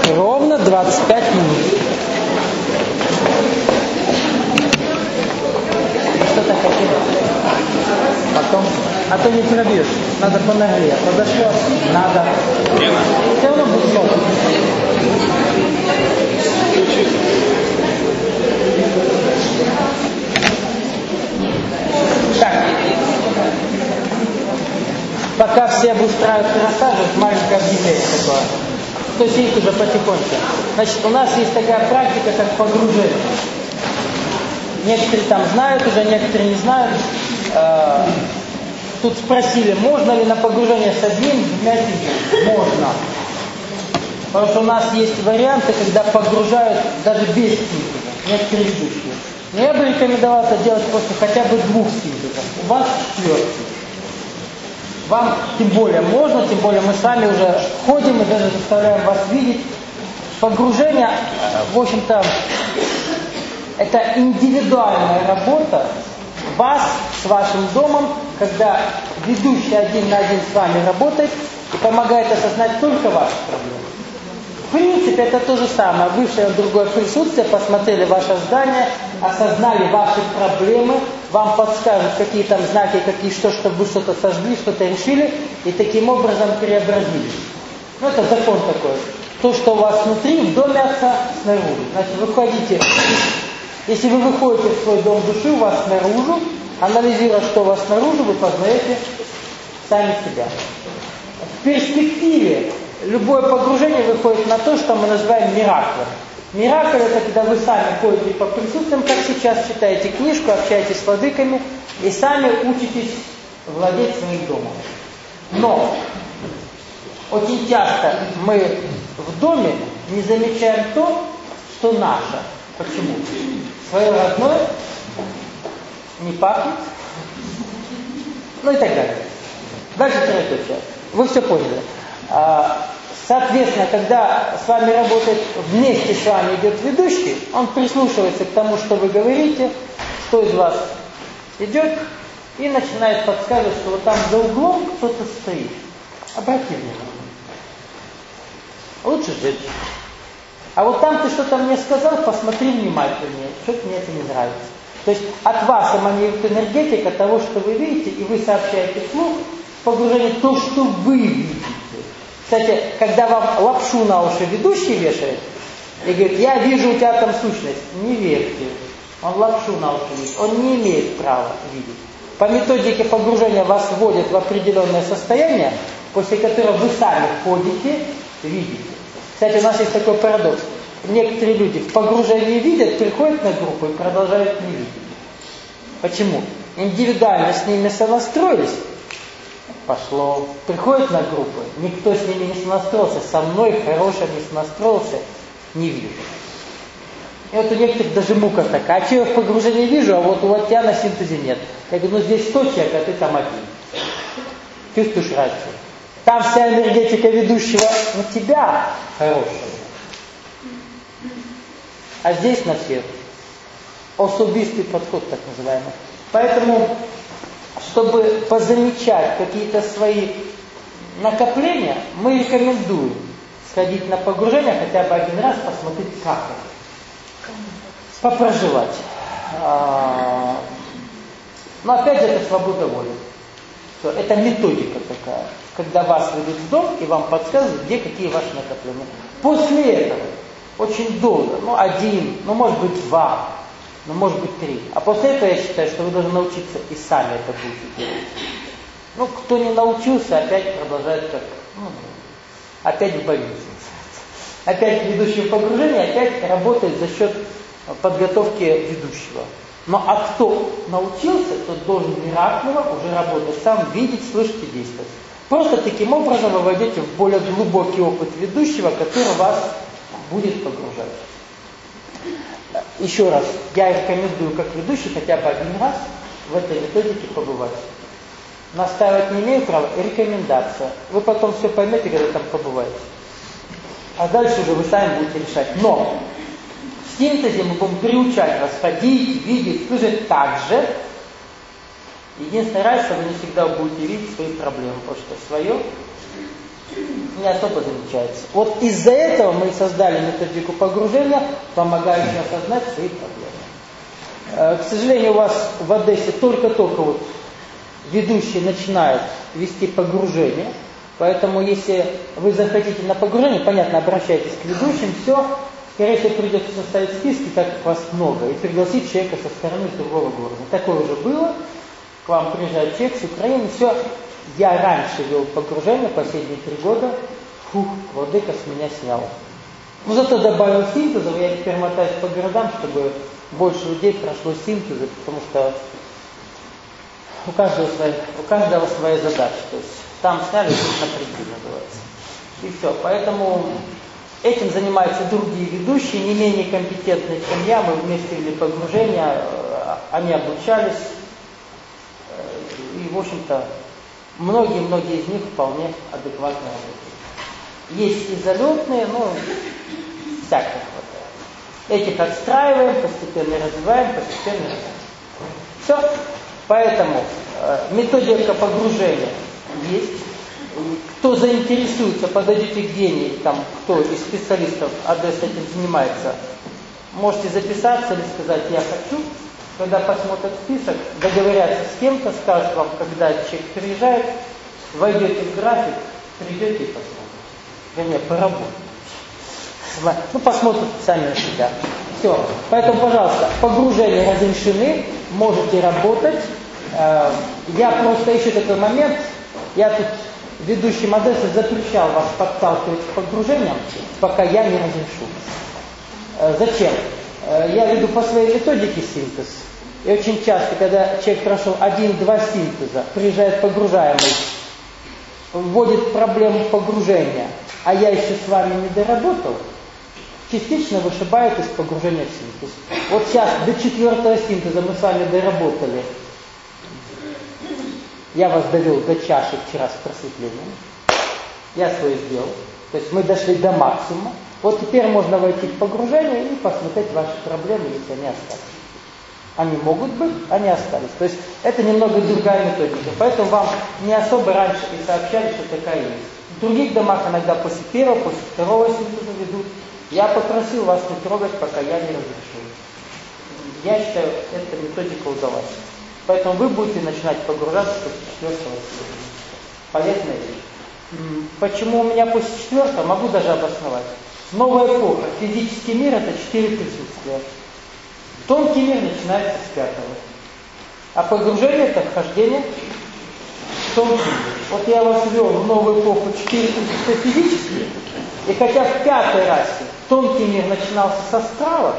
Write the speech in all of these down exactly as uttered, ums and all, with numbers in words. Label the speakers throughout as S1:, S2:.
S1: Ровно двадцать пять минут. Что-то хотел. Потом. А то не пробьешь. Надо понаглее. Подошло. Надо. Все равно будет много. Так. Пока все обустраивают и рассаживают, маленькое объявление такое. Кто сидит уже потихоньку. Значит, у нас есть такая практика, как погружение. Некоторые там знают уже, некоторые не знают. Тут спросили, можно ли на погружение с одним, двумя типами? Можно. Потому что у нас есть варианты, когда погружают даже без синтеза. Некоторые ведущие. Но я бы рекомендовал это делать после хотя бы двух синтезов. У вас четвертый. Вам тем более можно, тем более мы с вами уже ходим и даже заставляем вас видеть. Погружение, в общем-то, это индивидуальная работа вас с вашим домом, когда ведущий один на один с вами работает и помогает осознать только ваши проблемы. В принципе, это то же самое. Вышли в другое присутствие, посмотрели ваше здание, осознали ваши проблемы, вам подскажут, какие там знаки, какие что, чтобы вы что-то сожгли, что-то решили, и таким образом преобразились. Ну, это закон такой. То, что у вас внутри, в доме отца, снаружи. Значит, выходите, если вы выходите в свой дом души, у вас снаружи, анализируя, что у вас снаружи, вы познаете сами себя. В перспективе любое погружение выходит на то, что мы называем мираклом. Миракл — это когда вы сами ходите по присутствиям, как сейчас читаете книжку, общаетесь с владыками и сами учитесь владеть своим домом. Но очень часто мы в доме не замечаем то, что наше. Почему? Свое родное не пахнет, ну и так далее. Дальше третье. Вы все поняли. Соответственно, когда с вами работает, вместе с вами идет ведущий, он прислушивается к тому, что вы говорите, что из вас идет, и начинает подсказывать, что вот там за углом кто-то стоит. Обрати внимание. Лучше жить. А вот там ты что-то мне сказал, посмотри внимательнее, что-то мне это не нравится. То есть от вас эманирует энергетика того, что вы видите, и вы сообщаете вслух погружение то, что вы видите. Кстати, когда вам лапшу на уши ведущий вешает и говорит, я вижу у тебя там сущность, не верьте. Он лапшу на уши видит, он не имеет права видеть. По методике погружения вас вводят в определенное состояние, после которого вы сами ходите, видите. Кстати, у нас есть такой парадокс. Некоторые люди в погружении видят, приходят на группу и продолжают не видеть. Почему? Индивидуально с ними сонастроились. Пошло. Приходят на группы, никто с ними не сонастроился, со мной хорошим не сонастроился, не вижу. И вот у некоторых даже мука такая, а что я в погружении вижу, а вот у тебя на синтезе нет. Я говорю, ну здесь сто человек, а ты там один. Чувствуешь разницу? Там вся энергетика ведущего на тебя хорошая. А здесь на всех. Особистый подход, так называемый. Поэтому, чтобы позамечать какие-то свои накопления, мы рекомендуем сходить на погружение хотя бы один раз, посмотреть, как это. Попроживать. Но опять же, это свобода воли. Это методика такая, когда вас ведут в дом и вам подсказывают, где какие ваши накопления. После этого, очень долго, ну один, ну может быть два, ну может быть три. А после этого я считаю, что вы должны научиться и сами это будете делать. Ну, кто не научился, опять продолжает как, ну, опять в больнице. Опять ведущее погружение, опять работает за счет подготовки ведущего. Но а кто научился, тот должен мираклово уже работать сам, видеть, слышать и действовать. Просто таким образом вы войдете в более глубокий опыт ведущего, который вас будет погружать. Еще раз, я рекомендую как ведущий хотя бы один раз в этой методике побывать. Настаивать не имею права, рекомендация. Вы потом все поймете, когда там побываете. А дальше уже вы сами будете решать. Но в синтезе мы будем приучать вас ходить, видеть, слышать так же. Единственная разница, вы не всегда будете видеть свои проблемы, потому что свое не особо замечается. Вот из-за этого мы создали методику погружения, помогающую осознать свои проблемы. К сожалению, у вас в Одессе только-только вот ведущий начинает вести погружение, поэтому если вы захотите на погружение, понятно, обращайтесь к ведущим, все, скорее всего, придется составить списки, так как вас много, и пригласить человека со стороны другого города. Такое уже было, к вам приезжает человек с Украины, все. Я раньше вел погружение, последние три года, фух, владыка с меня снял. Но зато добавил синтезов, я теперь мотаюсь по городам, чтобы больше людей прошло синтезы, потому что у каждого своя, у каждого своя задача. То есть там сняли, тут напрягли, называется. И все. Поэтому этим занимаются другие ведущие, не менее компетентные, чем я. Мы вместе вели погружение, они обучались. И, в общем-то, многие-многие из них вполне адекватно работают. Есть и залетные, но всяких хватает. Этих отстраиваем, постепенно развиваем, постепенно развиваем. Все. Поэтому э, методика погружения есть. Кто заинтересуется, подойдите к Гене, там, кто из специалистов Одессы этим занимается, можете записаться или сказать «я хочу». Когда посмотрят список, договорятся с кем-то, скажут вам, когда человек приезжает, войдете в график, придете и посмотрите. Вернее, поработаете. Ну, посмотрите сами на себя. Все. Поэтому, пожалуйста, погружения разрешены, можете работать. Я просто еще такой момент, я тут ведущим Одессы запрещал вас подталкивать к погружениям, пока я не разрешу. Зачем? Я веду по своей методике синтез. И очень часто, когда человек прошел один-два синтеза, приезжает погружаемый, вводит проблему погружения, а я еще с вами не доработал, частично вышибает из погружения в синтез. Вот сейчас до четвертого синтеза мы с вами доработали. Я вас довел до чаши вчера с просветлением. Я свое сделал. То есть мы дошли до максимума. Вот теперь можно войти в погружение и посмотреть ваши проблемы, если они остались. Они могут быть, они остались. То есть это немного другая методика. Поэтому вам не особо раньше и сообщали, что такая есть. В других домах иногда после первого, после второго синтеза ведут. Я попросил вас не трогать, пока я не разрешу. Я считаю, эта методика удалась. Поэтому вы будете начинать погружаться после четвертого синтеза. Полезная вещь. Почему у меня после четвертого, могу даже обосновать. Новая эпоха. Физический мир — это четыре присутствия. Тонкий мир начинается с пятого. А погружение — это вхождение в тонкий мир. Вот я вас ввел в новую эпоху четыре присутствия физические, и хотя в пятой расе тонкий мир начинался с астрала,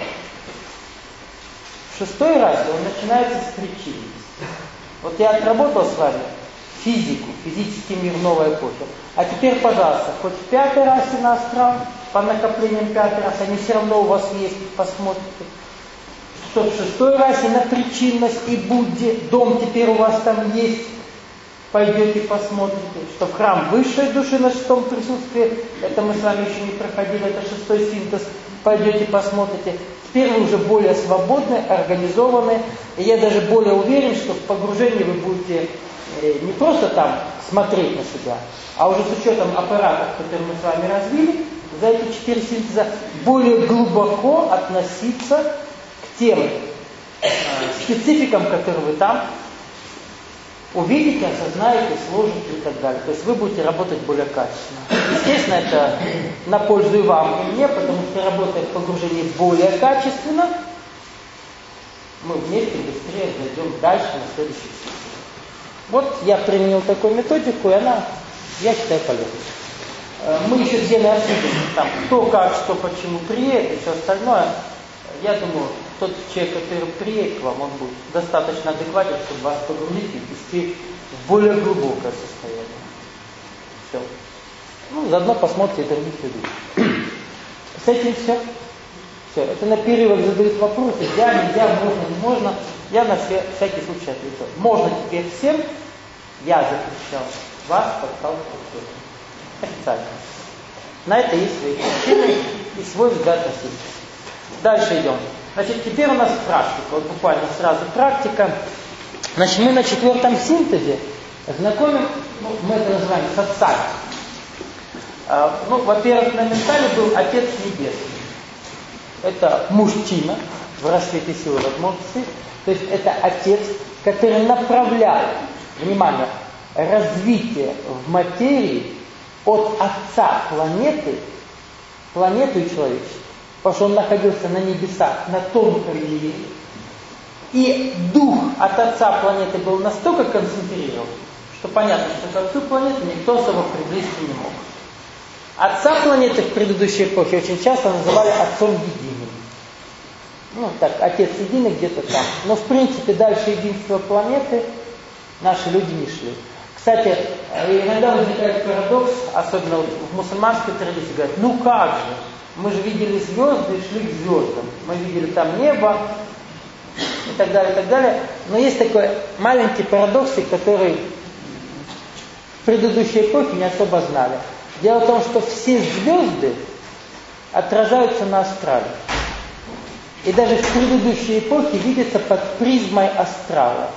S1: в шестой расе он начинается с причины. Вот я отработал с вами физику, физический мир новой эпохи. А теперь, пожалуйста, хоть в пятой расе на астрал, по накоплениям пятой расы, они все равно у вас есть, посмотрите. Что в шестой расе на причинность и Будде, дом теперь у вас там есть, пойдете посмотрите. Что в храм высшей души на шестом присутствии, это мы с вами еще не проходили, это шестой синтез, пойдете посмотрите. Теперь вы уже более свободны, организованы, и я даже более уверен, что в погружении вы будете не просто там смотреть на себя, а уже с учетом аппаратов, которые мы с вами развили, за эти четыре синтеза более глубоко относиться к тем э, спецификам, которые вы там увидите, осознаете, сложите и так далее. То есть вы будете работать более качественно. Естественно, это на пользу и вам, и мне, потому что работая в погружении более качественно, мы вместе быстрее зайдем дальше на следующий синтез. Вот я применил такую методику, и она, я считаю, полезной. Мы еще где-то обсудим, там, кто, как, что, почему приедет и все остальное. Я думаю, тот человек, который приедет к вам, он будет достаточно адекватен, чтобы вас погрузить и ввести в более глубокое состояние. Все. Ну, заодно посмотрите других людей. С этим все. Все. Это на перерывах задают вопросы. Нельзя, нельзя, можно, не можно. Я на всякий случай ответил. Можно теперь всем. Я запрещал вас подталкивать к этому. Официально. На это есть свои причины и свой взгляд на синтез. Дальше идем. Значит, теперь у нас практика. Вот буквально сразу практика. Значит, мы на четвертом синтезе знакомим, ну, мы это называем сатсанги. Ну, во-первых, на ментале был Отец Небесный. Это мужчина в расцвете силы возможностей. То есть это Отец, который направлял, внимание, развитие в материи от Отца планеты, планету и человечество. Потому что он находился на небесах, на тонком мире. И дух от Отца планеты был настолько концентрирован, что понятно, что к Отцу планеты никто особо приблизиться не мог. Отца планеты в предыдущей эпохе очень часто называли Отцом Единым. Ну так, Отец Единый где-то там. Но в принципе дальше единства планеты наши люди не шли. Кстати, иногда возникает парадокс, особенно в мусульманской традиции, говорят, ну как же, мы же видели звезды и шли к звездам. Мы видели там небо и так далее, и так далее. Но есть такой маленький парадокс, который в предыдущей эпохе не особо знали. Дело в том, что все звезды отражаются на астрале. И даже в предыдущей эпохе видятся под призмой астрала.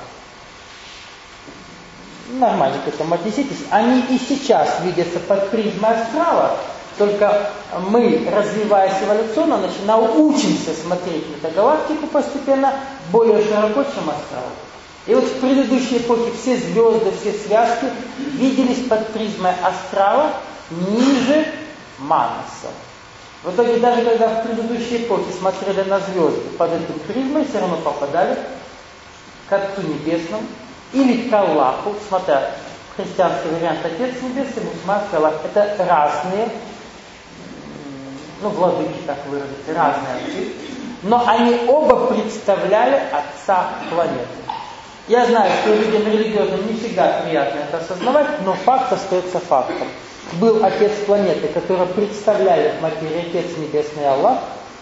S1: Нормально к этому отнеситесь. Они и сейчас видятся под призмой астрала, только мы, развиваясь эволюционно, начинаем учимся смотреть на эту галактику постепенно более широко, чем астрал. И вот в предыдущей эпохе все звезды, все связки виделись под призмой астрала ниже Маноса. В итоге, даже когда в предыдущей эпохе смотрели на звезды под этой призмой, все равно попадали к Отцу Небесному или к Аллаху, смотря христианский вариант Отец Небесный, мусульманский Аллах. Это разные, ну, владыки, так выразиться, разные отцы, но они оба представляли Отца планеты. Я знаю, что людям религиозным не всегда приятно это осознавать, но факт остается фактом. Был Отец планеты, который представляли в материи Отец Небесный Аллах,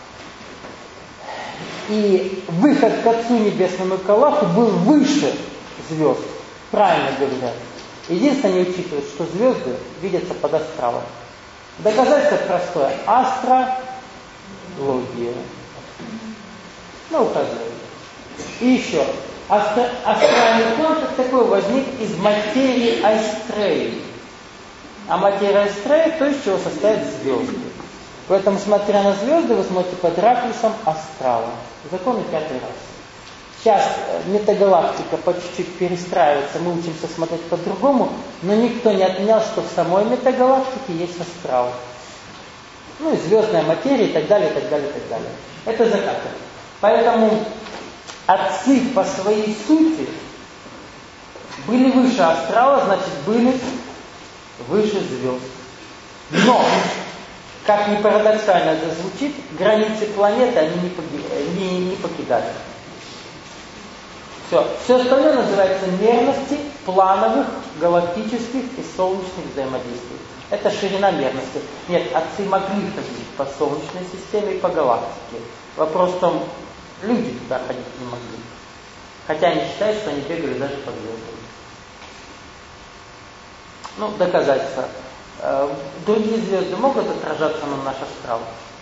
S1: и выход к Отцу Небесному и к Аллаху был выше звезд, правильно говорят. Единственное, не учитывают, что звезды видятся под астралом. Доказательство простое. Астрология. Ну, указываю. И еще. Астро, астральный план как такой возник из материи Айстреи. А материя Айстреи то, из чего состоят звезды. Поэтому, смотря на звезды, вы смотрите под ракурсом астрала. Законы пятый раз. Сейчас метагалактика по чуть-чуть перестраивается, мы учимся смотреть по-другому, но никто не отменял, что в самой метагалактике есть астрал. Ну и звездная материя и так далее, и так далее, и так далее. Это закаты. Поэтому отцы по своей сути были выше астрала, значит были выше звезд. Но, как ни парадоксально это звучит, границы планеты они не, погиб... не, не покидали. Все. Все остальное называется мерности плановых, галактических и солнечных взаимодействий. Это ширина мерности. Нет, отцы могли ходить по Солнечной системе и по галактике. Вопрос в том, люди туда ходить не могли. Хотя они считают, что они бегали даже по звездам. Ну, доказательства. Другие звезды могут отражаться на наш астрал?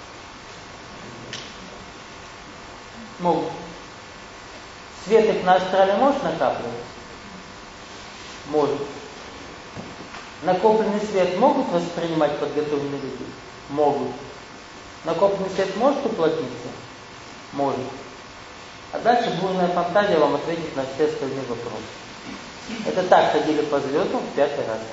S1: Могут. Свет их на астрале может накапливать? Может. Накопленный свет могут воспринимать подготовленные люди? Могут. Накопленный свет может уплотниться? Может. А дальше бурная фантазия вам ответит на все остальные вопросы. Это так ходили по звездам в пятый раз.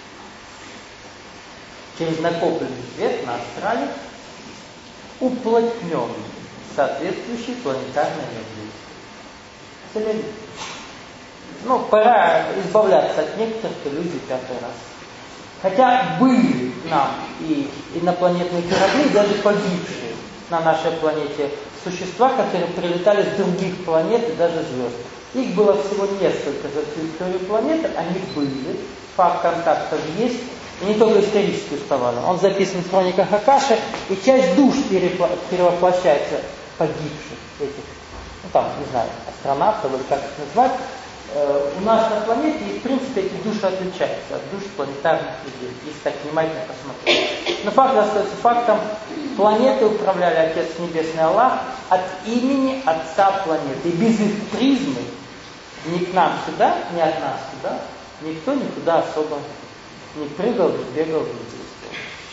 S1: Через накопленный свет на астрале уплотненный, соответствующий планетарной энергии. Ну, пора избавляться от некоторых иллюзий пятый раз. Хотя были нам и инопланетные корабли, даже погибшие на нашей планете существа, которые прилетали с других планет и даже звезд. Их было всего несколько за всю историю планеты, они были, факт контактов есть, и не только исторически уставали. Он записан в хрониках Акаши, и часть душ перевоплощается погибших этих, ну там, не знаю, астронавтов или как их назвать. Э, у нас на планете, и в принципе эти души отличаются от душ планетарных людей, если так внимательно посмотреть. Но факт остается фактом, планеты управляли Отец Небесный Аллах от имени Отца планеты. И без их призмы ни к нам сюда, ни от нас сюда, никто никуда особо не прыгал, не бегал, не действовал.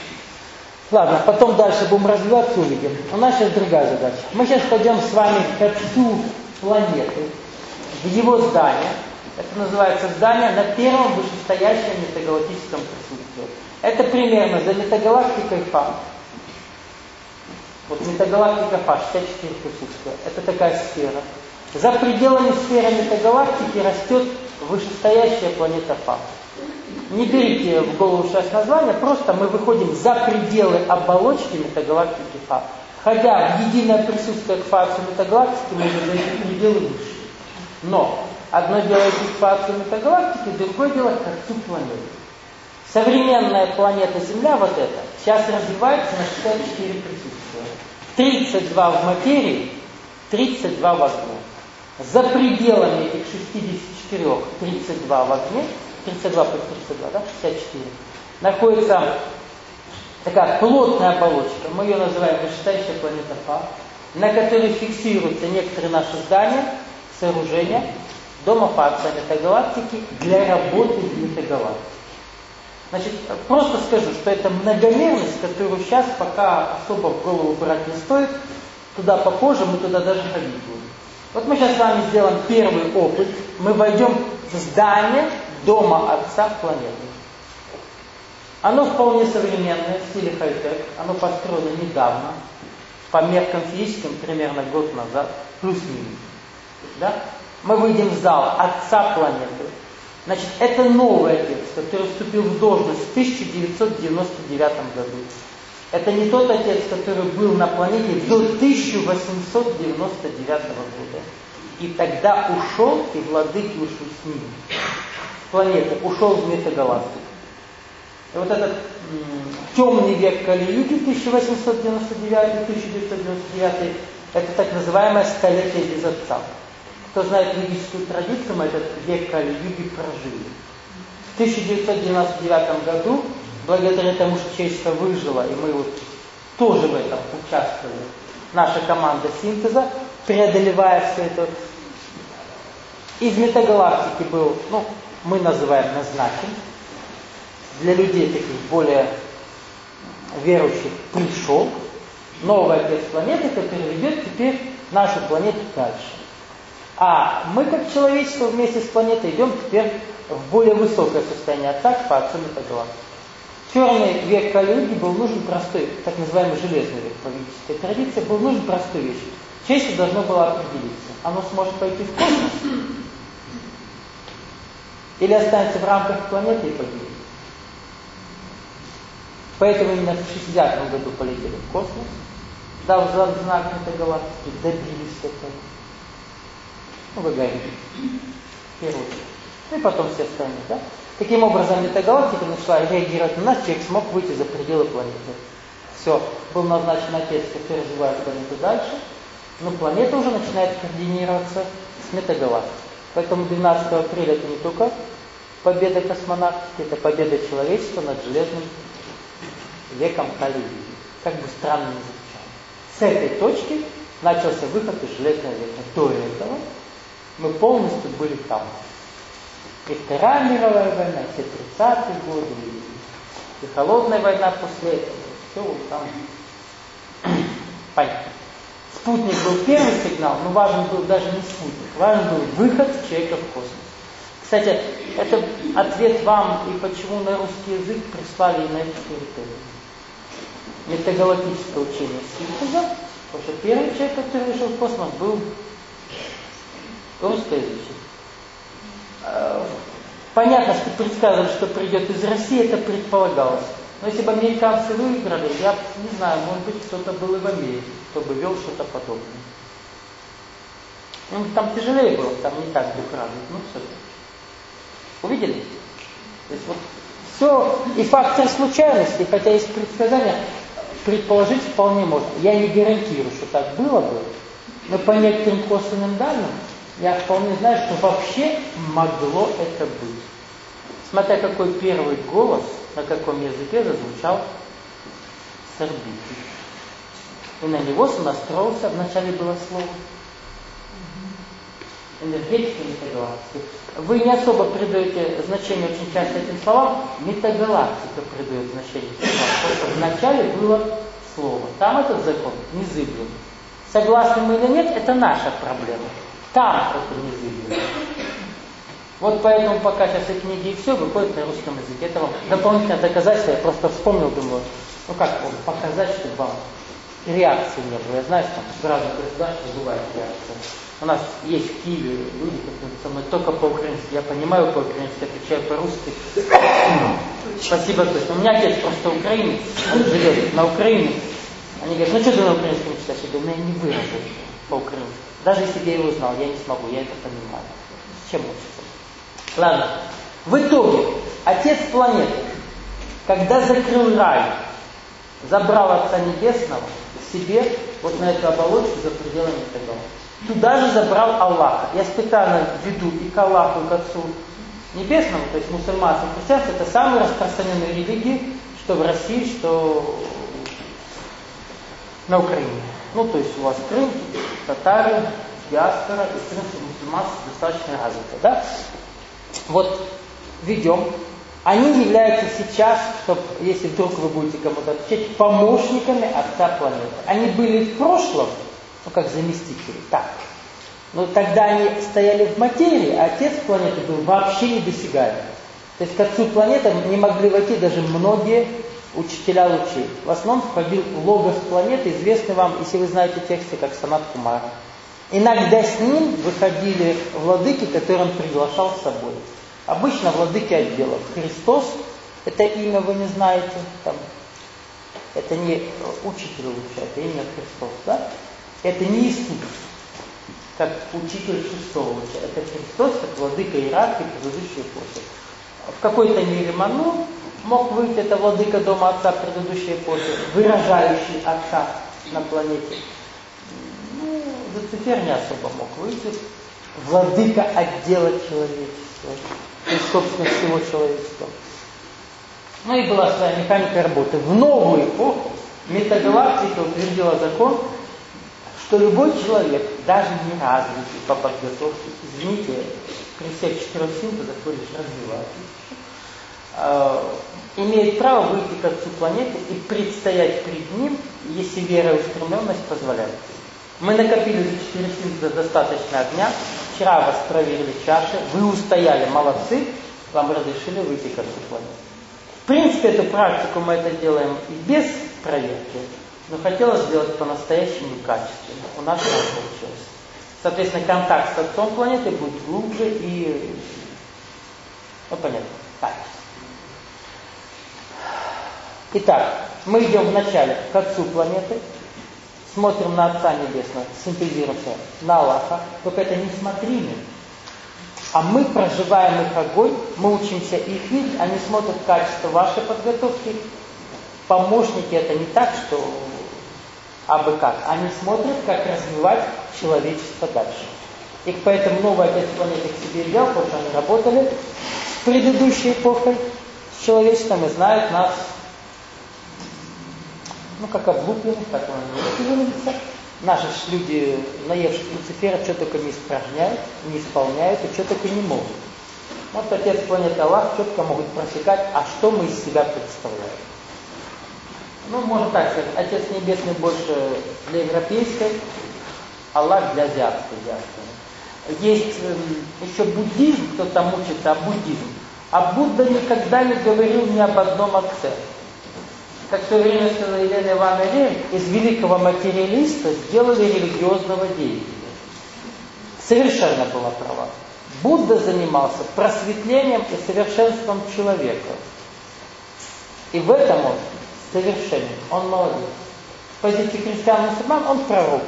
S1: Ладно, потом дальше будем развиваться, увидим. У нас сейчас другая задача. Мы сейчас пойдем с вами к отцу планеты, в его здание. Это называется здание на первом вышестоящем метагалактическом присутствии. Это примерно за метагалактикой Фа. Вот метагалактика Фа, шестьдесят четыре присутствия. Это такая сфера. За пределами сферы метагалактики растет вышестоящая планета Фа. Не берите в голову сейчас название, просто мы выходим за пределы оболочки метагалактики Фа. Входя в единое присутствие к факции метагалактики, мы уже эти пределы выше. Но одно дело идти к факции метагалактики, другое дело к отцу планеты. Современная планета Земля, вот эта, сейчас развивается на шестьдесят четыре присутствия. тридцать два в материи, тридцать два в огне. За пределами этих шестидесяти четырёх, тридцать два в огне, тридцать два плюс тридцать два, да, шестьдесят четыре, находится такая плотная оболочка, мы ее называем вышестоящая планета Фа, на которой фиксируются некоторые наши здания, сооружения, дома факции метагалактики для работы в метагалактике. Значит, просто скажу, что это многомерность, которую сейчас пока особо в голову брать не стоит, туда попозже, мы туда даже ходить будем. Вот мы сейчас с вами сделаем первый опыт, мы войдем в здание дома отца планеты. Оно вполне современное, в стиле хай-тек, оно построено недавно, по меркам физическим, примерно год назад, плюс-минус. Да? Мы выйдем в зал отца планеты. Значит, это новый отец, который вступил в должность в тысяча девятьсот девяносто девятом году. Это не тот отец, который был на планете до тысяча восемьсот девяносто девятого года. И тогда ушел, и владыки ушли с ним. Планета ушел в метагалактику. И вот этот м, темный век Кали-юги, тысяча восемьсот девяносто девятый — тысяча девятьсот девяносто девятый, это так называемое столетие без отца. Кто знает ведическую традицию, мы этот век Кали-юги прожили. В тысяча девятьсот девяносто девятом году, благодаря тому, что человечество выжило, и мы вот тоже в этом участвовали, наша команда синтеза, преодолевая все это, из метагалактики был, ну, мы называем назначен, для людей таких более верующих пришел новый отец планеты, который ведет теперь нашу планету дальше. А мы, как человечество, вместе с планетой идем теперь в более высокое состояние отца, к отцу метагалактики. Черный век Кали-юги был нужен простой, так называемый железный век по ведической традиции, был нужен простой вещь. Человечество должно было определиться, оно сможет пойти в космос или останется в рамках планеты и погибнет. Поэтому именно в шестидесятом году полетели в космос, дав знак метагалактики, добились этого. Ну, Гагарин, в первую очередь. Ну и потом все остальные, да? Таким образом, метагалактика начала реагировать на нас, человек смог выйти за пределы планеты. Все, был назначен отец, который развивает планету дальше, но планета уже начинает координироваться с метагалактикой. Поэтому двенадцатого апреля это не только победа космонавтики, это победа человечества над железным веком Кали-юги. Как бы странно ни звучало. С этой точки начался выход из железного века. До этого мы полностью были там. И Вторая мировая война, все тридцатые годы, и холодная война после этого. Все вот там. Понятно. Спутник был первый сигнал, но важен был даже не спутник, важен был выход человека в космос. Кстати, это ответ вам и почему на русский язык прислали и на эту территорию. Метагалактическое учение синтеза, потому что первый человек, который вышел в космос, был русскоязычный. Понятно, что предсказывали, что придет из России, это предполагалось. Но если бы американцы выиграли, я не знаю, может быть, кто-то был и в Америке, кто бы вел что-то подобное. Ну, там тяжелее было, там не так дух радует, ну все-таки. Увидели? То есть вот все, и фактор случайности, хотя есть предсказания, предположить вполне можно. Я не гарантирую, что так было бы, но по некоторым косвенным данным, я вполне знаю, что вообще могло это быть. Смотря какой первый голос, на каком языке зазвучал с орбиты. И на него настроился, вначале было слово. энергетика метагалактики. Вы не особо придаете значение очень часто этим словам. Метагалактика придает значение этим словам. Потому что вначале было слово. Там этот закон незыблем. Согласны мы или нет, это наша проблема. Там это незыблемо. Вот поэтому пока сейчас и книги и все выходят на русском языке. Это вам дополнительное доказательство. Я просто вспомнил, думаю, ну как вам показать, чтобы вам реакции не было. Я знаю, что там в разных государствах бывает реакция. У нас есть в Киеве люди, которые со мной только по-украински. Я понимаю по-украински, отвечаю по-русски. Спасибо точно. У меня отец просто украинец. Он живет на Украине. Они говорят, ну что ты на украинском читаешь? Я говорю, ну я не выражу по-украински. Даже если бы я его знал, я не смогу, я это понимаю. С чем учиться? Ладно. В итоге, отец планеты, когда закрыл рай, забрал Отца Небесного к себе, вот на эту оболочку за пределами этого. Туда же забрал Аллаха. Я специально веду и к Аллаху, и к Отцу Небесному, то есть мусульманство, христианство, это самые распространенные религии, что в России, что на Украине. Ну, то есть у вас Крым, татары, диаспора, и крымское мусульманство достаточно развито, да? Вот ведем. Они являются сейчас, чтоб, если вдруг вы будете кому-то отвечать, помощниками Отца планеты. Они были в прошлом, ну как заместители, так. Но тогда они стояли в материи, а Отец планеты был вообще недосягаем. То есть к Отцу планеты не могли войти даже многие учителя лучей. В основном входил логос планеты, известный вам, если вы знаете тексты, как Санат Кумара. Иногда с ним выходили владыки, которые он приглашал с собой. Обычно владыки отделов. Христос, это имя вы не знаете, там, это не учитель луча, это имя Христос, да? Это не Иисус, как учитель шестого луча. Это Христос, как владыка иерархии предыдущей эпохи. В какой-то мере Ману мог выйти, это владыка дома Отца предыдущей эпохи, выражающий Отца на планете. Ну, Люцифер не особо мог выйти. Владыка отдела человечества. То есть, собственно, всего человечества. Ну и была своя механика работы. В новую эпоху метагалактика утвердила закон, что любой человек, даже не развитый по подготовке, извините, при всех четырех синтезах вы лишь развиваетесь, э, имеет право выйти к Отцу планеты и предстоять перед Ним, если вера и устремленность позволяют. Мы накопили за четыре синтеза достаточно огня. Вчера вас проверили чаши. Вы устояли, молодцы. Вам разрешили выйти к Отцу планеты. В принципе, эту практику мы это делаем и без проверки. Но хотелось сделать по-настоящему качественно. У нас это получилось. Соответственно, контакт с Отцом планеты будет глубже и... Ну, понятно. Так. Итак, мы идем вначале к Отцу планеты. Смотрим на Отца Небесного, синтезируемся на Аллаха, только это не смотрины. А мы проживаем их огонь, мы учимся их видеть, они смотрят качество вашей подготовки. Помощники это не так, что абы как. Они смотрят, как развивать человечество дальше. И поэтому новый Отец планеты к себе взял, потому что они работали с предыдущей эпохой, с человечеством и знают нас, ну, как облупленных, как он выразится. Наши люди, наевшись Люцифера, что только не испражняют, не исполняют и что только не могут. Вот Отец планеты Аллах четко могут просекать, а что мы из себя представляем. Ну, можно так сказать, Отец Небесный больше для европейской, Аллах для азиатской диаспоры. Есть э, еще буддизм, кто там учится, а буддизм. А Будда никогда не говорил ни об одном отце. Как в свое время сказала Елена Ивановна Лерих, из великого материалиста сделали религиозного деятеля. Совершенно была права. Будда занимался просветлением и совершенством человека. И в этом он совершенен, он молодец. С позиции христиан и мусульман он пророк.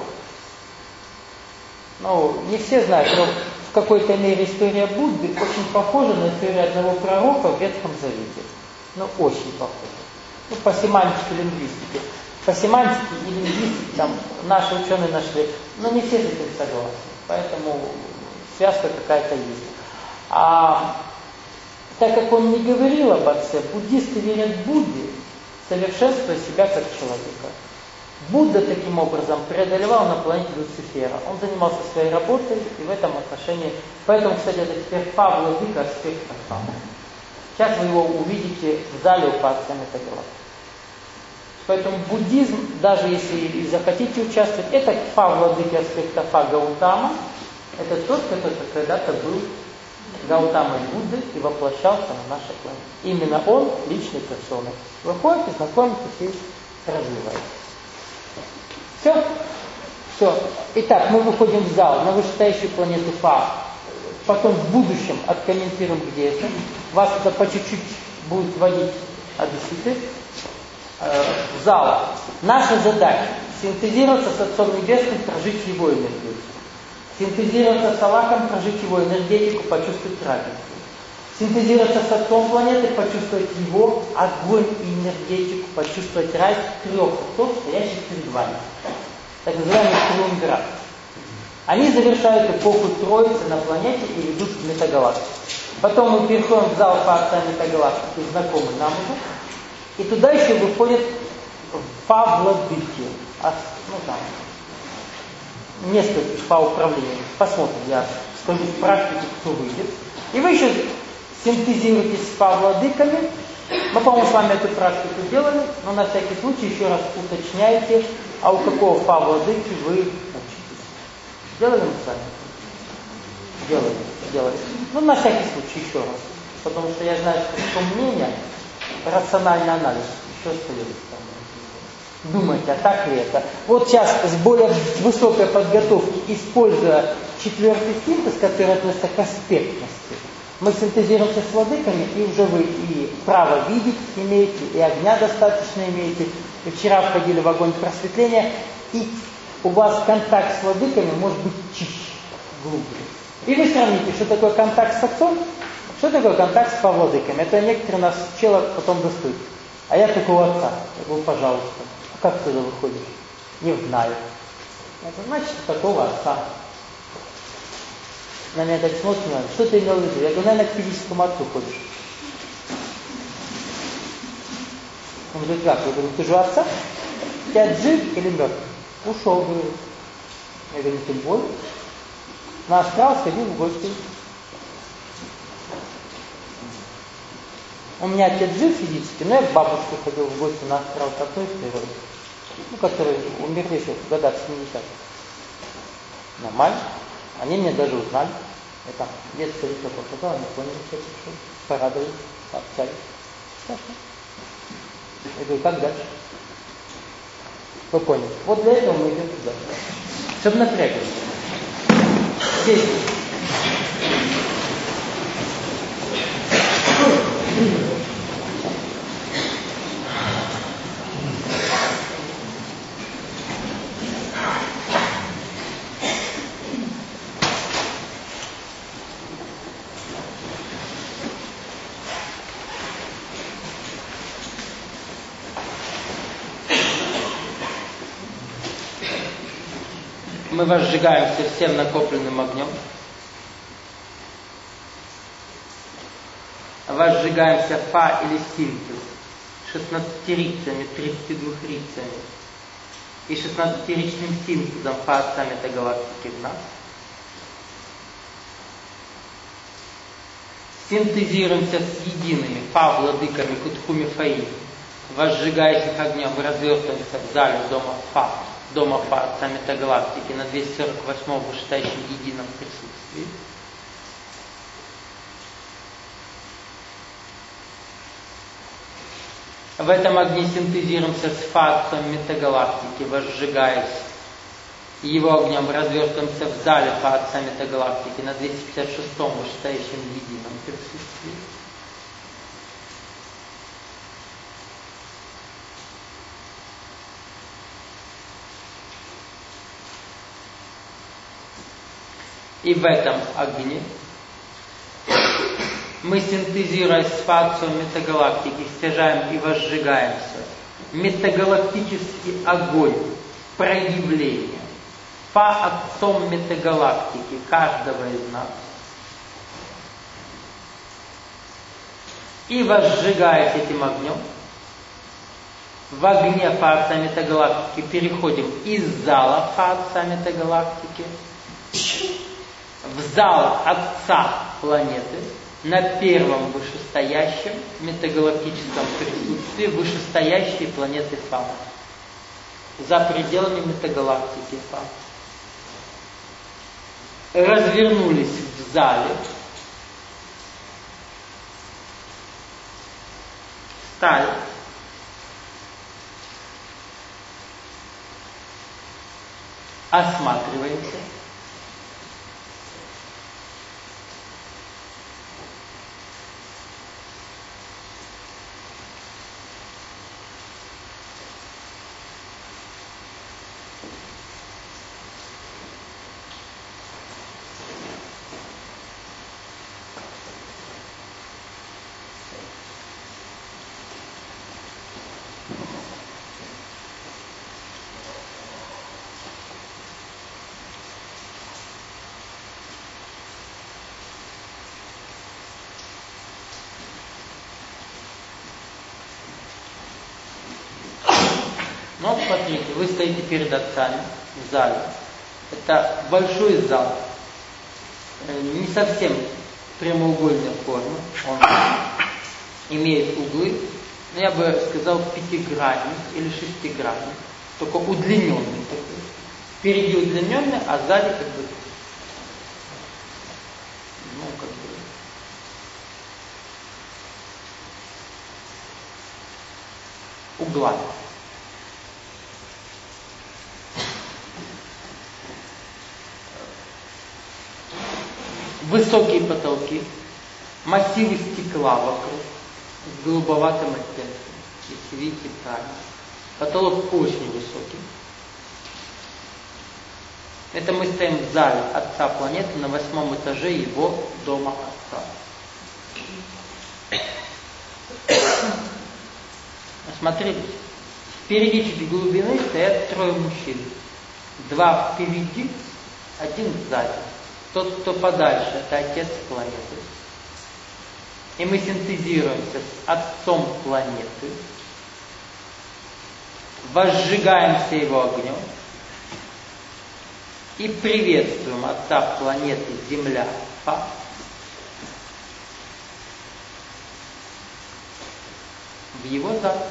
S1: Ну, не все знают, но в какой-то мере история Будды очень похожа на историю одного пророка в Ветхом Завете. Ну, очень похожа. Ну, по семантике лингвистики. По семантике и лингвистике там наши ученые нашли. Но не все с этим согласны. Поэтому связка какая-то есть. А так как он не говорил об отце, буддисты верят в Будде, совершенствуя себя как человека. Будда таким образом преодолевал на планете Люцифера. Он занимался своей работой и в этом отношении. Поэтому, кстати, это теперь Фа владыка аспекта Фа. Сейчас вы его увидите в зале у Паца Метагалактики. Поэтому буддизм, даже если и захотите участвовать, это Фа владыки аспекта Фа Гаутама. Это тот, который когда-то был Гаутамой Будды и воплощался на нашей планете. Именно он личной персоной. Выходите, знакомитесь и развиваетесь. Все? Все. Итак, мы выходим в зал на вышестоящую планету Фа. Потом в будущем откомментируем, где это. Вас это по чуть-чуть будет вводить объяснитель. Э, в зал. Наша задача синтезироваться с Отцом Небесным, прожить его энергетику. Синтезироваться с Аллахом, прожить его энергетику, почувствовать разницу. Синтезироваться с Отцом планеты, почувствовать его огонь и энергетику, почувствовать разницу трех отцов, стоящих перед вами. Так называемый триумвират. Они завершают эпоху Троицы на планете и ведут в метагалактику. Потом мы переходим в зал по отца метагалактики, знакомый нам уже. И туда еще выходят Фа владыки. А, ну там, несколько Фа управлений. Посмотрим, я скажу в практике, кто выйдет. И вы еще синтезируетесь с Фа владыками. Мы, по-моему, с вами эту практику делали, но на всякий случай еще раз уточняйте, а у какого Фа владыки вы учитесь. Делали мы с вами? Делали, делали. Ну, на всякий случай еще раз. Потому что я знаю, что мнение, рациональный анализ еще остается. Думайте, а так ли это? Вот сейчас с более высокой подготовки, используя четвертый синтез, который относится к аспектности, мы синтезируемся с владыками, и уже вы и право видеть имеете, и огня достаточно имеете. И вчера входили в огонь просветления, и у вас контакт с владыками может быть чище, глубже. И вы сравните, что такое контакт с отцом, что такое контакт с владыками. Это некоторые нас чела потом достают. А я такого отца. Я говорю, пожалуйста. А как ты туда выходишь? Не знаю. Это значит, такого отца. На меня так смотрит, что ты имел в виду? Я говорю, наверное, к физическому отцу ходишь. Он говорит, как? Я говорю, ты же отца? У тебя жив или мертв? Ушел, говорит. Я говорю, ты боль? На астрал сходил в гости. У меня отец жив физически, но я к бабушке ходил в гости на астрал к одной из природы. Ну, которые умерли еще в годах семидесятых. Нормально. Они меня даже узнали. Я там детство лицо показал, они поняли, что я пришел. Порадовались, пообщались. Хорошо. Я говорю, как дальше? Вы поняли. Вот для этого мы идем туда. Чтобы напрягать. Здесь. Мы возжигаемся всем накопленным огнем. Возжигаемся Фа или синтез шестнадцатирицами, тридцатидвухрицами и шестнадцатиричным синтезом Фа отца метагалактики в нас. Синтезируемся с едиными Фа владыками Кутхуми Фаи, возжигаясь их огнем, развертываемся в зале дома Фа. Дома Фа отца метагалактики на двести сорок восьмом вышестоящем едином присутствии. В этом огне синтезируемся с Фа отцом метагалактики, возжигаясь его огнем, развертываемся в зале Фа отца метагалактики на двести пятьдесят шестом вышестоящем едином присутствии. И в этом огне мы, синтезируясь с Фа отцом метагалактики, стяжаем и возжигаемся. Метагалактический огонь проявления Фа отцом метагалактики каждого из нас. И возжигаясь этим огнем, в огне Фаотца метагалактики переходим из зала Фаотца метагалактики в зал Отца планеты, на первом вышестоящем метагалактическом присутствии вышестоящей планеты Фаотца, за пределами метагалактики Фаотца. Развернулись в зале, встали, осматриваемся, ну, смотрите, вы стоите перед отцами в зале. Это большой зал, не совсем прямоугольной формы, он имеет углы, но я бы сказал пятигранник или шестигранник, только удлиненный такой. Впереди удлиненный, а сзади как бы, ну, как бы, углами. Высокие потолки, массивы стекла вокруг, с голубоватым оттенком, если видите правильно. Потолок очень высокий. Это мы стоим в зале Отца планеты на восьмом этаже его дома Отца. Смотрите, впереди чуть глубины стоят трое мужчин. Два впереди, один сзади. Тот, кто подальше, это Отец планеты. И мы синтезируемся с Отцом планеты, возжигаемся его огнем и приветствуем Отца планеты Земля Фа в его зале.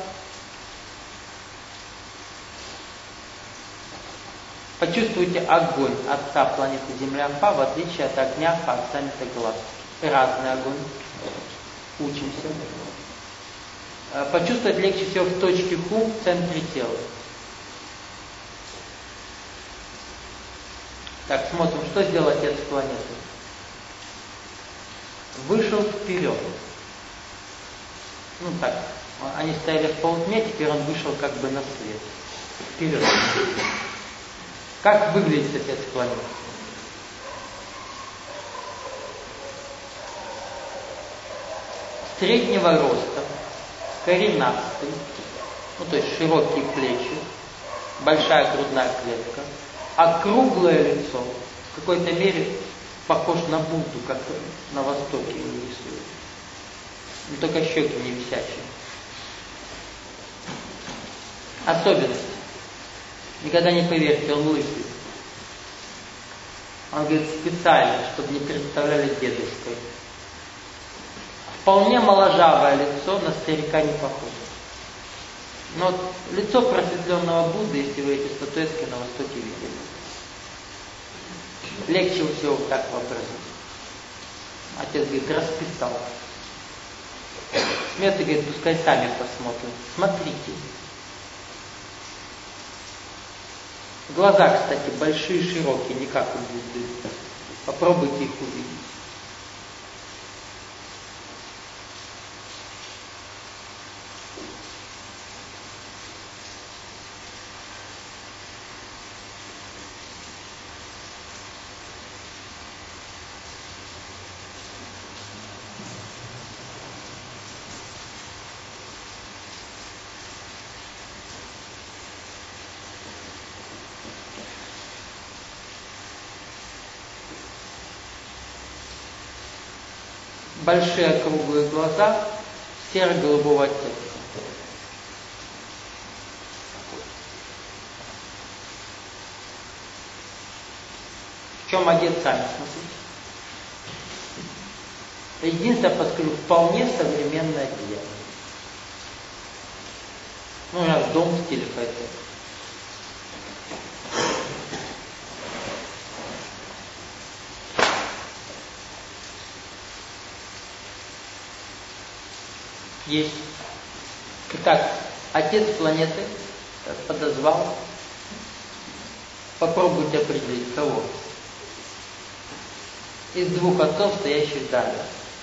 S1: Почувствуйте огонь Отца планеты Земля Фа, в отличие от огня Фаотца метагалактики. Разный огонь. Учимся. Почувствовать легче всего в точке Ху, в центре тела. Так, смотрим, что сделал Отец планеты. Вышел вперед. Ну так, они стояли в полутьме, теперь он вышел как бы на свет. Вперед. Как выглядит Отец планеты? Среднего роста, коренастый, ну то есть широкие плечи, большая грудная клетка, округлое лицо, в какой-то мере похож на Будду, как на Востоке его рисуют. Но только щеки не висячие. Особенность. Никогда не поверьте, он лысый. Он говорит специально, чтобы не представляли дедушкой. Вполне моложавое лицо, на старика не похоже. Но вот лицо просветленного Будды, если вы эти статуэтки на Востоке видели, легче всего так вообразить. Отец говорит, расписал. Смеется, говорит, пускай сами посмотрят. Смотрите. Глаза, кстати, большие, широкие, не как у Будды. Попробуйте их увидеть. Большие круглые глаза серо-голубого оттенка. В чем одет сами смотрите. Единственное, подскажу, вполне современное одеяние. Ну, я в дом в стиле хай-тек. Есть. Итак, отец планеты подозвал. Попробуйте определить, кого. Из двух отцов, стоящих далее.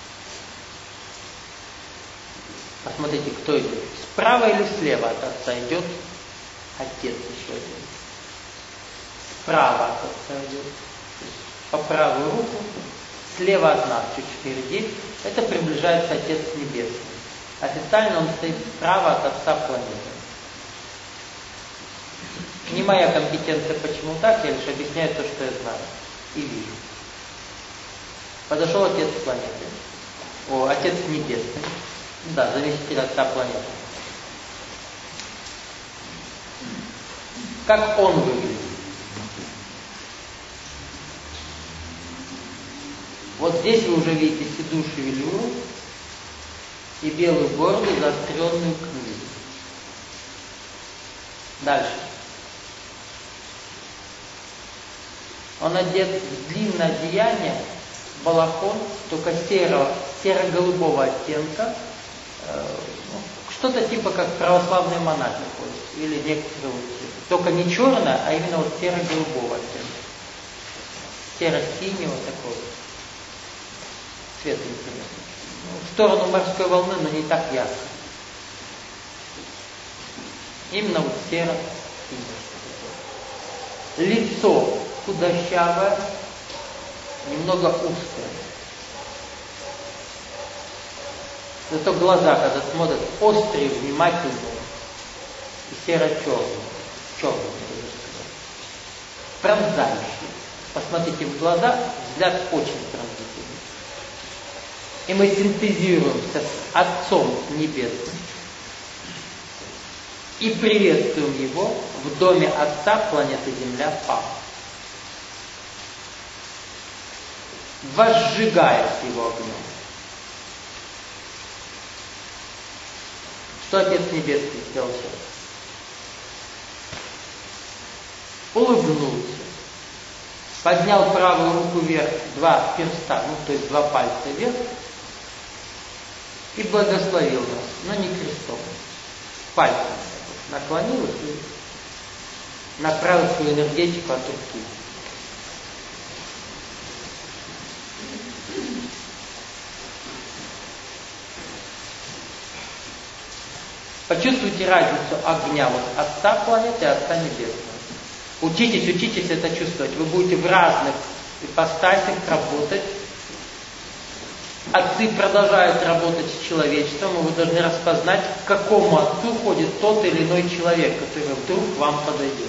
S1: Посмотрите, кто идет. Справа или слева от отца идет отец еще один. Справа от отца идет. По правую руку. Слева от нас, чуть впереди. Это приближается Отец Небесный. Официально он стоит справа от Отца планеты. Не моя компетенция, почему так, я лишь объясняю то, что я знаю и вижу. Подошел Отец планеты. О, Отец Небесный. Да, заместитель Отца планеты. Как он выглядит? Вот здесь вы уже видите седую шевелюру и белую бороду, заостренную к низу. Дальше. Он одет в длинное одеяние, балахон, только серо, серо-голубого оттенка, э, ну, что-то типа как православные монахи ходят, или некоторые вот, только не черное, а именно вот серо-голубого оттенка. Серо-синего такого. Цвет интересный. Ну, в сторону морской волны, но не так ярко. Именно вот серо-синего. Лицо худощавое, немного узкое. Зато глаза, когда смотрят, острые, внимательные и серо-черные. Черные, я сказать. Пронзающие. Посмотрите в глаза, взгляд очень пронзительный. И мы синтезируемся с Отцом Небесным и приветствуем Его в доме Отца планеты Земля Папа. Возжигая с Его огнем. Что Отец Небесный сделал сейчас? Улыбнулся. Поднял правую руку вверх, два перста, ну то есть два пальца вверх, и благословил нас, но не крестом. Пальцем наклонил и направил свою энергетику от руки. Почувствуйте разницу огня вот Отца планеты и Отца Небесного. Учитесь, учитесь это чувствовать. Вы будете в разных ипостасях работать. Отцы продолжают работать с человечеством, и вы должны распознать, к какому отцу ходит тот или иной человек, который вдруг к вам подойдет.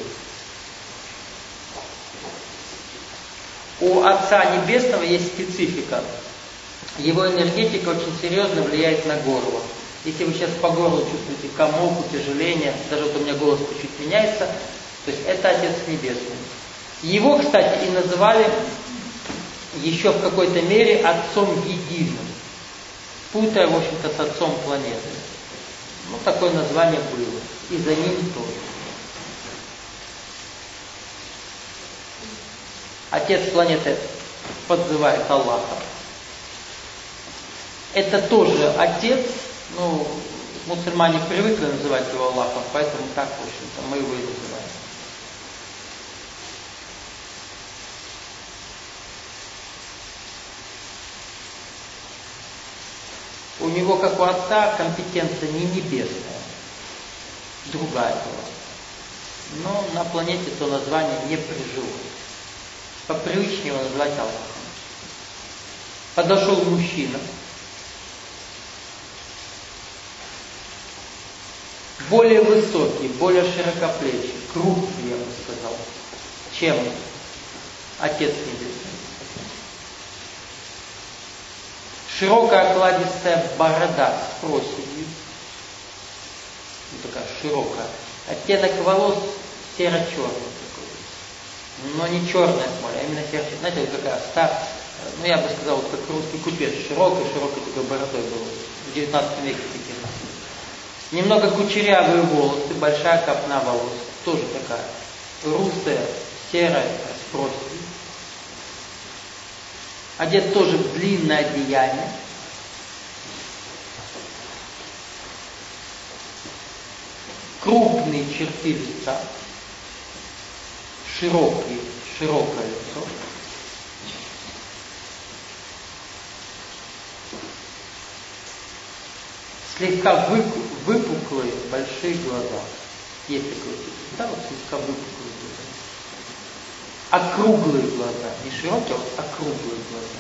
S1: У Отца Небесного есть специфика. Его энергетика очень серьезно влияет на горло. Если вы сейчас по горлу чувствуете комок, утяжеление, даже вот у меня голос чуть-чуть меняется, то есть это Отец Небесный. Его, кстати, и называли еще в какой-то мере Отцом Единым, путая, в общем-то, с Отцом планеты. Ну, такое название было. И за ним тоже. Отец планеты подзывает Аллаха. Это тоже Отец, ну, мусульмане привыкли называть его Аллахом, поэтому так, в общем-то, мы его и называем. У него, как у Отца, компетенция не небесная, другая была. Но на планете то название не прижилось. Попривычнее его назвать Аллахом. Подошел мужчина, более высокий, более широкоплечий, крупный, я бы сказал, чем Отец Небесный. Широкая окладистая борода с проседью, ну, такая широкая. Оттенок волос серо-черный такой, но не черная смоля, а именно сердце, знаете, вот какая стар, ну я бы сказал, вот как русский купец, широкой-широкой такой бородой был, в девятнадцатом веке такие. Немного кучерявые волосы, большая копна волос, тоже такая, русая, серая, с проседью. Одет тоже в длинное одеяние. Крупные черты лица, широкие, широкое лицо. Слегка выпуклые большие глаза. Есть такой тип. Да, вот слегка выпуклые глаза. Округлые глаза. Не широкие, а вот округлые глаза.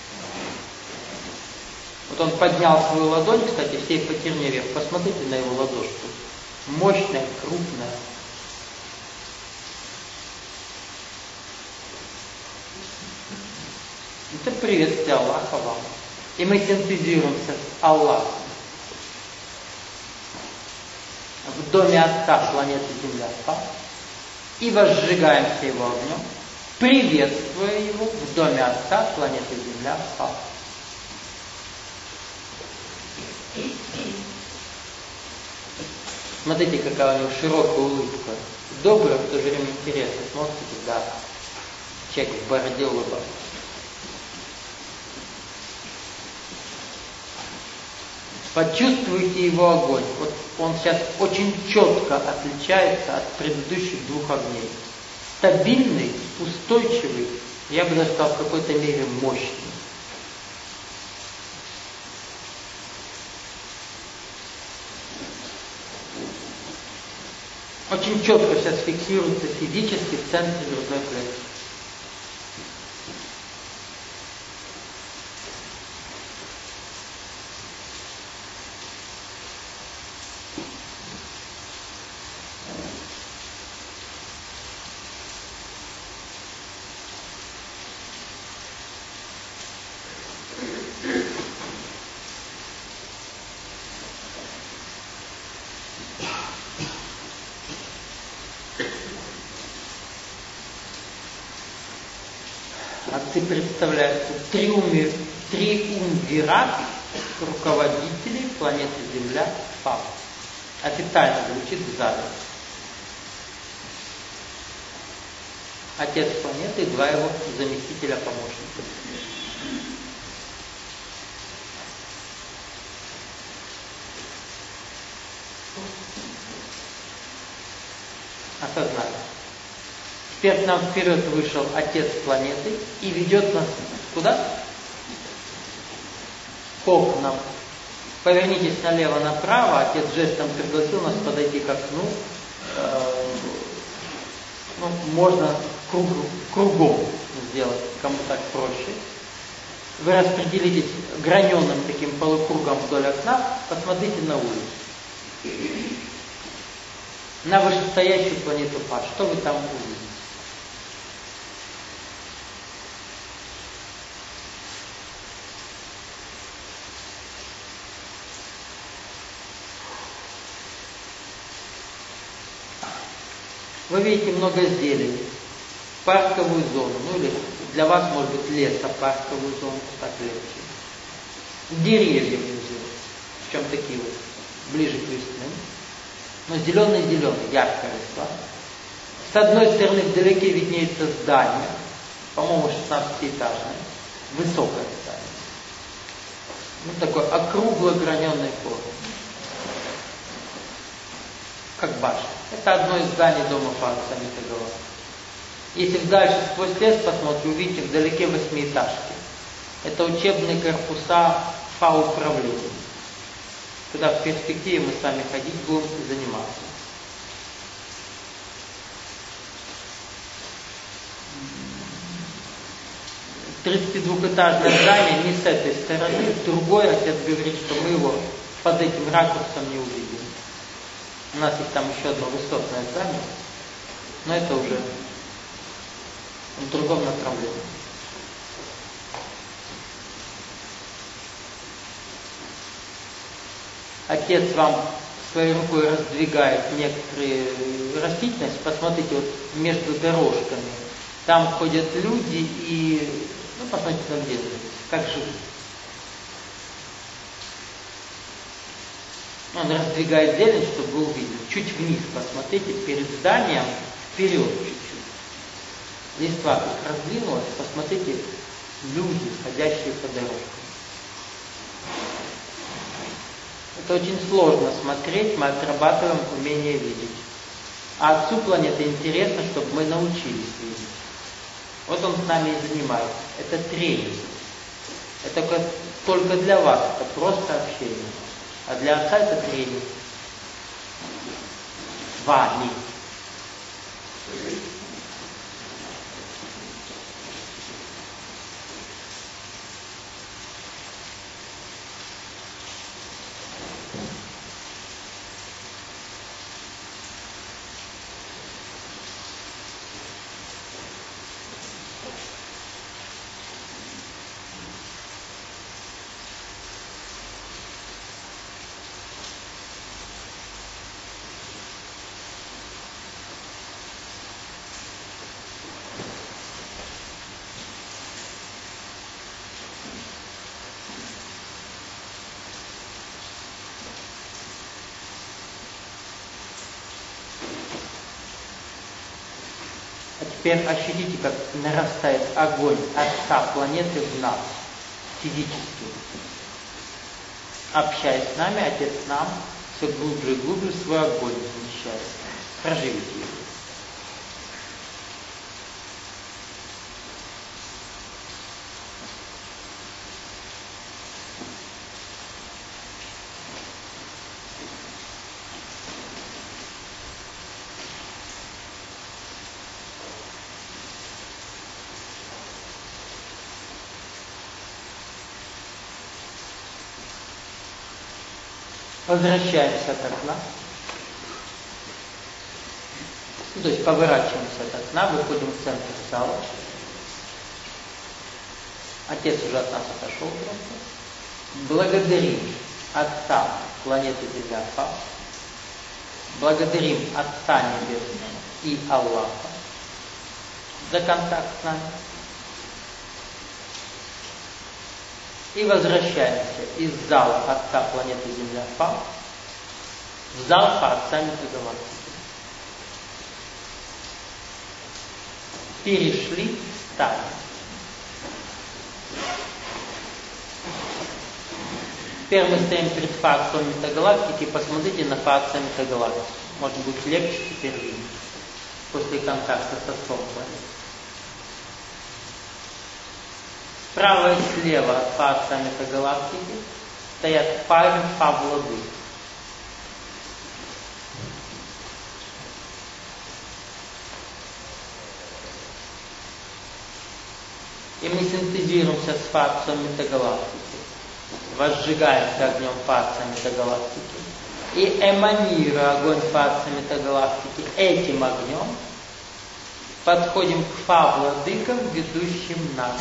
S1: Вот он поднял свою ладонь, кстати, всей потерни вверх. Посмотрите на его ладошку. Мощная, крупная. Это приветствие Аллаха вам. И мы синтезируемся с Аллахом. В доме Отца планеты Земля Фа. И возжигаемся его огнем, приветствуя его в доме Отца планеты Земля Фа. Смотрите, какая у него широкая улыбка. Добрая, в то же время интересная. Смотрите, да, человек в бороде улыбается. Почувствуйте его огонь. Вот он сейчас очень четко отличается от предыдущих двух огней. Стабильный, устойчивый, я бы даже сказал, в какой-то мере мощный. Очень четко сейчас фиксируется физически в центре грудной клетки. Отцы представляются триумвир, триумвират руководителей планеты Земля Фа. Официально звучит в зале. Отец планеты и два его заместителя-помощника. Осознали. Теперь к нам вперед вышел Отец планеты и ведет нас куда? К окнам. Повернитесь налево-направо. Отец жестом пригласил нас подойти к окну. Ну, можно круг, кругом сделать, кому так проще. Вы распределитесь граненым таким полукругом вдоль окна. Посмотрите на улицу. На вышестоящую планету Фа. Что вы там увидите? Вы видите много зелени, парковую зону, ну или для вас может быть лесопарковую зону, так легче. Деревья внизу, причем такие вот, ближе к весне. Но зеленый-зеленый, яркая листва. С одной стороны вдалеке виднеется здание, по-моему, шестнадцатиэтажное, высокое здание. Ну, такой округлой граненой формы. Как башня. Это одно из зданий дома Фа, сами-то говорят. Если дальше сквозь лес посмотрите, увидите вдалеке восьмиэтажки. Это учебные корпуса Фа управления. Куда в перспективе мы с вами ходить будем и заниматься. тридцатидвухэтажное здание не с этой стороны, с другой. Отец говорит, что мы его под этим ракурсом не увидим. У нас есть там еще одно высотное здание, но это уже в другом направлении. Отец вам своей рукой раздвигает некоторые растительность. Посмотрите, вот между дорожками Там ходят люди и, ну, посмотрите, как делают, как живут. Он раздвигает зелень, чтобы был виден. Чуть вниз посмотрите, перед зданием, вперед чуть-чуть. Листва как раздвинулась, посмотрите, люди, ходящие по дорожкам. Это очень сложно смотреть, мы отрабатываем умение видеть. А отцу планеты интересно, чтобы мы научились видеть. Вот он с нами и занимается. Это тренинг. Это только, только для вас, это просто общение. А для отца это тренинг. Вами. Теперь ощутите, как нарастает огонь Отца планеты в нас, физически. Общаясь с нами, Отец нам все глубже и глубже свой огонь замещает. Проживите его. Возвращаемся от окна. Ну, то есть поворачиваемся от окна, выходим в центр зала. Отец уже от нас отошел просто. Благодарим Отца планеты Земля Фа. Благодарим Отца Небесного и Аллаха за контакт с нами. И возвращаемся из зала Отца планеты Земля Фа в зал по Отца Метагалактики. Перешли, встали. Теперь мы стоим перед факсом Метагалактики. Посмотрите на факса Метагалактики. Может быть легче теперь видеть после контакта со Солнцем. Справа и слева от факса Метагалактики стоят парень Фа-Владык. И мы синтезируемся с факсом Метагалактики, возжигаемся огнем факса Метагалактики и эманируя огонь факса Метагалактики этим огнем, подходим к Фа-Владыкам, ведущим нас.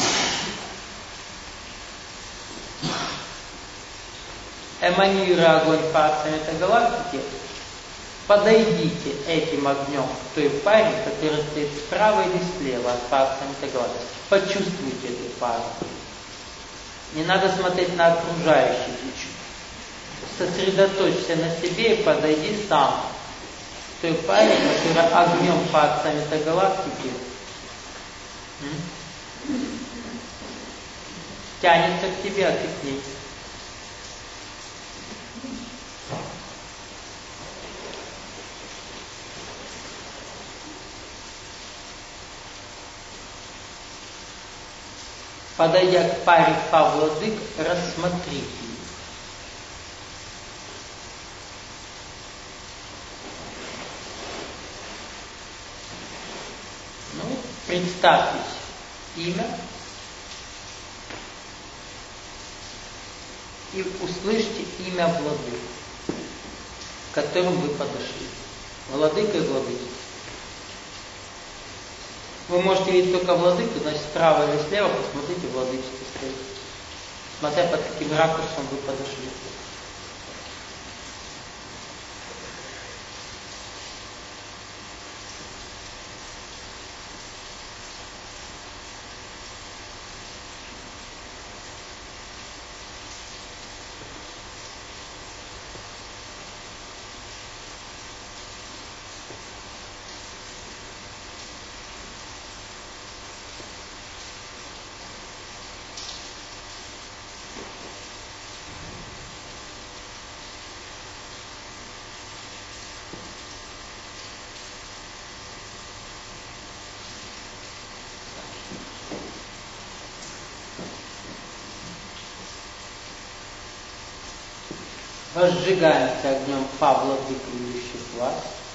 S1: Эманируя огонь факса Метагалактики, подойдите этим огнем к той паре, которая стоит справа или слева от факса Метагалактики. Почувствуйте эту пару. Не надо смотреть на окружающих. Сосредоточься на себе и подойди сам к той паре, которая огнем факса Метагалактики тянется к тебе, а ты к ней. Подойдя к паре Фа-Владык, рассмотрите их. Ну, представьтесь имя и услышьте имя Владык, к которым вы подошли. Владыка и Владыка. Вы можете видеть только Владыку, значит справа или слева посмотрите Владычество стоит. Смотря под каким ракурсом вы подошли. Возжигаемся огнем Павла, выключивших вас.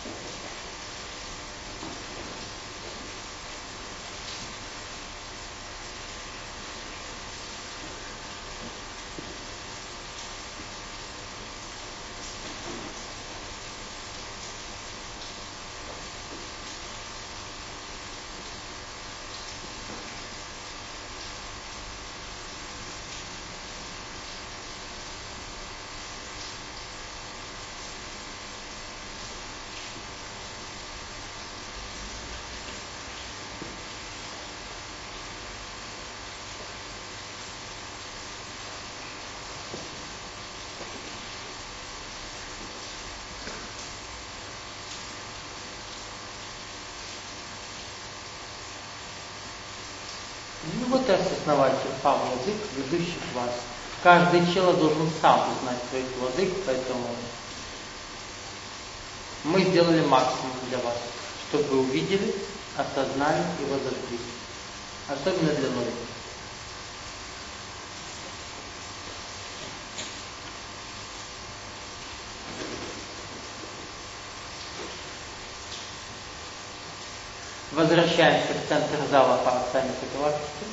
S1: Ну вот и осознавайте Павла владык, ведущих вас. Каждый человек должен сам узнать своих владык, поэтому мы сделали максимум для вас, чтобы вы увидели, осознали и возродили. Особенно для новых. Возвращаемся в центр зала по саммиту галактики.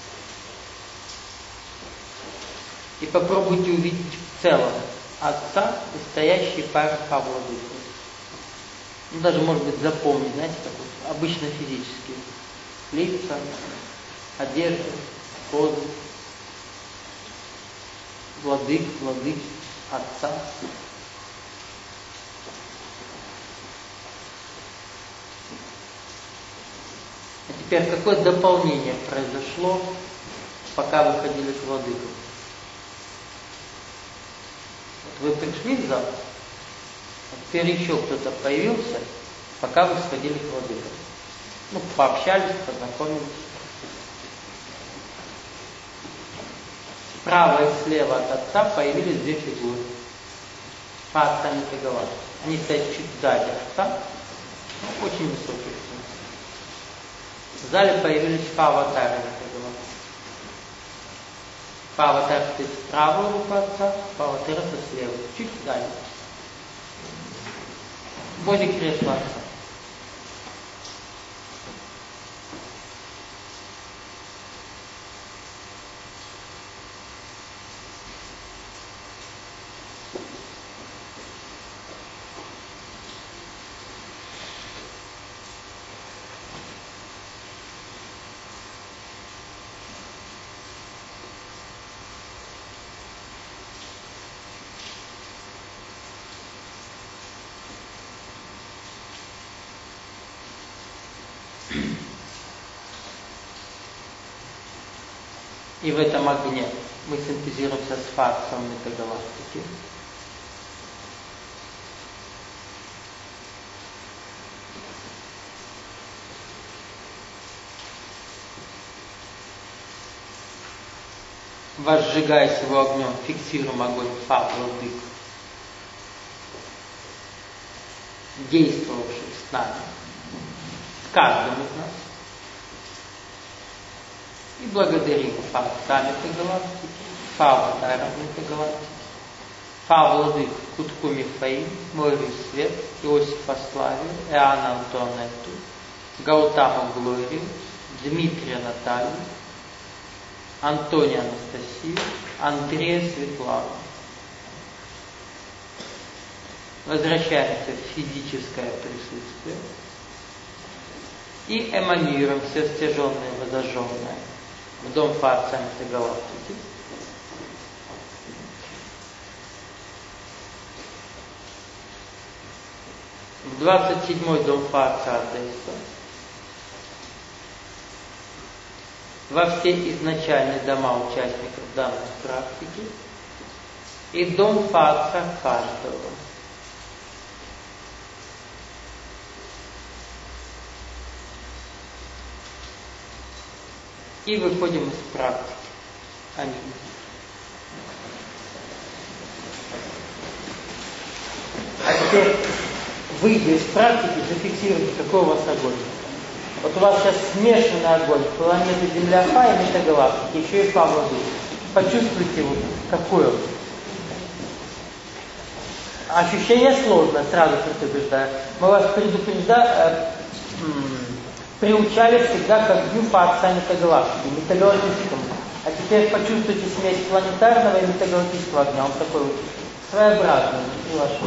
S1: И попробуйте увидеть в целом Отца и стоящий пар Павла Духова. Ну, даже, может быть, запомнить, знаете, как вот обычно физически. Лица, одежда, позы, владык, владык, Отца. А теперь какое дополнение произошло, пока вы ходили к владыкам? Вот вы пришли в зал, а теперь еще кто-то появился, пока вы сходили к владыкам. Ну, пообщались, познакомились. Справа и слева от Отца появились две фигуры. По саммиту галактики. Они стоят чуть сзади Отца, ну, очень высокие. В зале появились два аватара. Два аватара стоит справа руку Отца, два аватара слева, чуть сзади. Возле кресла Отца. И в этом огне мы синтезируемся с факсом метагалактики. Возжигаясь его огнем, фиксируем огонь Павла Дык, действовавших с нами, с каждым из нас. И благодарим Отца метагалактики, Аватара метагалактики, Владык Кутку Михаил, Мойру Свет, Иосифа Славию, Иоанна Антуанетту, Гаутаму Глорию, Дмитрия Наталью, Антония Анастасию, Андрея Светлану. Возвращаемся в физическое присутствие и эманируем все стяженное и возожженное в дом Фарца метагалактики. В двадцать седьмой дом Фарца Одесса. Во все изначальные дома участников данной практики и дом Фарца каждого. И выходим из практики. Аминь. А теперь, выйдя из практики, зафиксируйте, какой у вас огонь. Вот у вас сейчас смешанный огонь, планеты Земля, Фа и метагалактики, еще и Фа Владык. Почувствуйте, вот, какой он. ощущение сложное, сразу предупреждаю. Мы вас предупреждаем, приучали всегда к огню по отца метагалактики, метагалактическому. А теперь почувствуйте смесь планетарного и метагалактического огня. Он такой вот своеобразный, внутри вашего.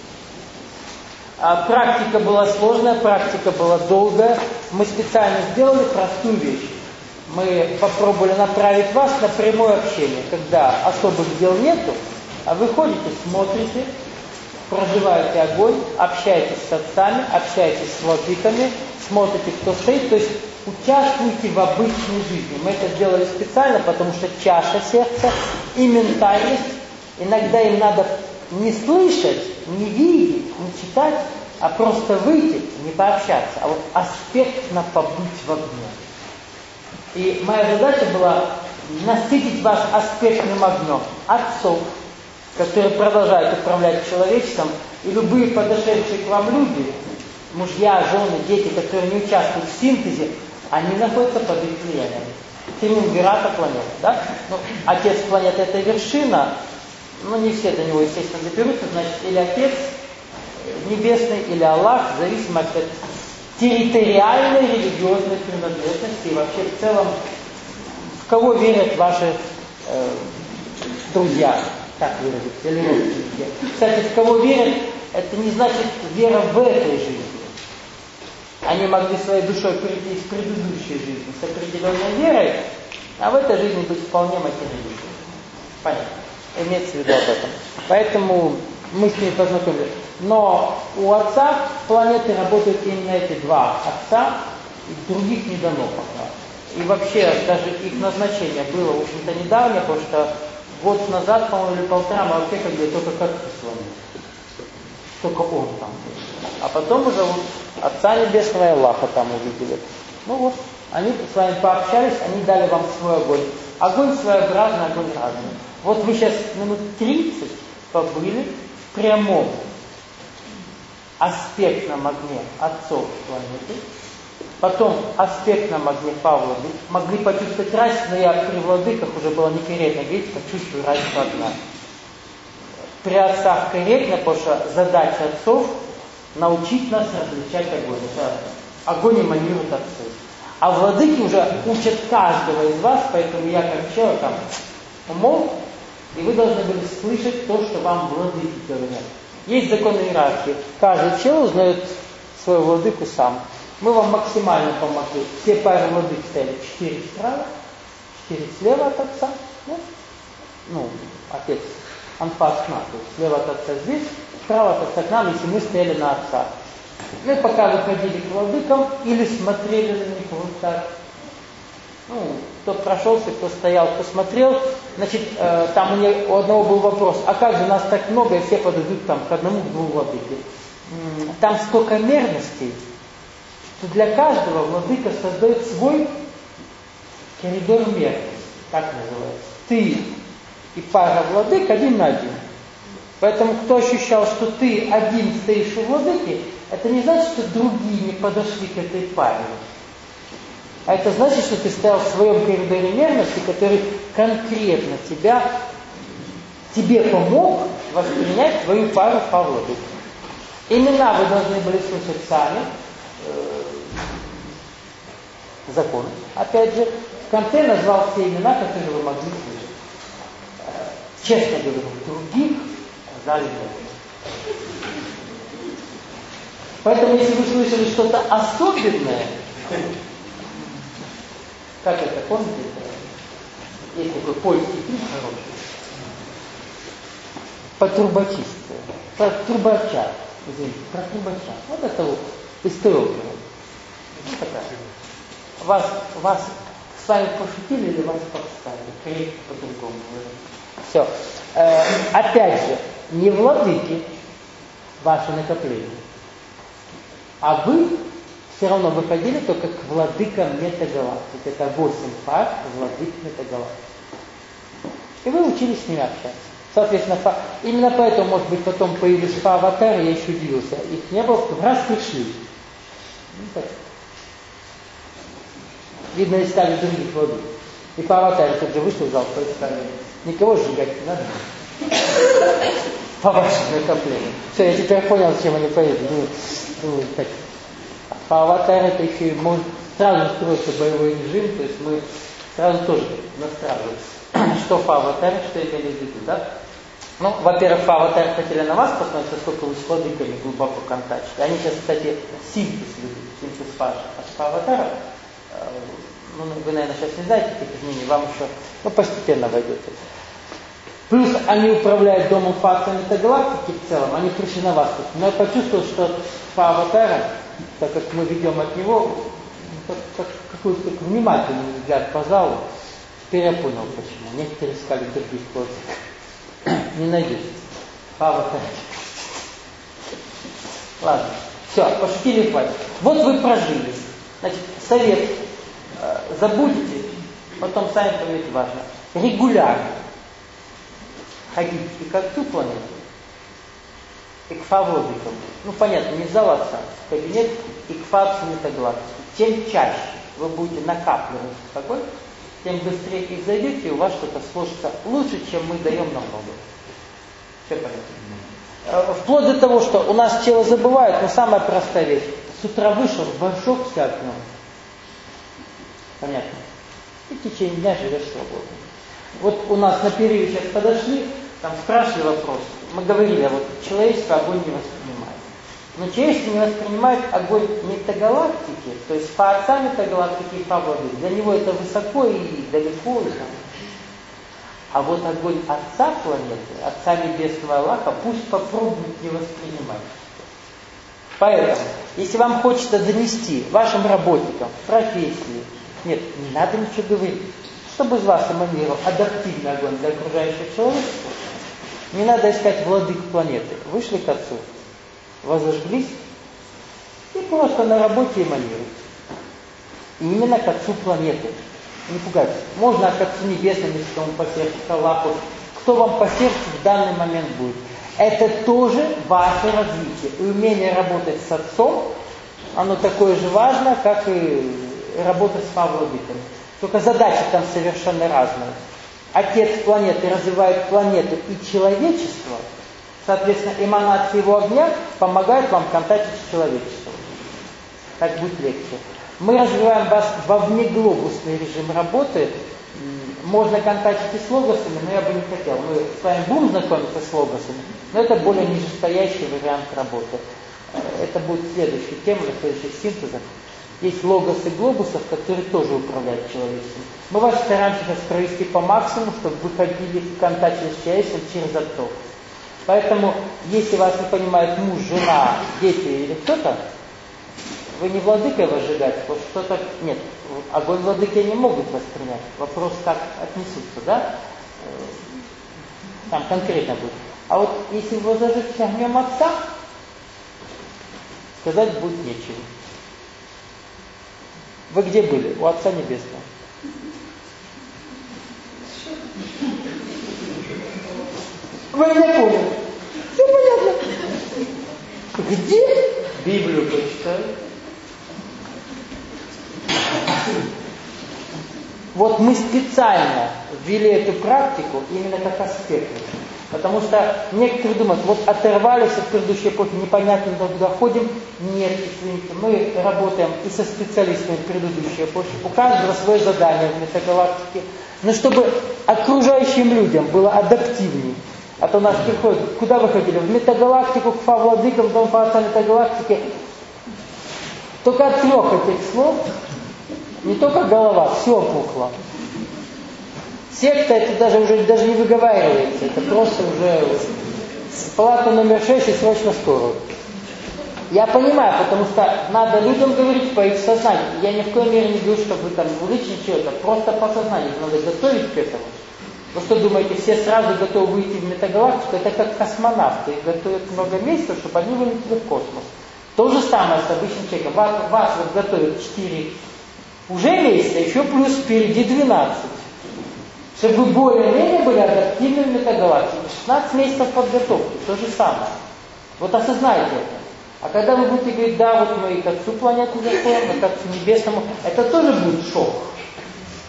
S1: А практика была сложная, практика была долгая. Мы специально сделали простую вещь. Мы попробовали направить вас на прямое общение, когда особых дел нету, а вы ходите, смотрите, проживаете огонь, общаетесь с отцами, общаетесь с владыками, смотрите, кто стоит, то есть участвуйте в обычной жизни. Мы это сделали специально, потому что чаша сердца и ментальность, иногда им надо не слышать, не видеть, не читать, а просто выйти, не пообщаться, а вот аспектно побыть в огне. И моя задача была насытить вас аспектным огнем отцов, которые продолжают управлять человечеством, и любые подошедшие к вам люди, мужья, жены, дети, которые не участвуют в синтезе, они находятся под их влиянием. Триумвирата планеты, да? Ну, отец планеты — это вершина, но не все до него, естественно, доберутся, значит, или отец небесный, или Аллах, зависимо от территориальной религиозной принадлежности и вообще в целом, в кого верят ваши э, друзья, так выразиться, или родственники. Кстати, в кого верят, это не значит вера в этой жизни. Они могли своей душой прийти из предыдущей жизни с определенной верой, а в этой жизни быть вполне материалистом. Понятно. Имеется в виду об этом. Поэтому мы с ней познакомились. Но у отца планеты работают именно эти два отца, и других не дано пока. И вообще даже их назначение было, в общем-то, недавно, потому что год назад, по-моему, или полтора, мы вообще ходили только как слоны. Только он там. А потом уже вот Отца Небесного и Аллаха там увидели. Ну вот, они с вами пообщались, они дали вам свой огонь. Огонь своеобразный, огонь разный. Вот вы сейчас минут тридцать побыли в прямом аспектном огне отцов планеты, потом аспектном огне Павла могли почувствовать разницу, но я при владыках уже было некорректно, видите, как чувствую разницу одна. При отцах корректно, потому что задача отцов научить нас различать огонь. Это огонь эманирует отцы. А владыки уже учат каждого из вас, поэтому я как человек там умолк, и вы должны были слышать то, что вам владыки говорят. Есть законы иерархии. Каждый человек узнает свою владыку сам. Мы вам максимально помогли. Все пары владык стояли четыре справа, четыре слева от отца. Ну, ну отец анфас к нам. То есть слева от отца здесь, справа от отца к нам, если мы стояли на отца. Мы пока выходили к владыкам или смотрели на них вот так. Ну, кто прошелся, кто стоял, кто смотрел. Значит, э, там у, не, у одного был вопрос, а как же нас так много, и все подойдут там к одному, к двум владыке. Там столько мерностей, что для каждого владыка создает свой коридор мерности, так называется. Ты и пара владык один на один. Поэтому кто ощущал, что ты один стоишь у владыки, это не значит, что другие не подошли к этой паре. А это значит, что ты стоял в своем коридоре мерности, который конкретно тебя, тебе помог воспринять твою пару по владыке. Имена вы должны были слышать сами. Э, закон. Опять же, в конце назвал все имена, которые вы могли слышать. Э, честно говорю, других в зале нет. Поэтому, если вы слышали что-то особенное, как это, помните? Есть такой польский фильм хороший. По трубочисту. Про трубача. Извините, про трубача. Вот это вот история. Вот такая. Вас, вас с вами пошутили или вас подставили? Корректно по-другому. Все. Э, опять же, не владыки ваши накопления, а вы все равно выходили только к владыкам метагалактик. Это восемь пар владык метагалактик. И вы учились с ними общаться. Соответственно, по... именно поэтому, может быть, потом появились по аватары, я еще удивился. Их не было, в раз пришли. Ну, так. Видно, искали других владык. И по аватаре тут же вышел в зал, поискали. Никого сжигать не надо. по вашим накоплениям. Все, я теперь понял, зачем они поедут. Ну, ну, так. По аватару это еще и может сразу строится боевой режим, то есть мы сразу тоже настраиваем, что по аватаре, что имели в виду, да? Ну, во-первых, по аватаре хотели на вас посмотреть, насколько вы с владыками глубоко контактите. Они сейчас, кстати, синтез ведут, синтез фажа. А по аватару, ну, вы, наверное, сейчас не знаете таких изменений, вам еще, ну, постепенно войдете. Плюс они управляют домом факторами галактики в целом, они пришли на вас. Но я почувствовал, что по аватарам, так как мы ведем от него, как, как, какой-то внимательный взгляд по залу, теперь я понял, почему. Некоторые искали других плотиков. Не найдете. По аватарам. Ладно. Все, пошутили, хватит. Вот вы прожили. Значит, совет. Забудете, потом сами поймете, важно. Регулярно ходить и к отцу планеты, и к фаводикам. Ну, понятно, не в зал отца, в кабинет, и к фабсу метагалактики. Чем чаще вы будете накапливать спокойно, тем быстрее их зайдете, и у вас что-то сложится лучше, чем мы даем намного. Все понятно. Вплоть до того, что у нас тело забывает, но самая простая вещь. С утра вышел, в горшок сядь. Понятно. И в течение дня живешь свободно. Вот у нас на период сейчас подошли, там спрашивали вопрос. Мы говорили, а вот человечество огонь не воспринимает. Но человечество не воспринимает огонь метагалактики, то есть по отца метагалактики и по воды. Для него это высоко и далеко. И там. А вот огонь отца планеты, отца небесного Аллаха, пусть попробует не воспринимать. Поэтому, если вам хочется донести вашим работникам, профессии, нет, не надо ничего говорить. Чтобы из вас эманировал адаптивный огонь для окружающего человечества, не надо искать владык планеты. Вышли к отцу, возожглись и просто на работе эманируют. И именно к отцу планеты. Не пугайтесь. Можно к отцу небесному, если кому по сердцу, к Аллаху. Кто вам по сердцу в данный момент будет. Это тоже ваше развитие. И умение работать с отцом, оно такое же важно, как и работать с фавладыками. Только задачи там совершенно разные. Отец планеты развивает планету и человечество, соответственно, эманация его огня помогает вам контактировать с человечеством. Так будет легче. Мы развиваем вас во внеглобусный режим работы. Можно контактировать и с логосами, но я бы не хотел. Мы с вами будем знакомиться с логосами, но это более нижестоящий вариант работы. Это будет следующая тема на следующих синтезах. Есть логосы глобусов, которые тоже управляют человечеством. Мы вас стараемся сейчас провести по максимуму, чтобы вы ходили в контакт с человечеством через отток. Поэтому, если вас не понимает муж, жена, дети или кто-то, вы не владыкой возжигать, вот что-то... Нет, огонь владыки не могут воспринять. Вопрос, как отнесутся, да? Там конкретно будет. А вот если вы зажжете огнем отца, сказать будет нечего. Вы где были? У Отца Небесного. Вы меня поняли? Все понятно. Где? Библию прочитаю. Вот мы специально ввели эту практику именно как аспект. Потому что некоторые думают, вот оторвались от предыдущей эпохи, непонятно куда ходим. Нет, извините, мы работаем и со специалистами предыдущей эпохи. У каждого свое задание в метагалактике. Но чтобы окружающим людям было адаптивнее. А то нас приходят, куда вы ходили? В метагалактику, к фавладыкам, в дом фаата метагалактики. Только от трех этих слов, не только голова, все опухло. Секта это даже уже даже не выговаривается, это просто уже палата номер шесть и срочно скорую. Я понимаю, потому что надо людям говорить по их сознанию. Я ни в коей мере не говорю, чтобы вы там личный человек, просто по сознанию надо готовить к этому. Вы что думаете, все сразу готовы выйти в метагалактику? Это как космонавты, их готовят много месяцев, чтобы они вылетели в космос. То же самое с обычным человеком. Вас, вас вот готовят четыре уже месяца, еще плюс впереди двенадцать. Чтобы вы более-менее были адаптивны в метагалактике. шестнадцать месяцев подготовки, то же самое. Вот осознайте это. А когда вы будете говорить, да, вот мы и к Отцу планеты заходим, и к Отцу Небесному, это тоже будет шок.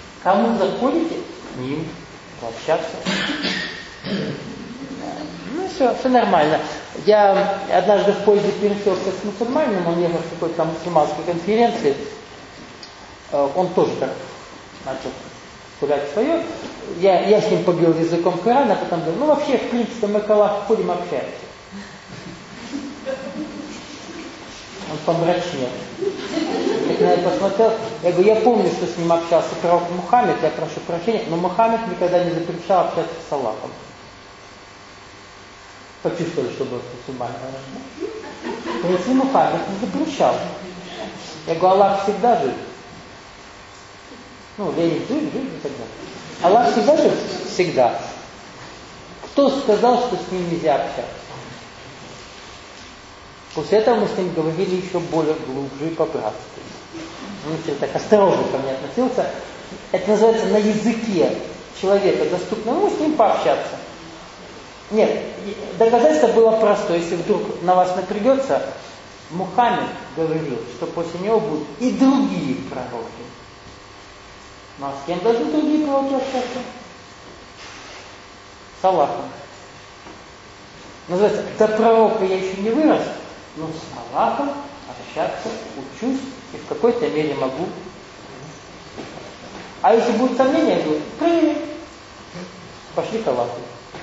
S1: Кому заходите? К ним. Пообщаться. Ну, все, все нормально. Я однажды в поезде пересекся с мусульманином, он ехал с какой-то там мусульманской конференции, он тоже так начал гулять свое. Я, я с ним побил языком Корана, а потом говорю, ну вообще, в принципе, мы к Аллаху ходим, общаемся. Он помрачнел. Я на это посмотрел, я говорю, я помню, что с ним общался пророк Мухаммед, я прошу прощения, но Мухаммед никогда не запрещал общаться с Аллахом. Почувствовали, что был мусульманин. Если Мухаммед не запрещал. Я говорю, Аллах всегда жив. Ну, Ленин жив, жив и так далее. Аллах всегда жив? Всегда. Кто сказал, что с ним нельзя общаться? После этого мы с ним говорили еще более глубже и по-братски. Он так осторожно ко мне относился. Это называется на языке человека доступно. Мы с ним пообщаться. Нет, доказательство было простое. Если вдруг на вас напрягется, Мухаммед говорил, что после него будут и другие пророки. Ну а с кем должны другие пророки общаться? С Аллахом. Называется, до пророка я еще не вырос, но с Аллахом общаться учусь и в какой-то мере могу. А если будут сомнения, я говорю, приняли. Пошли к Аллаху.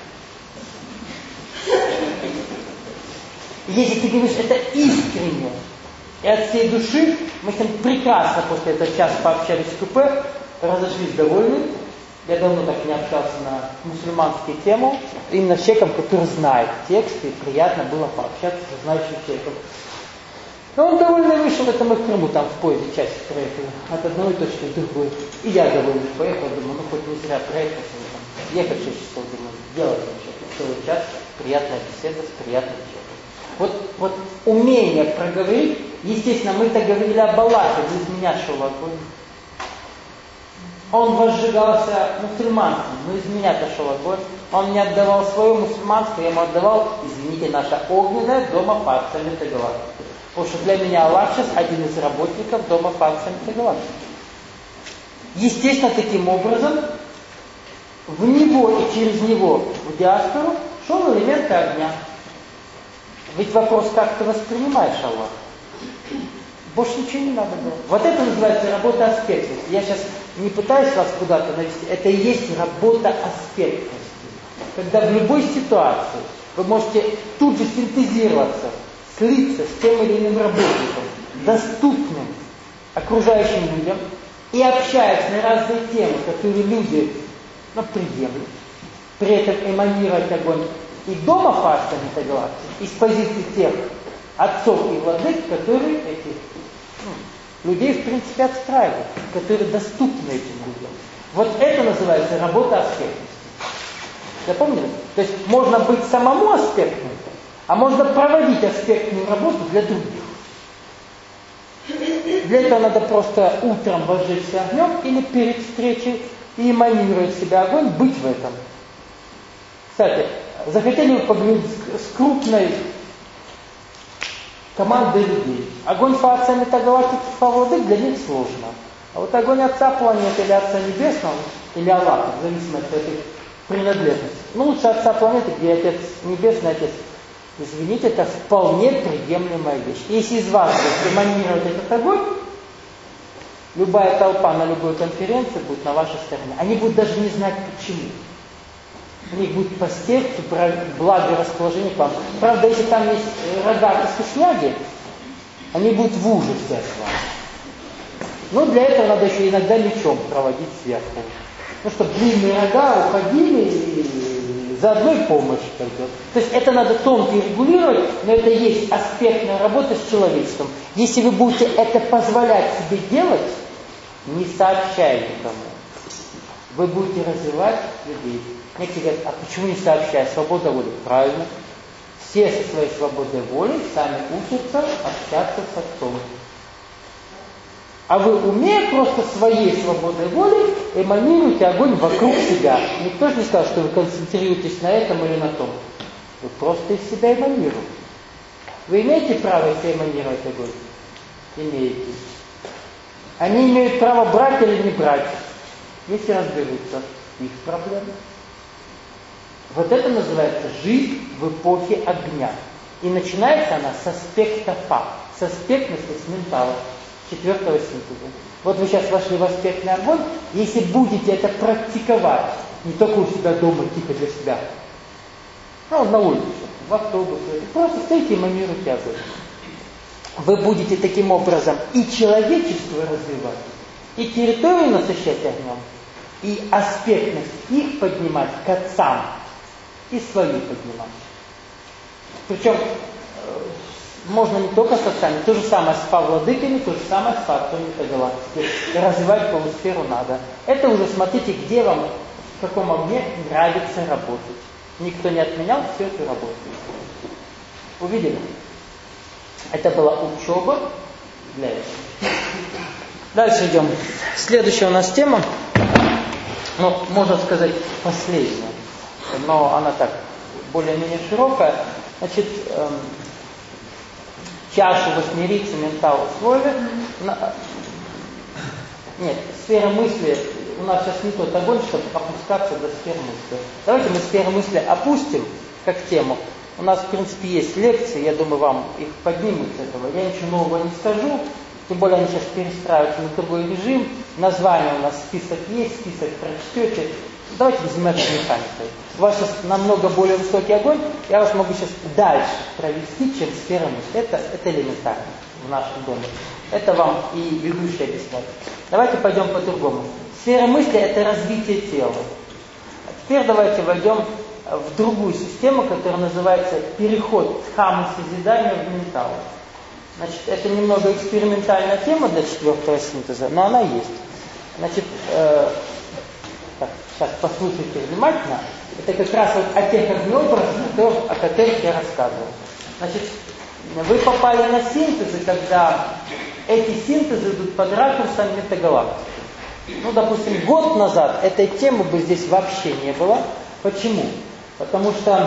S1: Если ты говоришь это искренне и от всей души, мы с ним прекрасно после этого часа пообщались в купе, разошлись довольны. Я давно так не общался на мусульманские темы, именно с человеком, который знает текст, и приятно было пообщаться со знающим человеком. Но он довольный вышел, это мы в Крыму там в поезде часть проехали, от одной точки к другой. И я довольный поехал, думаю, ну хоть не зря проехал, там, ехать шесть часов, думаю, делать ничего, целый час, приятная беседа с приятным человеком. Вот, вот умение проговорить, естественно, мы-то говорили об Аллахе, без меня шел огонь. Он возжигался мусульманским, но из меня-то шел огонь. Он мне отдавал свое мусульманское, я ему отдавал, извините, наше огненное дома по Аксамита Галактики. Потому что для меня Аллах сейчас один из работников дома по Аксамита Галактики. Естественно, таким образом, в него и через него в диаспору шел элемент огня. Ведь вопрос, как ты воспринимаешь Аллаха? Больше ничего не надо было. Вот это называется работа аспектности. Я сейчас не пытаюсь вас куда-то навести. Это и есть работа аспектности. Когда в любой ситуации вы можете тут же синтезироваться, слиться с тем или иным работником, доступным окружающим людям, и общаясь на разные темы, которые люди ну, приемлют, при этом эманировать огонь и дома фактами этой галактики, из позиции тех отцов и владык, которые эти ну, людей в принципе отстраивают, которые доступны этим людям. Вот это называется работа аспектности. Запомнили? То есть можно быть самому аспектным, а можно проводить аспектную работу для других. Для этого надо просто утром возжечься огнем или перед встречей и эманировать в себя огонь, быть в этом. Кстати, захотели вы поговорить с крупной командой людей. Огонь по отцам метагалактики владык для них сложно. А вот огонь отца планеты или отца небесного, или Аллаха, в зависимости от их принадлежности. Ну, лучше отца планеты, где отец небесный, отец. Извините, это вполне приемлемая вещь. Если из вас будет эманировать этот огонь, любая толпа на любой конференции будет на вашей стороне. Они будут даже не знать почему. У них будет постель, благо расположение к вам. Правда, если там есть рогатые сушняги, они будут в ужасе от вас. Но для этого надо еще иногда мечом проводить сверху. Ну, чтобы длинные рога уходили, и заодно и помощь пойдет. То есть это надо тонко регулировать, но это есть аспектная работа с человечеством. Если вы будете это позволять себе делать, не сообщая никому, вы будете развивать людей. Некоторые говорят, а почему не сообщая? Свобода воли. Правильно. Все со своей свободой воли сами учатся общаться с Отцом. А вы, умея просто своей свободой воли, эманируете огонь вокруг себя. Никто же не сказал, что вы концентрируетесь на этом или на том. Вы просто из себя эманируете. Вы имеете право из себя эманировать огонь? Имеете. Они имеют право брать или не брать. Если разберутся, их проблемы. Вот это называется жизнь в эпохе огня. И начинается она с аспекта фа, с аспектности, с ментала, четвертого синтеза. Вот вы сейчас вошли в аспектный огонь, если будете это практиковать, не только у себя дома, тихо для себя, ну, на улице, в автобусе, просто стоите и манируйте огонь. Вы будете таким образом и человечество развивать, и территорию насыщать огнем, и аспектность их поднимать к отцам, и свою поднимать. Причем можно не только с отцами, то же самое с фа-владыками, то же самое с факторами галактики. Развивать полусферу надо. Это уже смотрите, где вам, в каком огне нравится работать. Никто не отменял, все это работает. Увидели? Это была учеба для этого. Дальше идем. Следующая у нас тема, ну, можно сказать, последняя, но она так, более-менее широкая. Значит, эм, чашу восьмерицу ментал условия. Нет, сфера мысли, у нас сейчас не тот огонь, чтобы опускаться до сферы мысли. Давайте мы сферу мысли опустим как тему. У нас, в принципе, есть лекции, я думаю, вам их поднимут с этого. Я ничего нового не скажу, тем более они сейчас перестраиваются на другой режим. Название у нас список есть, список прочтете. Давайте заниматься механикой. У вас сейчас намного более высокий огонь, я вас могу сейчас дальше провести, чем сфера мысли. Это, это элементарно в нашем доме. Это вам и ведущий объясняет. Давайте пойдем по-другому. Сфера мысли – это развитие тела. А теперь давайте войдем в другую систему, которая называется переход дхаммы созидания в ментал. Значит, это немного экспериментальная тема для четвертого синтеза, но она есть. Значит, э, так, сейчас послушайте внимательно. Это как раз вот о тех огнеобразах, о которых я рассказывал. Значит, вы попали на синтезы, когда эти синтезы идут под ракурсом метагалактики. Ну, допустим, год назад этой темы бы здесь вообще не было. Почему? Потому что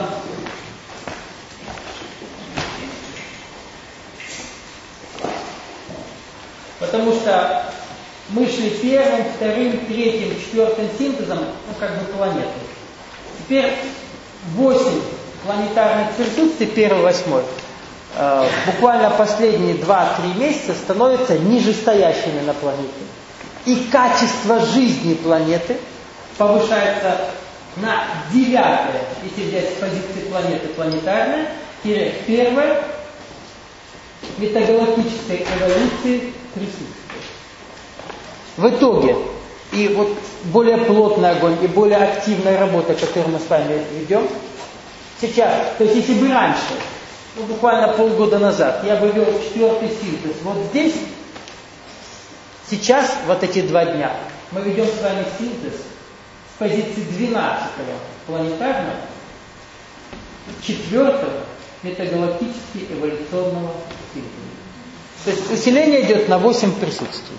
S1: потому что мы шли первым, вторым, третьим, четвертым синтезом, ну, как бы планеты. Теперь восемь планетарных присутствий, первый, восьмой, э, буквально последние два-три месяца становятся нижестоящими на планете. И качество жизни планеты повышается на девятое, если взять с позиции планеты планетарная, первое метагалактической эволюции присутствия. В итоге, и вот более плотный огонь, и более активная работа, которую мы с вами ведем, сейчас, то есть если бы раньше, ну, буквально полгода назад, я бы вел четвертый синтез вот здесь, сейчас, вот эти два дня, мы ведем с вами синтез с позиции двенадцатого планетарного, четвертого метагалактически эволюционного синтеза. То есть усиление идет на восемь присутствий.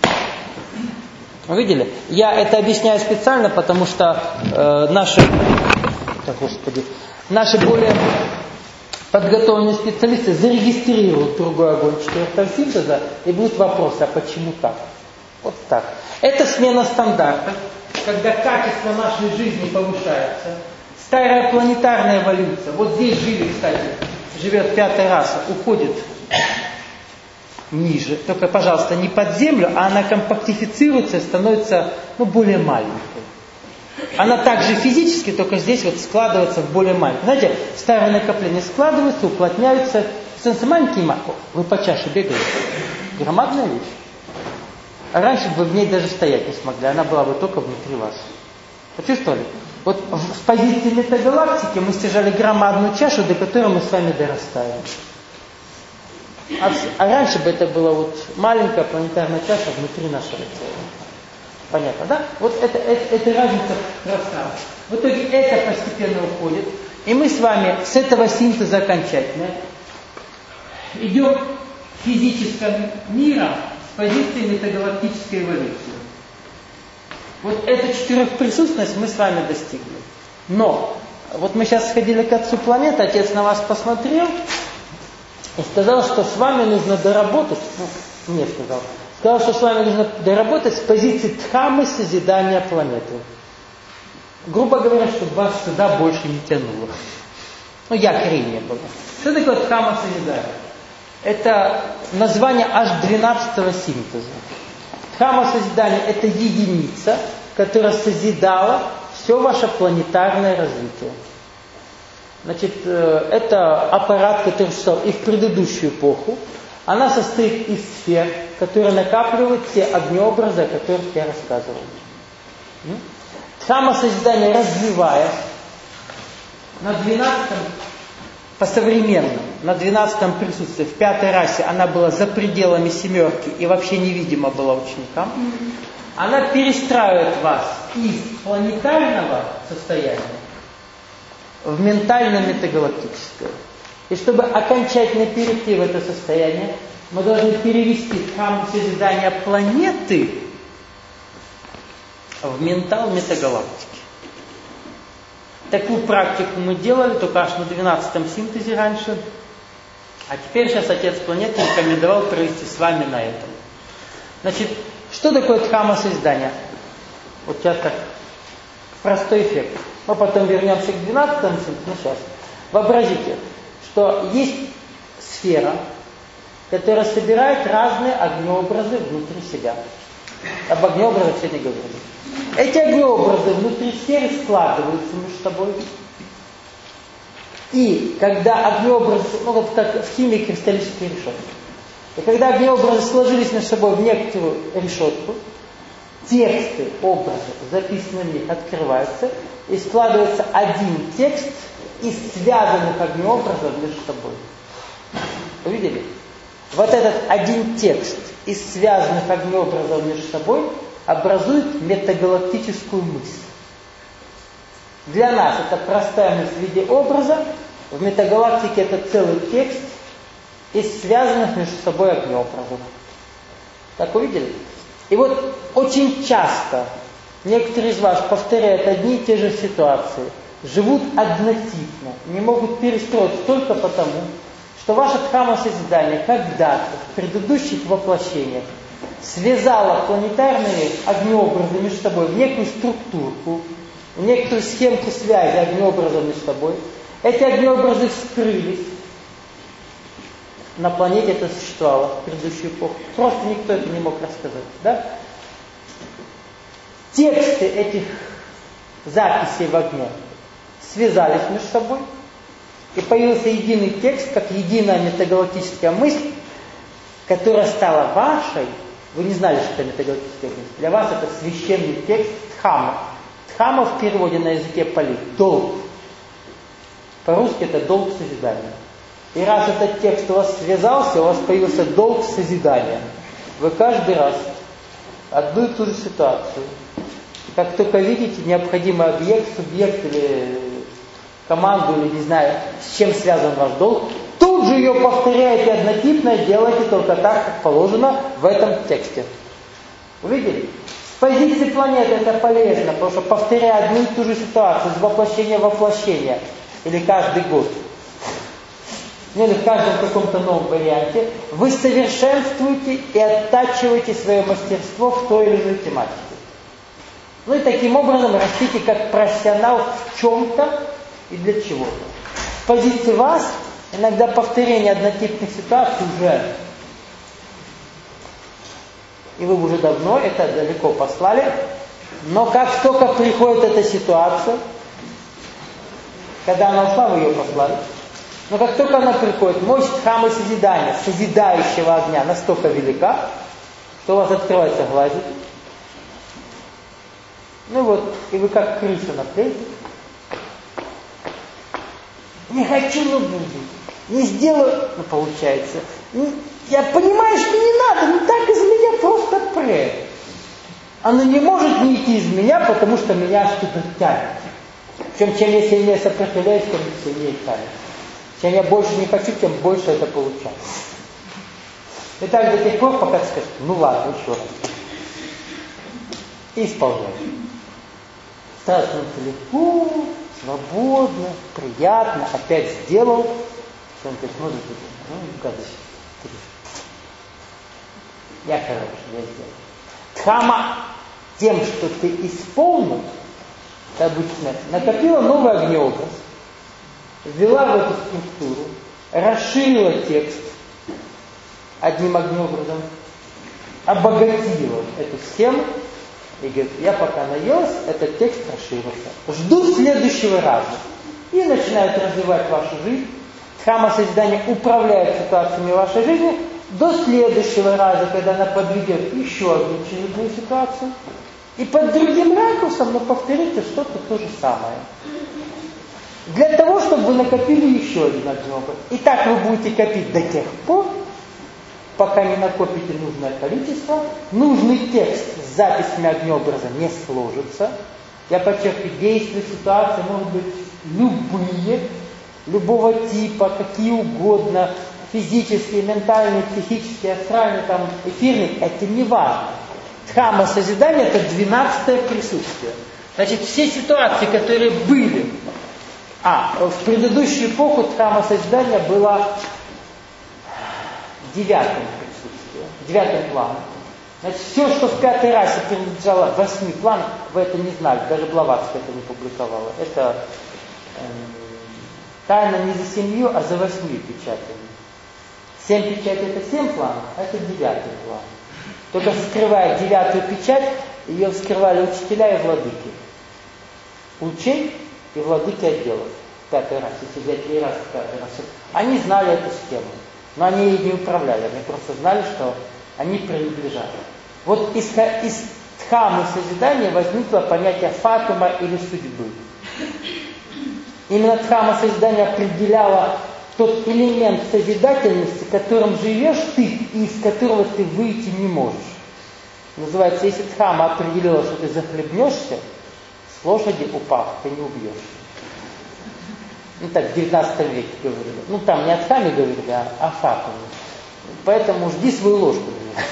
S1: Вы видели? Я это объясняю специально, потому что э, наши, так, господи, наши более подготовленные специалисты зарегистрируют другой огонь четвертого синтеза, и будут вопросы, а почему так? Вот так. Это смена стандартов, когда качество нашей жизни повышается. Старая планетарная эволюция, вот здесь жили, кстати, живет пятая раса, уходит ниже. Только, пожалуйста, не под землю, а она компактифицируется и становится, ну, более маленькой. Она также физически, только здесь вот складывается в более маленькую. Знаете, старые накопления складываются, уплотняются. Становятся маленькие маленькие. Вы по чаше бегаете. Громадная вещь. А раньше бы в ней даже стоять не смогли. Она была бы только внутри вас. Почувствовали? Вот в позиции метагалактики мы стяжали громадную чашу, до которой мы с вами дорастаем. А, а раньше бы это была вот маленькая планетарная чаша внутри нашего тела. Понятно, да? Вот это, это, это разница пространства. В итоге это постепенно уходит. И мы с вами с этого синтеза окончательно идем физическим миром с позиции метагалактической эволюции. Вот эту четырехприсутственность мы с вами достигли. Но, вот мы сейчас сходили к отцу планеты, отец на вас посмотрел и сказал, что с вами нужно доработать, ну, мне сказал, сказал, что с вами нужно доработать с позиции дхаммы созидания планеты. грубо говоря, чтобы вас сюда больше не тянуло. Ну, якорей не было. Что такое Дхамма созидания? Это название аж двенадцатого синтеза. Дхамма созидания – это единица, которая созидала все ваше планетарное развитие. Значит, это аппарат, который существовал и в предыдущую эпоху. Она состоит из сфер, которые накапливают те огнеобразы, о которых я рассказывал. Дхамма созидания, развиваясь, на двенадцатом, по-современному, на двенадцатом присутствии, в пятой расе, она была за пределами семерки и вообще невидима была ученикам. Она перестраивает вас из планетарного состояния в ментально-метагалактическое. И чтобы окончательно перейти в это состояние, мы должны перевести Дхамму созидания планеты в ментал метагалактики. Такую практику мы делали только аж на двенадцатом синтезе раньше. А теперь сейчас Отец Планеты рекомендовал провести с вами на этом. Значит, что такое Дхамма созидания? Вот сейчас так, простой эффект. Мы потом вернемся к двенадцатому синтезу, но сейчас. Вообразите, что есть сфера, которая собирает разные огнеобразы внутри себя. Об огнеобразах сегодня говорили. Эти огнеобразы внутри сферы складываются между собой. И когда огнеобразы, ну вот как в химии кристаллические решетки. И когда огнеобразы сложились между собой в некоторую решетку, тексты, образы, записанные в них, открываются, и складывается один текст из связанных огнеобразов между собой. Вы видели? Вот этот один текст из связанных огнеобразов между собой образует метагалактическую мысль. Для нас это простая мысль в виде образа, в метагалактике это целый текст из связанных между собой огнеобразов. Так вы видели? И вот очень часто некоторые из вас повторяют одни и те же ситуации, живут однотипно, не могут перестроиться только потому, что ваше Дхамма созидание когда-то в предыдущих воплощениях связала планетарные огнеобразы между собой в некую структурку, в некоторую схемку связи огнеобразов между собой. Эти огнеобразы вскрылись. На планете это существовало в предыдущую эпоху. Просто никто это не мог рассказать. Да? Тексты этих записей в огне связались между собой, и появился единый текст, как единая метагалактическая мысль, которая стала вашей. Вы не знали, что это метагалактическая мысль. Для вас это священный текст Дхамма. Дхамма в переводе на языке пали – долг. По-русски это долг созидания. И раз этот текст у вас связался, у вас появился долг созидания. Вы каждый раз одну и ту же ситуацию, как только видите необходимый объект, субъект или команду, или не знаю, с чем связан ваш долг, тут же ее повторяете однотипно, делаете только так, как положено в этом тексте. Увидели? С позиции планеты это полезно, потому что повторяя одну и ту же ситуацию из воплощения в воплощение, или каждый год, ну или в каждом каком-то новом варианте, вы совершенствуете и оттачиваете свое мастерство в той или иной тематике. Ну и таким образом растите как профессионал в чем-то и для чего-то. С позиции вас иногда повторение однотипных ситуаций уже, и вы уже давно это далеко послали, но как только приходит эта ситуация, когда она ушла, вы ее послали, но как только она приходит, мощь Дхаммы созидания, созидающего огня, настолько велика, что у вас открывается глазик. Ну вот, и вы как крыса на плете. Не хочу, но буду. Не сделаю, но получается. Я понимаю, что не надо, но так из меня просто прет. Оно не может не идти из меня, потому что меня что-то тянет. Причем, чем я сильнее сопротивляюсь, тем сильнее тянет. Чем я больше не хочу, тем больше это получается. И так до тех пор, пока ты скажешь, ну ладно, еще раз. И исполняешь. Достаточно легко, свободно, приятно, опять сделал. Он говорит, ну, ну, гадость. Я хороший, я сделал. Дхамма тем, что ты исполнил, это обычно, накопила новый огнеобраз, ввела в эту структуру, расширила текст одним огнеобразом, обогатила эту схему и говорит, я пока наелась, этот текст расширился. Жду следующего раза. И начинают развивать вашу жизнь. Дхамма созидания управляет ситуациями вашей жизни до следующего раза, когда она подведет еще одну очередную ситуацию. И под другим ракурсом, но повторите что-то то же самое. Для того, чтобы вы накопили еще один огнеобраз. И так вы будете копить до тех пор, пока не накопите нужное количество, нужный текст с записями огнеобраза не сложится. Я подчеркиваю, действия, ситуации могут быть любые, любого типа, какие угодно, физические, ментальные, психические, астральные, там, эфирные, это не важно. Дхамма созидания – это двенадцатое присутствие. Значит, все ситуации, которые были, а в предыдущую эпоху дхамма созидания была девятым присутствием, девятым планом. Значит, все, что в пятой расе принадлежало восьми планам, вы это не знали, даже Блаватская это не публиковала. Это э, тайна не за семью, а за восьмью печатями. Семь печатей это семь планов, а это девятый план. Только вскрывая девятую печать, ее вскрывали учителя и владыки. Учей и владыки отделов. Пятый раз, если взять три раза в пятый раз. Они знали эту схему, но они ей не управляли, они просто знали, что они принадлежали. Вот из, из дхаммы созидания возникло понятие фатума или судьбы. Именно дхамма созидания определяла тот элемент созидательности, которым живешь ты и из которого ты выйти не можешь. Называется, если дхамма определила, что ты захлебнешься, с лошади упав, ты не убьешься. Ну так, в девятнадцатом веке говорили. Ну там не о дхамме говорили, а о фатуме. Поэтому жди свою ложку.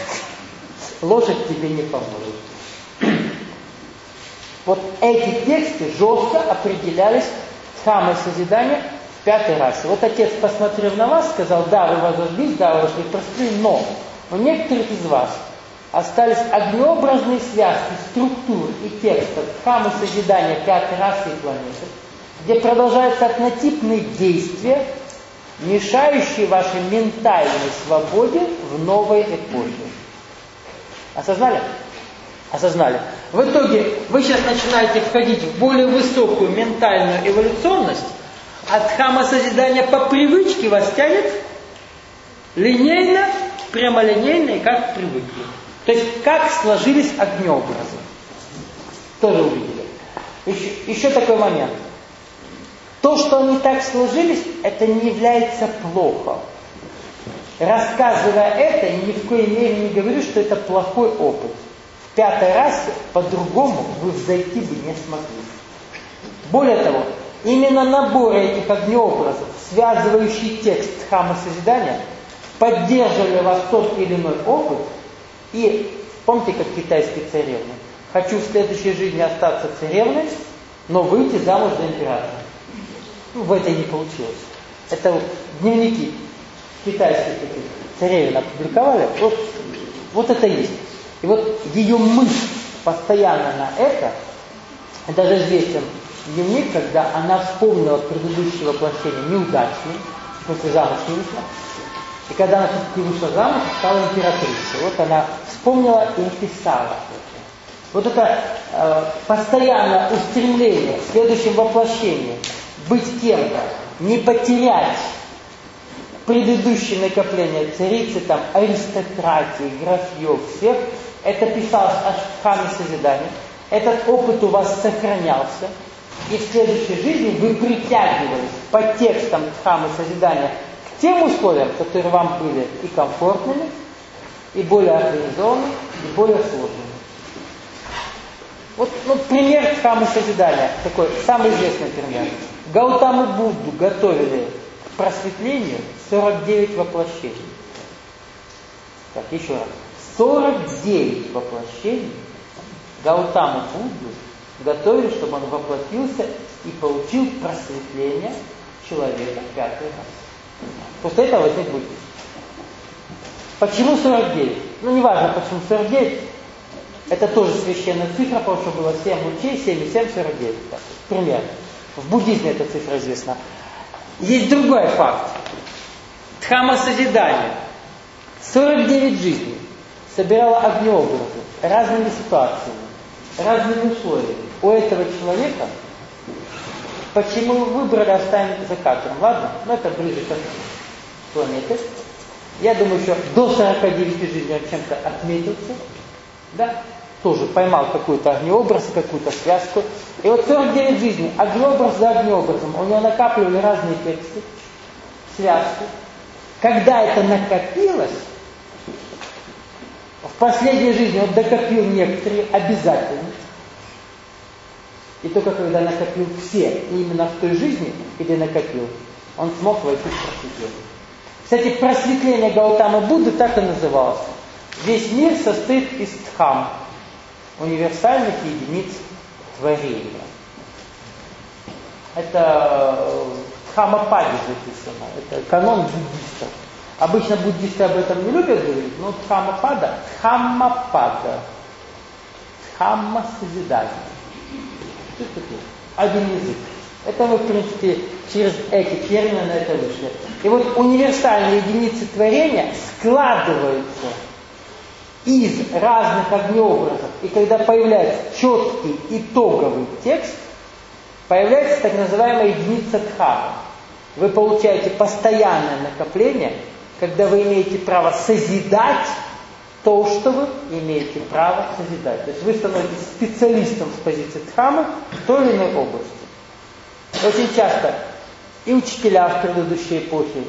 S1: Лошадь тебе не поможет. Вот эти тексты жестко определялись дхаммой созидания в пятой расе. Вот отец, посмотрев на вас, сказал, да, вы возродились, да, вы вошли в простые, но у некоторых из вас остались огнеобразные связки структур и текстов дхаммы созидания пятой расы и планеты, где продолжаются однотипные действия, мешающие вашей ментальной свободе в новой эпохе. Осознали? Осознали. В итоге вы сейчас начинаете входить в более высокую ментальную эволюционность, а дхамма созидания по привычке вас тянет линейно, прямолинейно и как привыкли. То есть как сложились огнеобразы. Тоже увидели. Еще, еще такой момент. То, что они так сложились, это не является плохо. Рассказывая это, ни в коей мере не говорю, что это плохой опыт. В пятой расе по-другому вы взойти бы не смогли. Более того, именно набор этих огнеобразов, связывающий текст дхаммы созидания, поддерживали вас тот или иной опыт. И помните, как китайские царевны? Хочу в следующей жизни остаться царевной, но выйти замуж за императора. Ну, в этой не получилось. Это дневники китайских царевен опубликовали. Вот, вот это есть. И вот ее мысль постоянно на это, даже известен дневник, когда она вспомнила предыдущее воплощение неудачное, после замуж не вышла. И когда она все-таки вышла замуж, стала императрицей. Вот она вспомнила и написала это. Вот это э, постоянное устремление в следующем воплощении быть кем-то, не потерять предыдущее накопление царицы, там, аристократии, графьев, всех, это писалось аж в дхамме созидания. Этот опыт у вас сохранялся. И в следующей жизни вы притягивались по текстам дхаммы созидания к тем условиям, которые вам были и комфортными, и более организованными, и более сложными. Вот ну, пример дхаммы созидания, такой самый известный пример. Гаутаму Будду готовили к просветлению сорок девять воплощений. Так, еще раз. сорок девять воплощений Гаутаму Будду готовили, чтобы он воплотился и получил просветление человека в пятый раз. После этого возник буддизм. Почему сорок девять? Ну, не важно, почему сорок девять. Это тоже священная цифра, потому что было семь лучей, семь и семь, сорок девять. Так, примерно. В буддизме эта цифра известна. Есть другой факт. Дхамма созидания. сорок девять жизней собирала огнеобразы разными ситуациями, разными условиями. У этого человека, почему вы выбрали оставить за кадром, ладно? Но это ближе к планете. Я думаю, что до сорока девяти жизней он чем-то отметился, да? Тоже поймал какой-то огнеобраз, какую-то связку. И вот сорок девять жизней, огнеобраз за огнеобразом, у него накапливали разные тексты, связки. Когда это накопилось, в последней жизни он докопил некоторые обязательно. И только когда накопил все, и именно в той жизни, где накопил, он смог войти в просветление. Кстати, просветление Гаутамы Будды так и называлось. Весь мир состоит из дхам, универсальных единиц творения. Это в Дхаммападе записано, это канон буддистов. Обычно буддисты об этом не любят говорить, но Дхаммапада, Дхаммапада, Дхамма созидания. Что это такое? Один язык. Это мы, в принципе, через эти термины на это вышли. И вот универсальные единицы творения складываются из разных огнеобразов. И когда появляется четкий итоговый текст, появляется так называемая единица дхамма. Вы получаете постоянное накопление, когда вы имеете право созидать то, что вы имеете право созидать. То есть вы становитесь специалистом с позиции дхаммы в той или иной области. Очень часто и учителя в предыдущей эпохе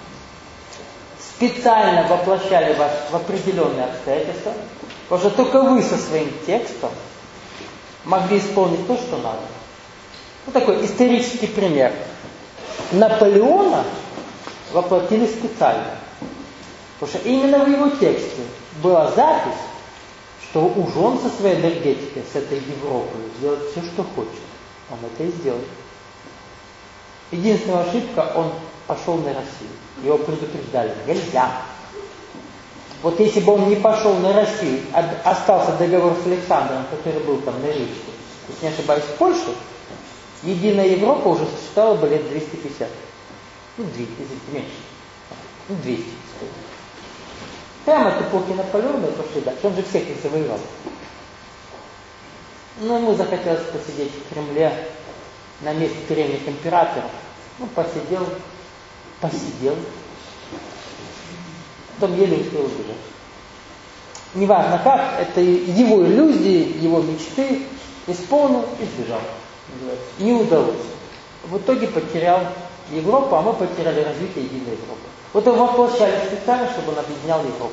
S1: специально воплощали вас в определенные обстоятельства, потому что только вы со своим текстом могли исполнить то, что надо. Вот такой исторический пример. Наполеона воплотили специально, потому что именно в его тексте была запись, что уж он со своей энергетикой, с этой Европой сделает все, что хочет. Он это и сделает. Единственная ошибка, он пошел на Россию. Его предупреждали, нельзя. Вот если бы он не пошел на Россию, а остался договор с Александром, который был там на речке, если не ошибаюсь, в Польше, единая Европа уже существовала бы лет двести пятьдесят. Ну, двести, извините, меньше. Ну, двести. Прямо от эпохи Наполеона и пошли дальше. Он же всех их завоевал. Но ему захотелось посидеть в Кремле на месте древних императоров. Ну, посидел, посидел. Потом еле успел убежать. Неважно как, это его иллюзии, его мечты исполнил и сбежал. Не удалось. В итоге потерял Европу, а мы потеряли развитие единой Европы. Вот его воплощали специально, чтобы он объединял Европу.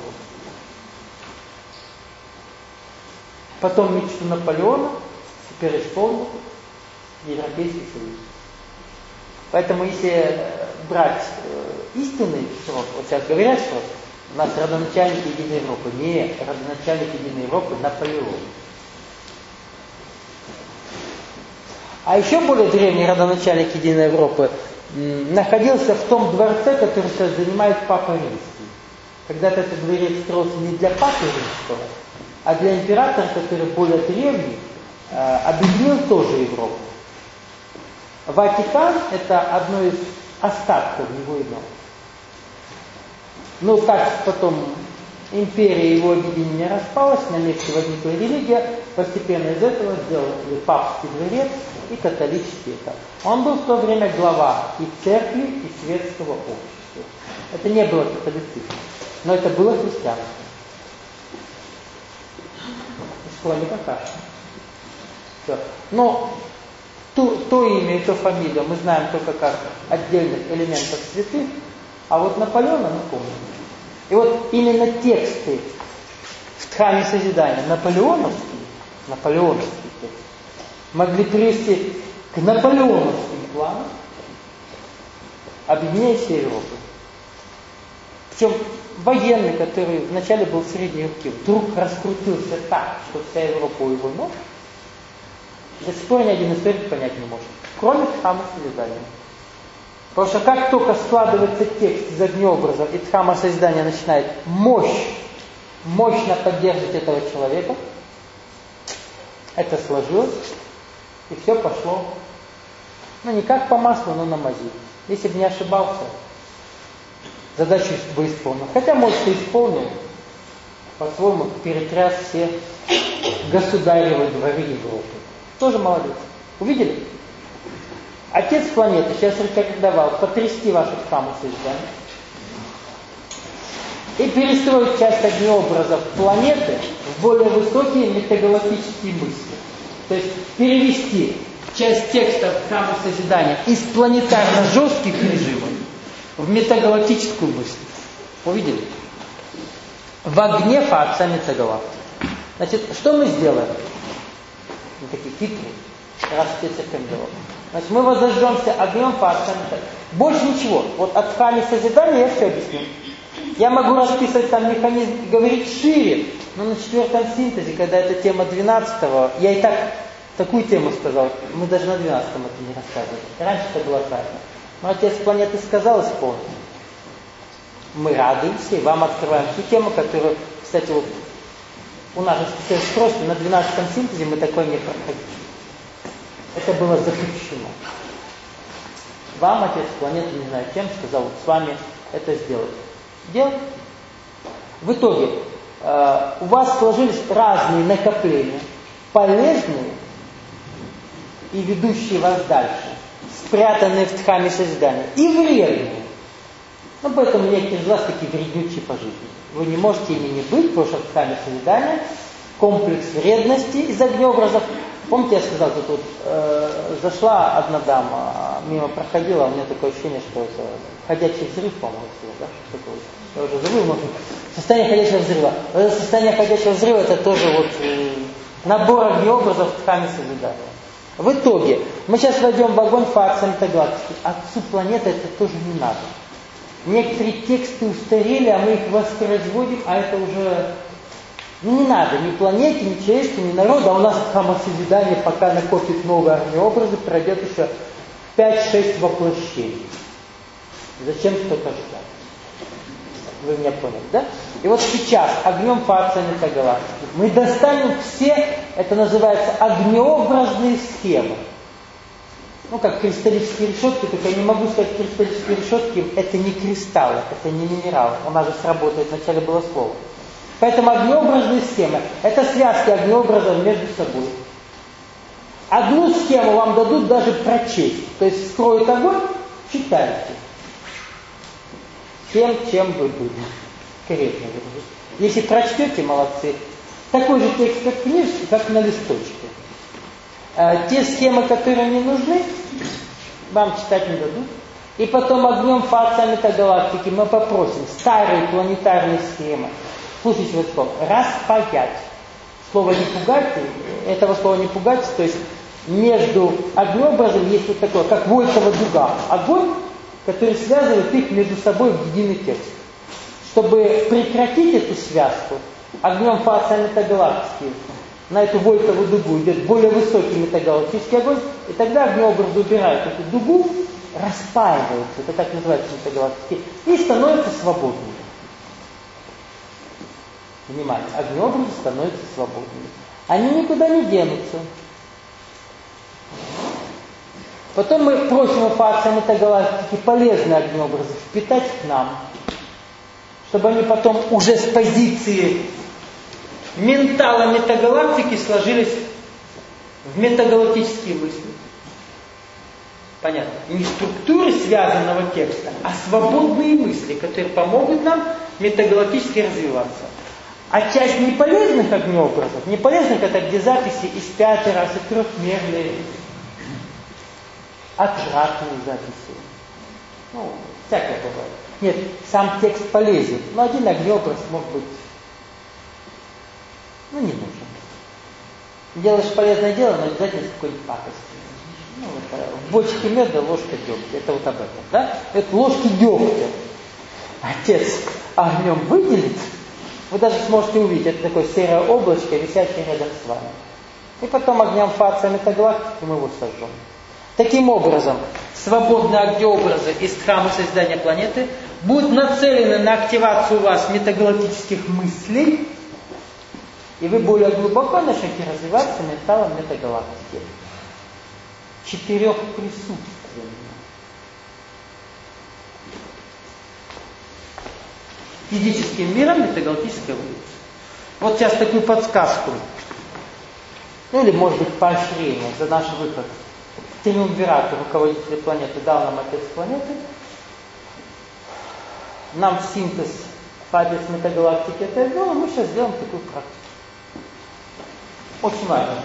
S1: Потом мечту Наполеона теперь исполнил Европейский Союз. Поэтому если брать э, истинный срок, вот сейчас говорят, что у нас родоначальник единой Европы. Не, родоначальник единой Европы Наполеон. А еще более древний родоначальник единой Европы м, находился в том дворце, который сейчас занимает Папа Римский. Когда-то этот дворец строился не для Папы Римского, а для императора, который более древний, э, объединил тоже Европу. Ватикан – это одно из остатков его иного. Но так потом империя его объединения распалась, на месте возникла религия, постепенно из этого сделали папский дворец и католический этап. Он был в то время глава и церкви, и светского общества. Это не было католицизм, но это было христианство. Школьник Акаша. Все. Но то, то имя и то фамилия мы знаем только как отдельных элементов святых, а вот Наполеона мы помним. И вот именно тексты в Дхамме созидания наполеоновские, наполеоновские тексты, могли привести к наполеоновским планам объединения всей Европы. Причем военный, который вначале был в средней руке, вдруг раскрутился так, что вся Европа у его ног, до сих пор ни один историк понять не может. Кроме Дхаммы созидания. Потому что как только складывается текст из огнеобразов, и Дхамма созидания начинает мощь, мощно поддерживать этого человека, Это сложилось, и все пошло. Ну, не как по маслу, но на мази. Если бы не ошибался, задачу бы исполнил. Хотя, может, и исполнил. По-своему перетряс все государевы дворы Европы. Тоже молодец. Увидели? Отец планеты сейчас рекомендовал потрясти ваши храмы создания и перестроить часть огнеобразов планеты в более высокие метагалактические мысли. То есть перевести часть текстов храма созидания из планетарно-жестких режимов в метагалактическую мысль. Увидели? В огне фаца метагалактики. Значит, что мы сделаем? Мы такие хитрые. Раз отец рекомендовал. Значит, мы возожжемся огнем фаца метагалактики. Больше ничего. Вот от храма созидания я все объясню. Я могу расписывать там механизм, говорить шире, но на четвертом синтезе, когда это тема двенадцатого, я и так такую тему сказал, мы даже на двенадцатом это не рассказывали. Раньше это было тайна. Но отец планеты сказал исполнить. Мы рады все, вам открываем ту тему, которую, кстати, вот у нас же специальность просто на двенадцатом синтезе мы такое не проходили. Это было запрещено. Вам отец планеты, не знаю кем, сказал вот с вами это сделать. Делать. В итоге э, у вас сложились разные накопления, полезные и ведущие вас дальше, спрятанные в тхаме созидания, и вредные. Но поэтому некоторые из вас такие вреднючие по жизни. Вы не можете ими не быть, потому что в тхаме созидания комплекс вредности из огнеобразов. Помните, я сказал, тут вот, э, зашла одна дама, мимо проходила, у меня такое ощущение, что это ходячий взрыв, по-моему, да? Что такое? Я уже забыл, но состояние ходячего взрыва. Вот это состояние ходячего взрыва, это тоже вот э, набор огнеобразов в тхаме созидания. В итоге, мы сейчас войдем в огонь фаца метагалактики. Отцу планеты это тоже не надо. Некоторые тексты устарели, а мы их воспроизводим, а это уже... Ну не надо ни планете, ни человечеству, ни народу, а у нас самосозидание пока накопит новые огнеобразы, пройдет еще пять-шесть воплощений. Зачем столько ждать? Вы меня поняли, да? И вот сейчас огнем фаца метагалактики мы достанем все, это называется огнеобразные схемы. Ну как кристаллические решетки, только я не могу сказать кристаллические решетки, это не кристаллы, это не минералы. У нас же сработает, вначале было слово. Поэтому огнеобразные схемы – это связки огнеобразов между собой. Одну схему вам дадут даже прочесть. То есть скроют огонь, читайте. Тем, чем вы были. Корректно выразить. Если прочтете, молодцы. Такой же текст, как в книжке, как на листочке. А те схемы, которые не нужны, вам читать не дадут. И потом огнем фаца метагалактики мы попросим старые планетарные схемы. Слушайте вот слово. Распаять. Слово не пугать, этого слова не пугать, то есть между огнеобразом есть вот такое, как Вольтова дуга. Огонь, который связывает их между собой в единый текст. Чтобы прекратить эту связку, огнем фаца метагалактики на эту Вольтову дугу идет более высокий метагалактический огонь, и тогда огнеобразы убирают эту дугу, распаиваются, это так называется метагалактический, и становятся свободными. Внимание, огнеобразы становятся свободными. Они никуда не денутся. Потом мы просим у фаца метагалактики полезные огнеобразы впитать к нам, чтобы они потом уже с позиции ментала метагалактики сложились в метагалактические мысли. Понятно? Не структуры связанного текста, а свободные мысли, которые помогут нам метагалактически развиваться. А часть неполезных огнеобразов, неполезных это где записи из пятой расы, трехмерные, отвратные записи. Ну, всякое бывает. Нет, сам текст полезен, но один огнеобраз может быть, ну, не нужен. Делаешь полезное дело, но обязательно с какой-нибудь пакостью. Ну, это в бочке меда ложка дегтя. Это вот об этом, да? Это ложки дегтя. Отец огнем выделит, вы даже сможете увидеть, это такое серое облачко, висящее рядом с вами. И потом огнем фаца метагалактики мы его сожжем. Таким образом, свободные огнеобразы из храма создания планеты будут нацелены на активацию у вас метагалактических мыслей И вы более глубоко начнете развиваться менталом метагалактики. Четырех присутствий. Физическим миром метагалактической эволюции. Вот сейчас такую подсказку. Ну или может быть поощрение за наш выход. Триумвират, руководитель планеты, дал нам отец планеты. Нам синтез отец метагалактики это ввел, мы сейчас сделаем такую практику. Очень важно.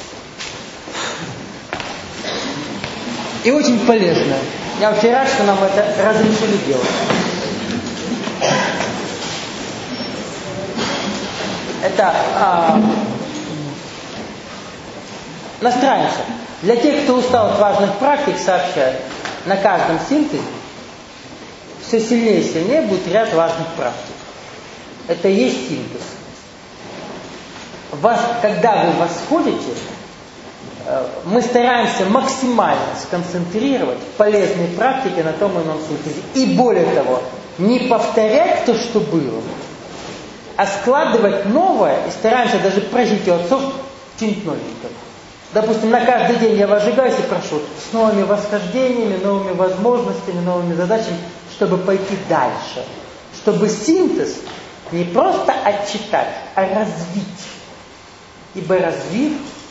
S1: И очень полезно. Я очень рад, что нам это разрешили делать. Это а, настраиваемся. Для тех, кто устал от важных практик, сообщаю, на каждом синтезе все сильнее и сильнее будет ряд важных практик. Это и есть синтез. Вас, когда вы восходите, мы стараемся максимально сконцентрировать полезные практики на том или ином синтезе. И более того, не повторять то, что было, а складывать новое и стараемся даже прожить от отцов что-нибудь новенькое. Допустим, на каждый день я возжигаюсь и прошу с новыми восхождениями, новыми возможностями, новыми задачами, чтобы пойти дальше. Чтобы синтез не просто отчитать, а развить. Ибо развив,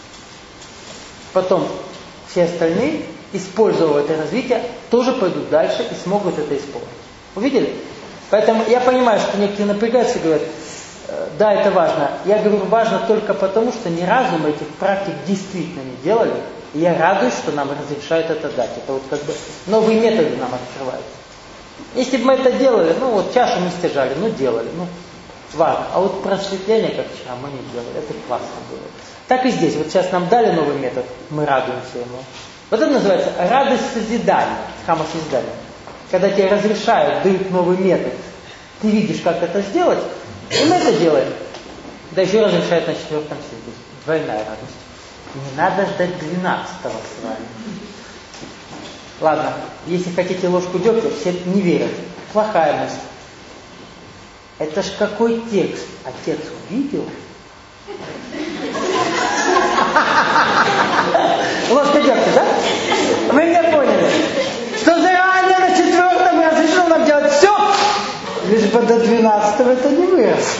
S1: потом все остальные, используя это развитие, тоже пойдут дальше и смогут это исполнить. Увидели? Поэтому я понимаю, что некоторые напрягаются и говорят, да, это важно. Я говорю, важно только потому, что ни разу мы этих практик действительно не делали. И я радуюсь, что нам разрешают это дать. Это вот как бы новые методы нам открываются. Если бы мы это делали, ну вот чашу мы стяжали, ну делали, ну важно. А вот просветление, как вчера, мы не делали. Это классно было. Так и здесь. Вот сейчас нам дали новый метод, мы радуемся ему. Вот это называется радость созидания, хамосозидания. Когда тебе разрешают, дают новый метод, ты видишь, как это сделать, и мы это делаем. Да еще разрешают на четвертом синтезе. Двойная радость. Не надо ждать двенадцатого с вами. Ладно, если хотите ложку дегтя, все не верят. Плохая мысль. Это ж какой текст? Отец увидел? Ложка дегтя, да? Вы меня поняли? Что заранее на четвертом разрешил нам делать все, лишь бы до двенадцатого это не вырос.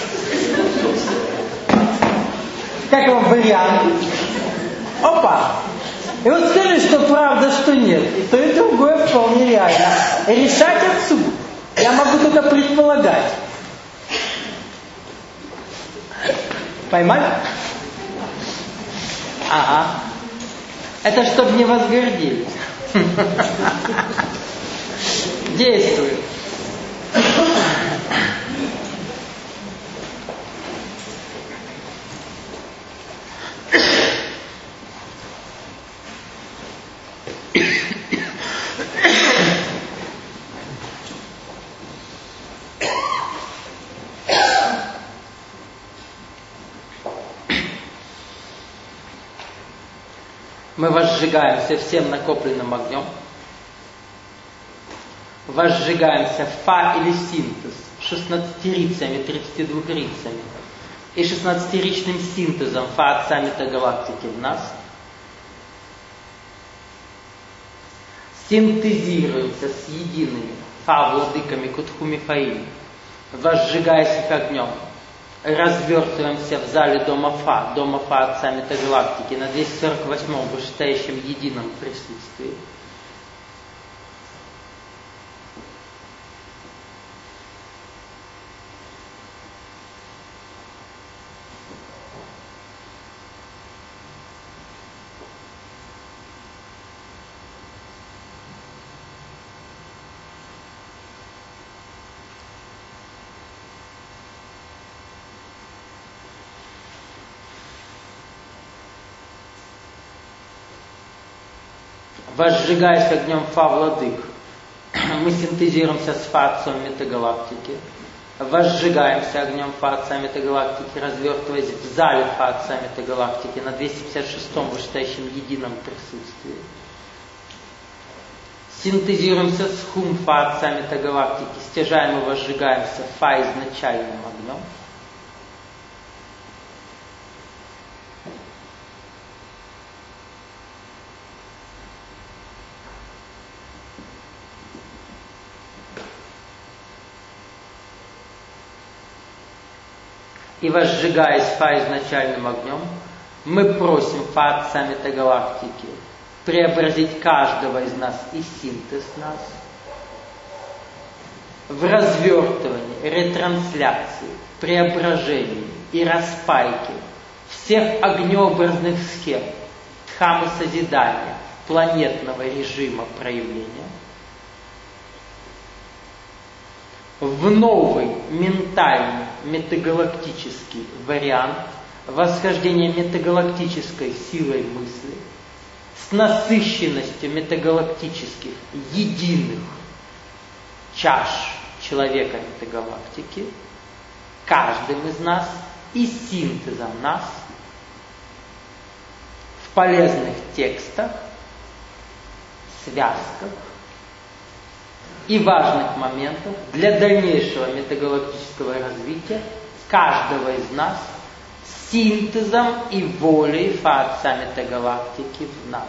S1: Как вам вариант? Опа! И вот скажи, что правда, что нет. И то, и другое вполне реально. Решать отцу. Я могу только предполагать. Поймали? Ага. Это чтобы не возгордились. Действует. Мы возжигаемся всем накопленным огнем. Возжигаемся фа или синтез шестнадцатирицами, тридцатидвухрицами и шестнадцатиричным синтезом фа отца метагалактики в нас. Синтезируемся с едиными фа владыками Кутху-Мифаим, возжигаясь их огнем. Развертываемся в зале дома Фа, дома Фа отца метагалактики, на двести сорок восьмом вышестоящем едином присутствии. Возжигаясь огнем Фа владык, мы синтезируемся с Фа отцом метагалактики. Возжигаемся огнем Фа отца метагалактики, развертываясь в зале Фа отца метагалактики на двести пятьдесят шестом вышестоящем едином присутствии. Синтезируемся с Хум Фа отца метагалактики, стяжаем и возжигаемся Фа изначальным огнем. И возжигаясь Фа изначальным огнем, мы просим Фа Отца Метагалактики преобразить каждого из нас и синтез нас в развертывании, ретрансляции, преображении и распайке всех огнеобразных схем дхаммы созидания, планетного режима проявления, в новый ментальный метагалактический вариант восхождения метагалактической силой мысли с насыщенностью метагалактических единых чаш человека метагалактики, каждым из нас и синтезом нас в полезных текстах, связках и важных моментах для дальнейшего метагалактического развития каждого из нас синтезом и волей Фа Отца Метагалактики в нас.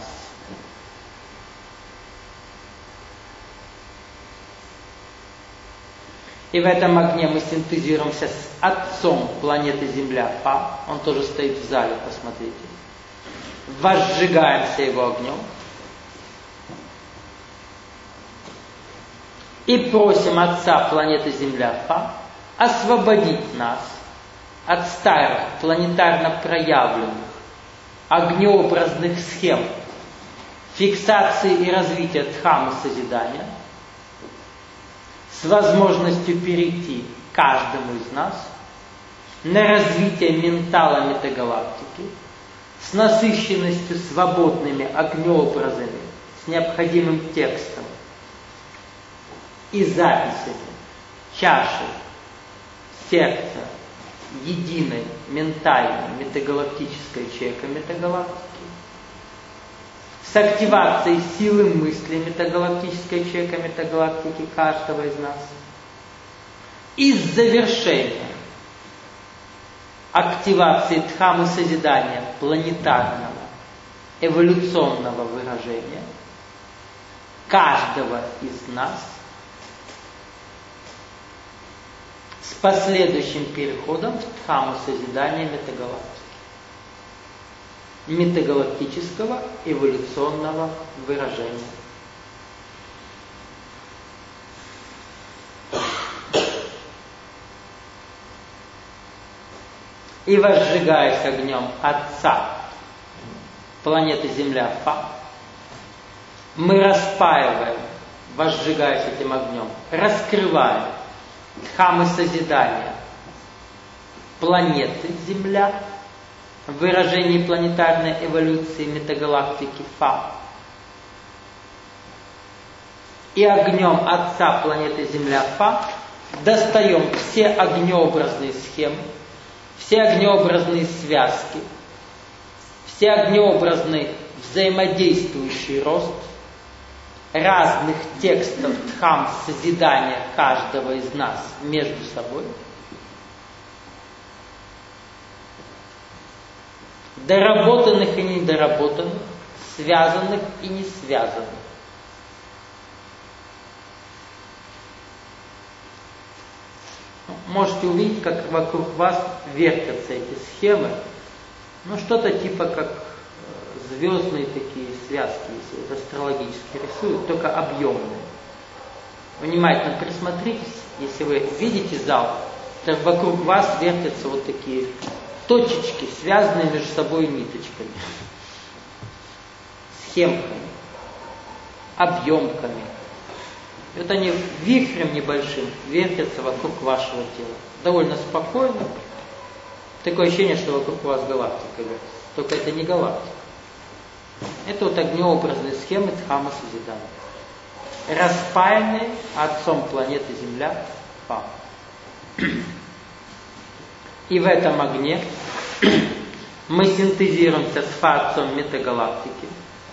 S1: И в этом огне мы синтезируемся с Отцом планеты Земля Фа. Он тоже стоит в зале, посмотрите. Возжигаемся его огнем. И просим Отца планеты Земля Фа освободить нас от старых планетарно проявленных огнеобразных схем фиксации и развития дхаммы созидания с возможностью перейти каждому из нас на развитие ментала метагалактики с насыщенностью свободными огнеобразами, с необходимым текстом и записями чаши сердца единой ментальной метагалактической ячейкой метагалактики, с активацией силы мысли метагалактической ячейкой метагалактики каждого из нас, и с завершением активации дхаммы созидания планетарного эволюционного выражения каждого из нас с последующим переходом в дхамму созидания метагалактики, метагалактического эволюционного выражения. И возжигаясь огнем Отца планеты Земля Фа, мы распаиваем, возжигаясь этим огнем, раскрываем дхаммы созидания планеты Земля в выражении планетарной эволюции метагалактики Фа. И огнем Отца планеты Земля Фа достаем все огнеобразные схемы, все огнеобразные связки, все огнеобразный взаимодействующий рост разных текстов дхамм созидания каждого из нас между собой, доработанных и недоработанных, связанных и не связанных. Можете увидеть, как вокруг вас вертятся эти схемы. Ну, что-то типа как звездные такие связки, если вот астрологически рисуют, только объемные. Внимательно присмотритесь, если вы видите зал, то вокруг вас вертятся вот такие точечки, связанные между собой ниточками, схемками, объемками. И вот они вихрем небольшим вертятся вокруг вашего тела. Довольно спокойно. Такое ощущение, что вокруг вас галактика вертится. Только это не галактика. Это вот огнеобразные схемы дхаммы созидания, распаянные Отцом планеты Земля Фа. И в этом огне мы синтезируемся с Фа Отцом метагалактики,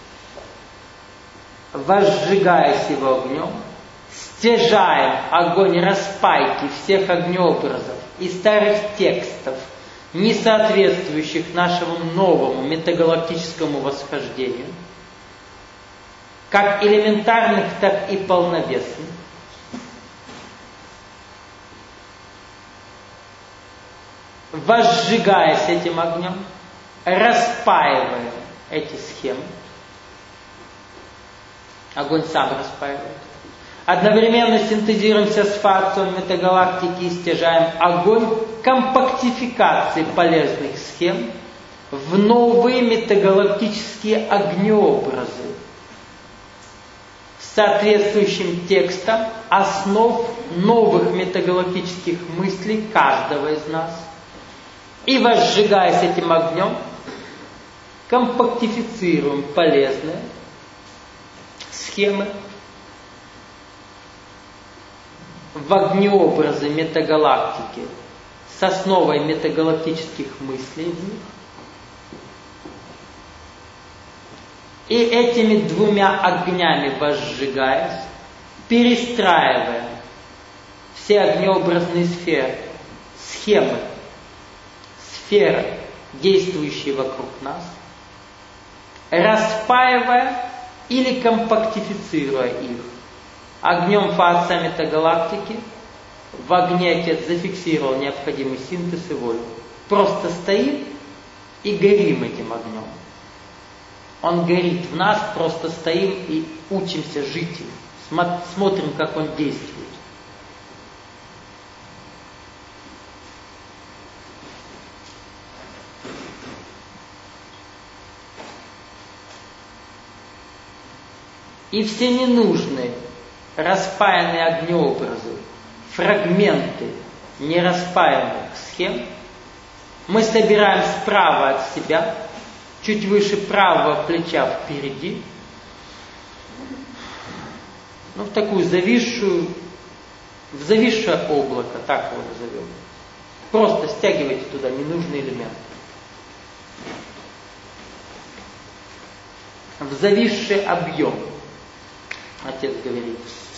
S1: возжигаясь его огнем, стяжаем огонь распайки всех огнеобразов и старых текстов, не соответствующих нашему новому метагалактическому восхождению, как элементарных, так и полновесных, возжигаясь этим огнем, распаивая эти схемы. Огонь сам распаивает. Одновременно синтезируемся с фацией метагалактики и стяжаем огонь компактификации полезных схем в новые метагалактические огнеобразы с соответствующим текстом основ новых метагалактических мыслей каждого из нас. И возжигаясь этим огнем, компактифицируем полезные схемы в огнеобразы метагалактики с основой метагалактических мыслей в них. И этими двумя огнями возжигаясь, перестраиваем все огнеобразные сферы, схемы, сферы, действующие вокруг нас, распаивая или компактифицируя их. Огнем фация метагалактики в огне Отец зафиксировал необходимый синтез и волю. Просто стоим и горим этим огнем. Он горит в нас, просто стоим и учимся жить им. Смотрим, как он действует. И все ненужные, распаянные огнеобразы, фрагменты нераспаянных схем мы собираем справа от себя, чуть выше правого плеча впереди, ну, в такую зависшую, в зависшее облако, так его назовем. Просто стягивайте туда ненужные элементы. В зависший объем, Отец говорит.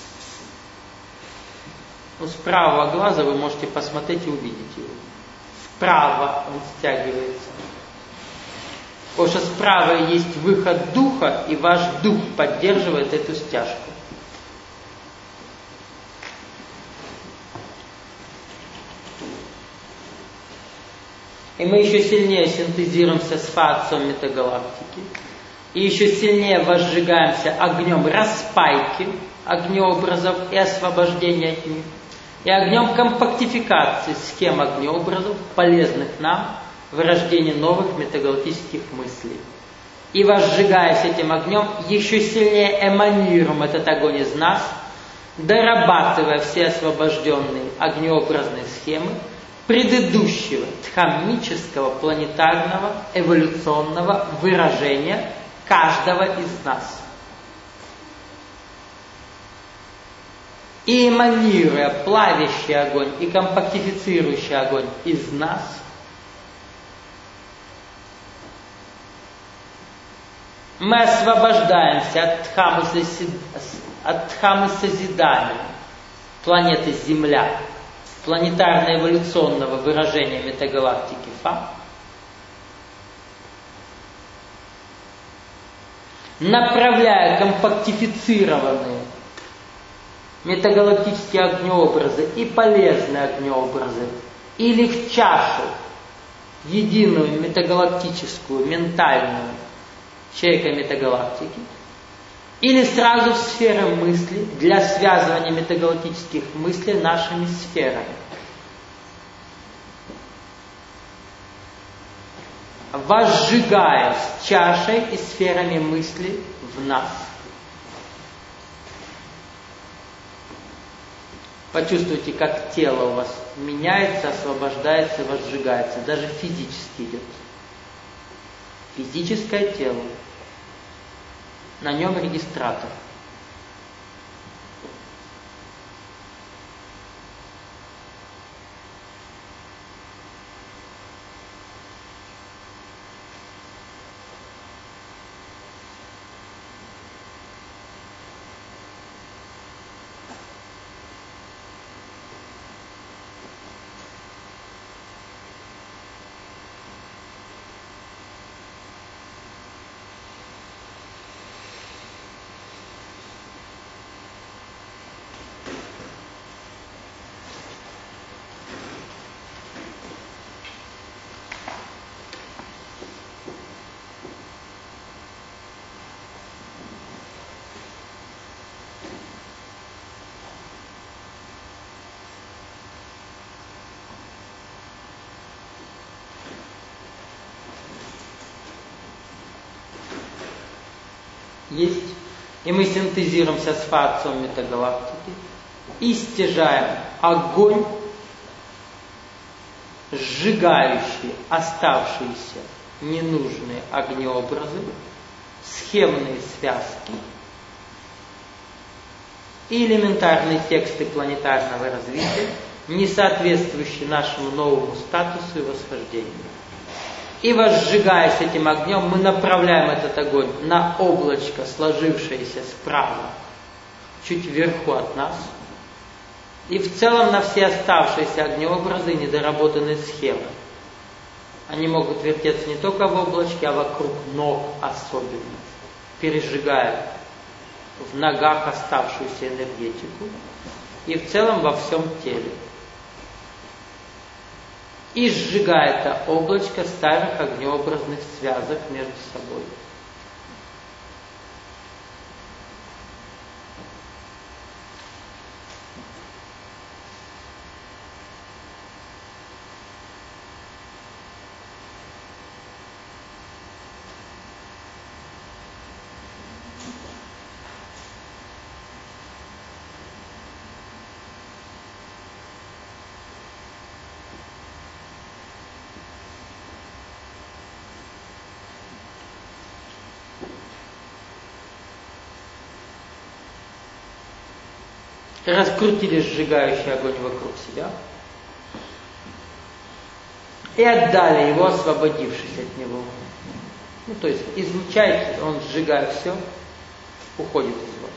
S1: Ну, с правого глаза вы можете посмотреть и увидеть его. Вправо он стягивается. Потому что справа есть выход духа, и ваш дух поддерживает эту стяжку. И мы еще сильнее синтезируемся с фацией метагалактики. И еще сильнее возжигаемся огнем распайки, огнеобразов и освобождения от них. И огнем компактификации схем огнеобразов, полезных нам в рождении новых метагалактических мыслей. И возжигаясь этим огнем, еще сильнее эманируем этот огонь из нас, дорабатывая все освобожденные огнеобразные схемы предыдущего дхаммического планетарного эволюционного выражения каждого из нас. И эманируя плавящий огонь и компактифицирующий огонь из нас, мы освобождаемся от дхаммы, от дхаммы созидания планеты Земля, планетарно-эволюционного выражения метагалактики Фа, направляя компактифицированные метагалактические огнеобразы и полезные огнеобразы или в чашу единую метагалактическую, ментальную человека метагалактики, или сразу в сферы мысли для связывания метагалактических мыслей нашими сферами. Возжигая с чашей и сферами мысли в нас. Почувствуйте, как тело у вас меняется, освобождается, возжигается. Даже физически идет. Физическое тело. На нем регистратор. есть, и мы синтезируемся с фа-отцом метагалактики, и стяжаем огонь, сжигающий оставшиеся ненужные огнеобразы, схемные связки и элементарные тексты планетарного развития, не соответствующие нашему новому статусу и восхождению. И возжигаясь этим огнем, мы направляем этот огонь на облачко, сложившееся справа, чуть вверху от нас, и в целом на все оставшиеся огнеобразы и недоработанные схемы. Они могут вертеться не только в облачке, а вокруг ног особенно, пережигая в ногах оставшуюся энергетику и в целом во всем теле. И сжигая это облачко старых огнеобразных связок между собой. Раскрутили сжигающий огонь вокруг себя и отдали его, освободившись от него. Ну, то есть излучайте, он, сжигая все, уходит из вас.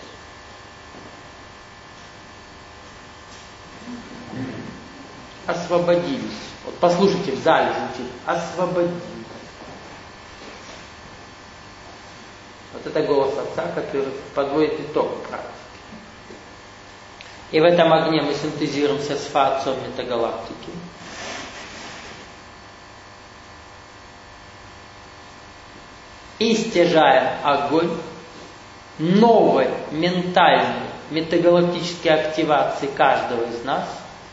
S1: Освободились. Вот послушайте, в зале звучит освободились. Вот это голос Отца, который подводит итог практики. И в этом огне мы синтезируемся с фа-отцом метагалактики. И стяжаем огонь новой ментальной метагалактической активации каждого из нас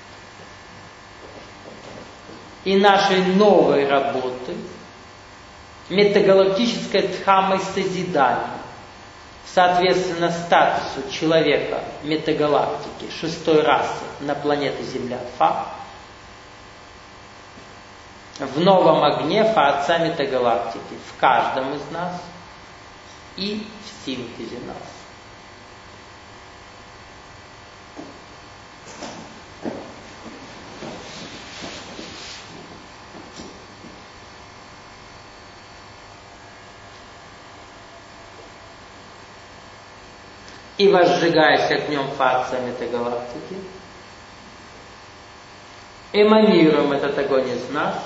S1: и нашей новой работы метагалактической дхаммой созидания, соответственно статусу человека метагалактики шестой расы на планете Земля Фа, в новом огне Фа-отца метагалактики в каждом из нас и в синтезе нас. И возжигаясь огнем Фа-отца метагалактики, эманируем этот огонь из нас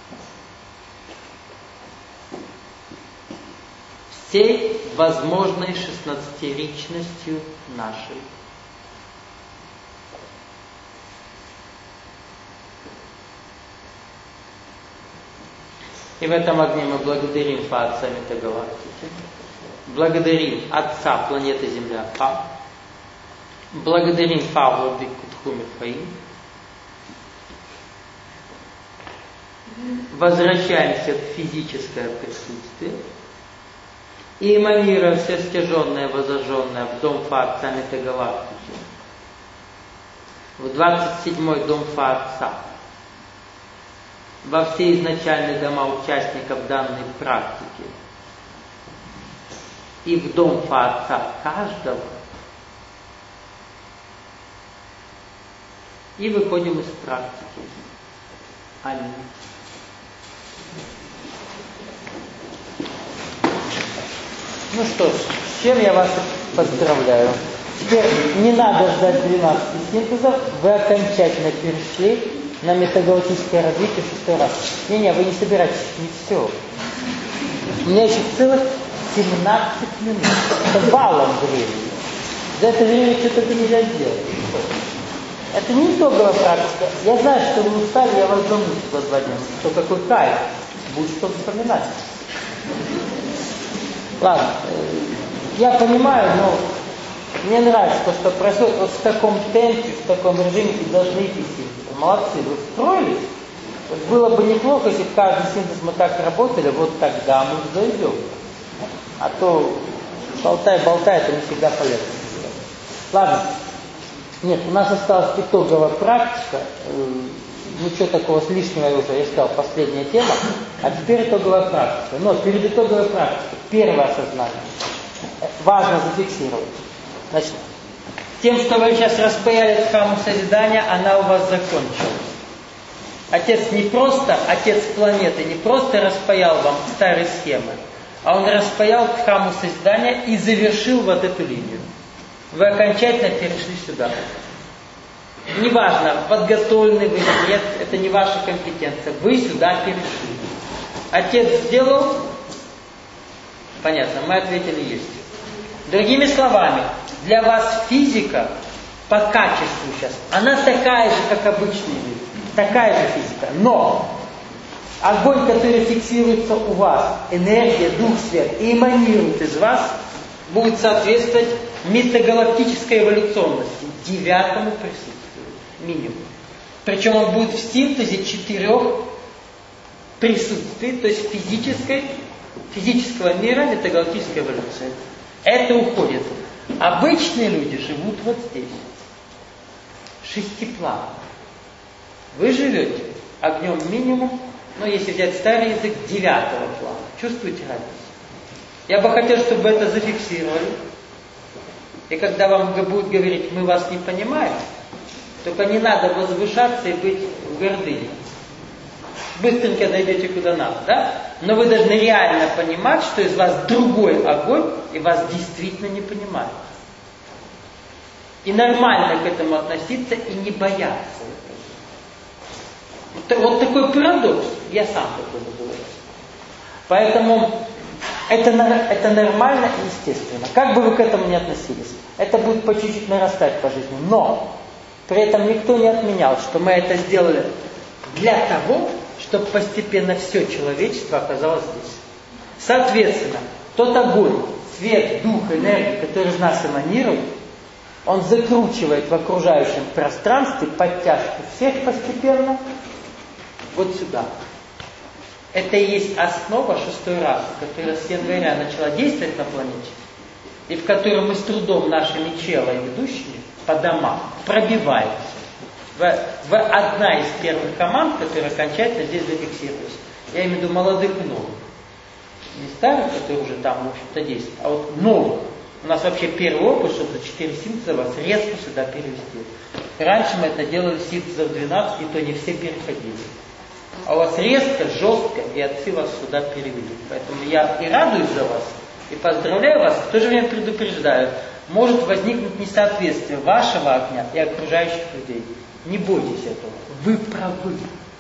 S1: всей возможной шестнадцатиричностью нашей. И в этом огне мы благодарим Фа-отца метагалактики, благодарим Отца планеты Земля Фа, благодарим Фа владыку Тхуми Фаи, возвращаемся в физическое присутствие и эманируем все стяженное, возожженное в дом Фа-отца метагалактики, в двадцать седьмой дом Фа-отца, во все изначальные дома участников данной практики и в дом Фа-отца каждого, и выходим из практики. Аминь. Ну что ж, с чем я вас поздравляю. Теперь не надо ждать двенадцати синтезов, вы окончательно перешли на метагалактическое развитие шестой раз. Не-не, вы не собираетесь, не все. У меня еще целых семнадцать минут. Это валом времени. За это время что-то нельзя сделать. Это не итоговая практика. Я знаю, что вы устали, я вас замучу за два дня. Что какой кайф. Будет что вспоминать. Ладно, я понимаю, но мне нравится то, что происходит вот в таком темпе, в таком режиме, и должны идти синтезы. Молодцы, вы встроились. Вот было бы неплохо, если каждый синтез мы так работали, вот тогда мы зайдем. А то Болтай, болтай, это не всегда полезно. Ладно. Нет, у нас осталась итоговая практика. Ничего такого с лишнего я уже, я сказал, последняя тема. А теперь итоговая практика. Но перед итоговой практикой, первое осознание. Важно зафиксировать. Значит, тем, что вы сейчас распаяли храму созидания, она у вас закончилась. Отец не просто, отец планеты, не просто распаял вам старые схемы, а он распаял к храму созидания и завершил вот эту линию. Вы окончательно перешли сюда. Неважно, подготовлены вы или нет, это не ваша компетенция. Вы сюда перешли. Отец сделал? Понятно, мы ответили есть. Другими словами, для вас физика по качеству сейчас, она такая же, как обычный вид. Такая же физика. Но огонь, который фиксируется у вас, энергия, дух, свет, и эманирует из вас, будет соответствовать метагалактической эволюционности, девятому присутствию. Минимум. Причем он будет в синтезе четырех присутствий, то есть физической, физического мира, метагалактической эволюции. Это уходит. Обычные люди живут вот здесь. Шестипланово. Вы живете огнем минимум, но если взять старый язык, девятого плана. Чувствуете разницу? Я бы хотел, чтобы вы это зафиксировали. И когда вам будут говорить, мы вас не понимаем, только не надо возвышаться и быть в гордыне. Быстренько дойдете куда надо, да? Но вы должны реально понимать, что из вас другой огонь, и вас действительно не понимают. И нормально к этому относиться и не бояться. Вот такой парадокс. Я сам такой называю. Поэтому это, это нормально и естественно. Как бы вы к этому ни относились. Это будет по чуть-чуть нарастать по жизни. Но при этом никто не отменял, что мы это сделали для того, чтобы постепенно все человечество оказалось здесь. Соответственно, тот огонь, свет, дух, энергия, который из нас эманирует, он закручивает в окружающем пространстве подтяжку всех постепенно вот сюда. Это и есть основа шестой расы, которая с января начала действовать на планете, и в которой мы с трудом нашими челами ведущими по домам пробиваемся. В, в одна из первых команд, которая окончательно здесь зафиксировалась. Я имею в виду молодых и новых. Не старых, которые уже там, в общем-то, действуют, а вот новых. У нас вообще первый опыт, чтобы за четыре синтеза вас резко сюда перевести. Раньше мы это делали синтезов двенадцать, и то не все переходили. А у вас резко, жестко, и отцы вас сюда перевели. Поэтому я и радуюсь за вас, и поздравляю вас, в то же время предупреждаю. Может возникнуть несоответствие вашего огня и окружающих людей. Не бойтесь этого. Вы правы.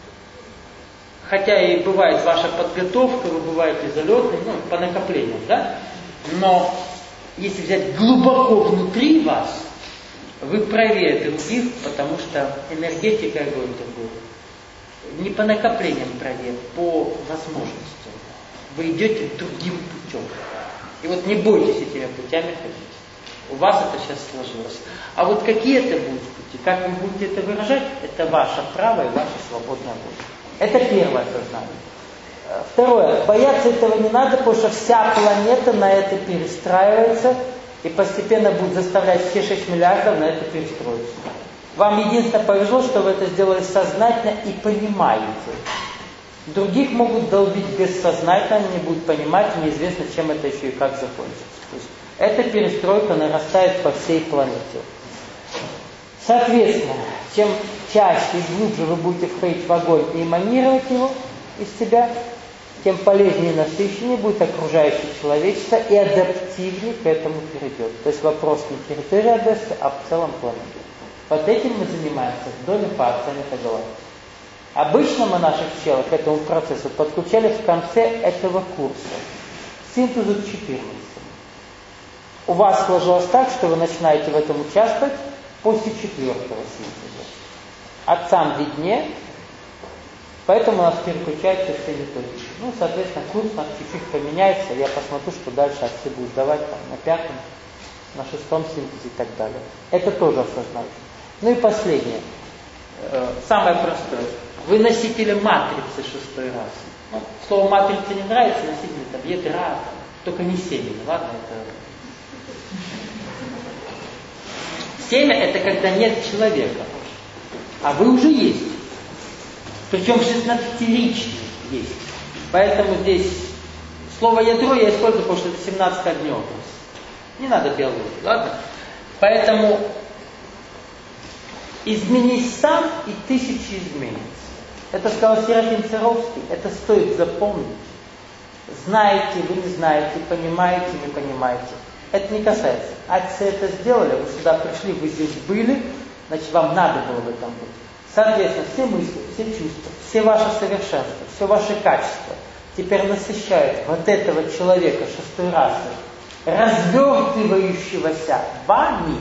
S1: Хотя и бывает ваша подготовка, вы бываете залетным, ну, по накоплениям, да? Но если взять глубоко внутри вас, вы правее других, потому что энергетика огонь такой. Не по накоплениям правее, по возможностям. Вы идете другим путем. И вот не бойтесь этими путями ходить. У вас это сейчас сложилось. А вот какие это будут пути, как вы будете это выражать, это ваше право и ваша свободная воля. Это первое сознание. Второе. Бояться этого не надо, потому что вся планета на это перестраивается и постепенно будет заставлять все шесть миллиардов на это перестроиться. Вам единственное повезло, что вы это сделали сознательно и понимаете. Других могут долбить бессознательно, они не будут понимать, неизвестно, чем это еще и как закончится. То есть эта перестройка нарастает по всей планете. Соответственно, чем чаще и глубже вы будете входить в огонь и эманировать его из себя, тем полезнее и насыщеннее будет окружающее человечество и адаптивнее к этому перейдет. То есть вопрос не территории Одессы, а в целом планеты. Вот этим мы занимаемся в доме по отцам Галактики. Обычно мы наших челов к этому процессу подключали в конце этого курса. Синтезу четырнадцать. У вас сложилось так, что вы начинаете в этом участвовать после четвертого синтеза. Отцам виднее, поэтому у нас переключается все методики. Ну, соответственно, курс у нас чуть-чуть поменяется. Я посмотрю, что дальше отцы будут давать там, на пятом, на шестом синтезе и так далее. Это тоже осознать. Ну и последнее. Самое простое. Вы носители матрицы шестой расы. Ну, слово матрица не нравится, носители там ядра, там, только не семени, ладно, это Семя – это когда нет человека, а вы уже есть. Причем шестнадцатиличный есть. Поэтому здесь слово ядро я использую, потому что это семнадцать огнев. Не надо биологию, ладно? Поэтому изменись сам, и тысячи изменятся. Это сказал Серафим Саровский, это стоит запомнить. Знаете, вы не знаете, понимаете, не понимаете. Это не касается. Отцы это сделали, вы сюда пришли, вы здесь были, значит, вам надо было в этом быть. Соответственно, все мысли, все чувства, все ваши совершенства, все ваши качества теперь насыщают вот этого человека шестой расы, развертывающегося вами.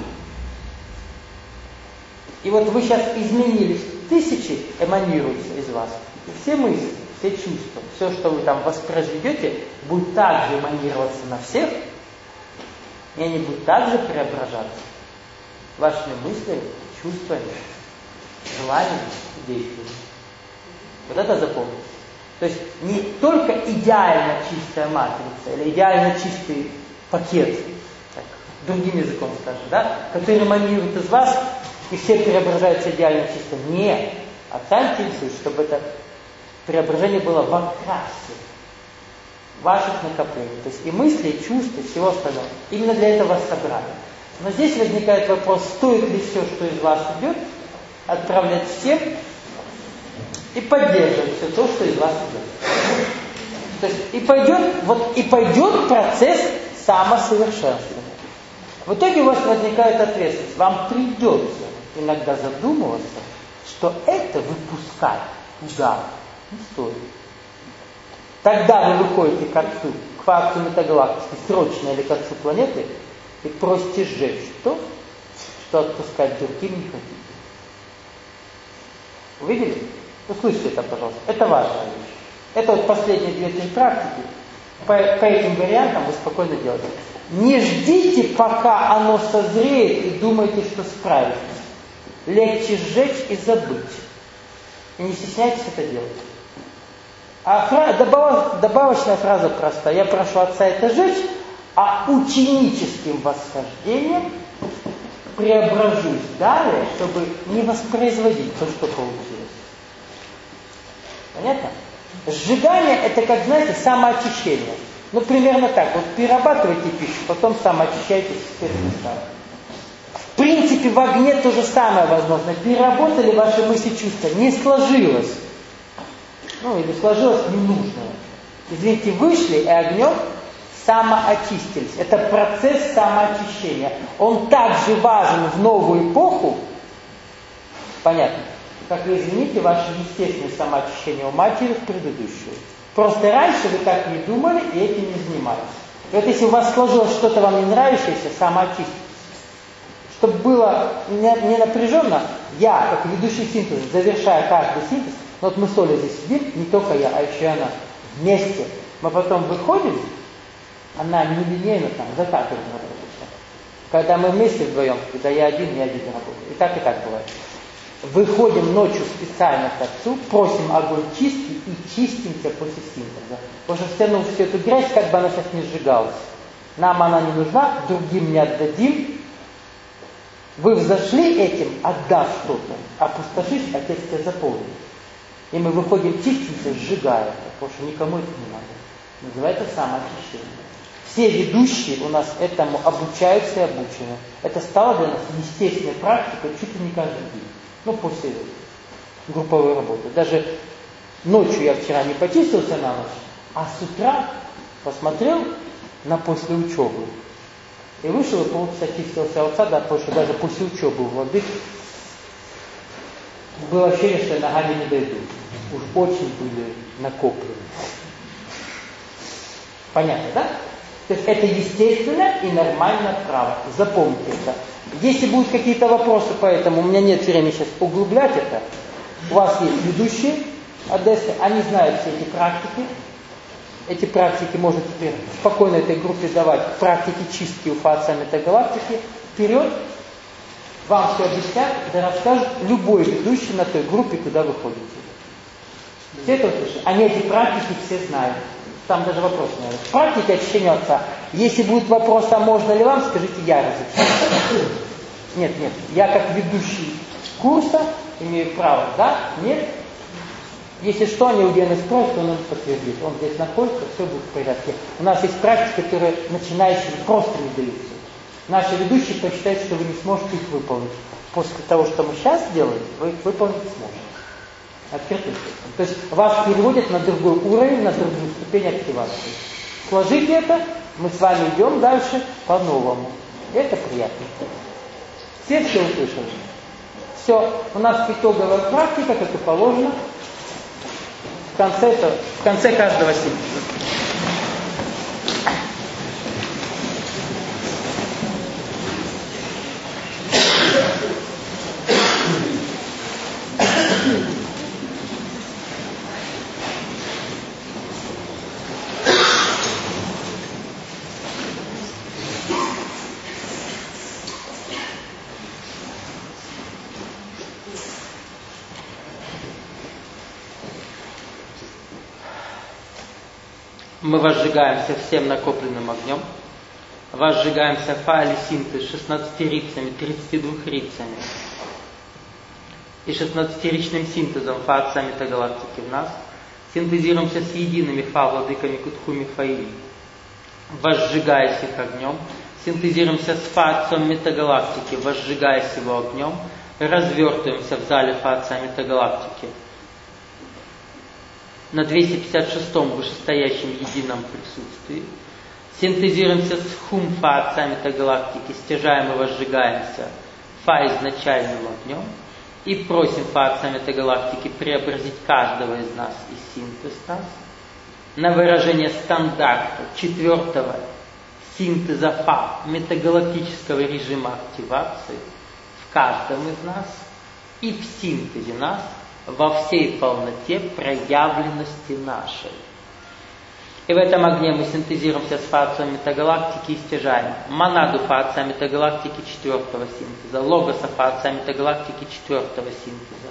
S1: И вот вы сейчас изменились, тысячи эманируются из вас. И все мысли, все чувства, все, что вы там воспроизведете, будет также эманироваться на всех, и они будут также преображаться вашими мыслями, чувствами, желаниями и действиями. Вот это запомните. То есть не только идеально чистая матрица или идеально чистый пакет, так, другим языком скажем, да, который эманирует из вас, и все преображаются идеально чисто. Нет. Отца интересует, чтобы это преображение было в окрасе ваших накоплений. То есть и мысли, и чувства, и всего остального. Именно для этого вас собрали. Но здесь возникает вопрос, стоит ли все, что из вас идет, отправлять всем и поддерживать все то, что из вас идет. То есть и пойдет, вот, и пойдет процесс самосовершенствования. В итоге у вас возникает ответственность. Вам придется иногда задумываться, что это выпускать куда не стоит. Тогда вы выходите к отцу, к факту метагалактики, срочно или к отцу планеты, и просите сжечь то, что отпускать другим не хотите. Увидели? Услышьте это, пожалуйста. Это важная вещь. Это вот последние две-три практики. По, по этим вариантам вы спокойно делаете. Не ждите, пока оно созреет, и думайте, что справитесь. Легче сжечь и забыть. И не стесняйтесь это делать. А фра... добав... добавочная фраза простая. Я прошу отца это сжечь, а ученическим восхождением преображусь далее, чтобы не воспроизводить то, что получилось. Понятно? Сжигание это, как знаете, самоочищение. Ну, примерно так. Вот перерабатывайте пищу, потом самоочищайтесь в тех местах. В принципе, в огне то же самое возможно. Переработали ваши мысли, чувства. Не сложилось. Ну, или сложилось ненужное. Извините, вышли и огнем самоочистились. Это процесс самоочищения. Он также важен в новую эпоху. Понятно? Как вы извините, ваше естественное самоочищение у матери в предыдущую. Просто раньше вы так не думали и этим не занимались. И вот если у вас сложилось что-то вам не нравящееся, самоочиститесь. Чтобы было не, не напряженно, я, как ведущий синтез, завершая каждый синтез, вот мы с Олей здесь сидим, не только я, а еще и она, вместе. Мы потом выходим, она нелинейно там, за так работает. Когда мы вместе вдвоем, когда я один, я один работаю. И так, и так бывает. Выходим ночью специально к отцу, просим огонь чистки и чистимся после синтеза. Потому что все равно всю эту грязь, как бы она сейчас не сжигалась. Нам она не нужна, другим не отдадим. Вы взошли этим, отдав что-то, опустошишь, отец тебя заполнит. И мы выходим, чистимся, сжигая это, потому что никому это не надо. Называется самоочищение. Все ведущие у нас этому обучаются и обучены. Это стало для нас естественной практикой чуть ли не каждый день. Ну, после групповой работы. Даже ночью я вчера не почистился на ночь, а с утра посмотрел на после учебы. И вышел, и полчаса чистился от сада, потому что даже после учебы у воды было ощущение, что я ногами не дойду. Уж очень были накоплены. Понятно, да? То есть это естественно и нормальное право. Запомните это. Если будут какие-то вопросы по этому, у меня нет времени сейчас углублять это. У вас есть ведущие Одессы, они знают все эти практики. Эти практики можно теперь спокойно этой группе давать. Практики чистки Уфа отца метагалактики. Вперед, вам все объяснят, да расскажут любой ведущий на той группе, куда вы ходите. Все это услышали? Они эти практики все знают. Там даже вопрос не надо. Практика очищения отца. Если будет вопрос, а можно ли вам, скажите, я разучу. Нет, нет, я как ведущий курса имею право, да? Нет? Если что, они у ди эн эс спросят, он им подтвердит. Он здесь находится, все будет в порядке. У нас есть практика, которая начинающим просто не даются. Наши ведущие посчитают, что вы не сможете их выполнить. После того, что мы сейчас делаем, вы их выполнить сможете. Открытым текстом. То есть вас переводят на другой уровень, на другую ступень активации. Сложите это, мы с вами идем дальше по-новому. Это приятно. Все все услышали. Все, у нас итоговая практика, как и положено. В конце, это, в конце каждого синтеза. Мы возжигаемся всем накопленным огнем, возжигаемся фаали-синтез шестнадцатирицами, тридцатидвухрицами и шестнадцатиричным синтезом фа-отца метагалактики в нас, синтезируемся с едиными фа-владыками Кутхуми Фаили, возжигаясь их огнем, синтезируемся с фа-отцом метагалактики, возжигаясь его огнем, развертываемся в зале фа-отца метагалактики, на двести пятьдесят шестом вышестоящем едином присутствии, синтезируемся с хум фа отца метагалактики, стяжаем и возжигаемся фа изначальным огнем и просим фа отца метагалактики преобразить каждого из нас и синтез нас на выражение стандарта четвертого синтеза фа метагалактического режима активации в каждом из нас и в синтезе нас во всей полноте проявленности нашей. И в этом огне мы синтезируемся с фа-отцом метагалактики и стяжаем монаду фа-отца метагалактики четвертого синтеза, логоса фа-отца метагалактики четвертого синтеза,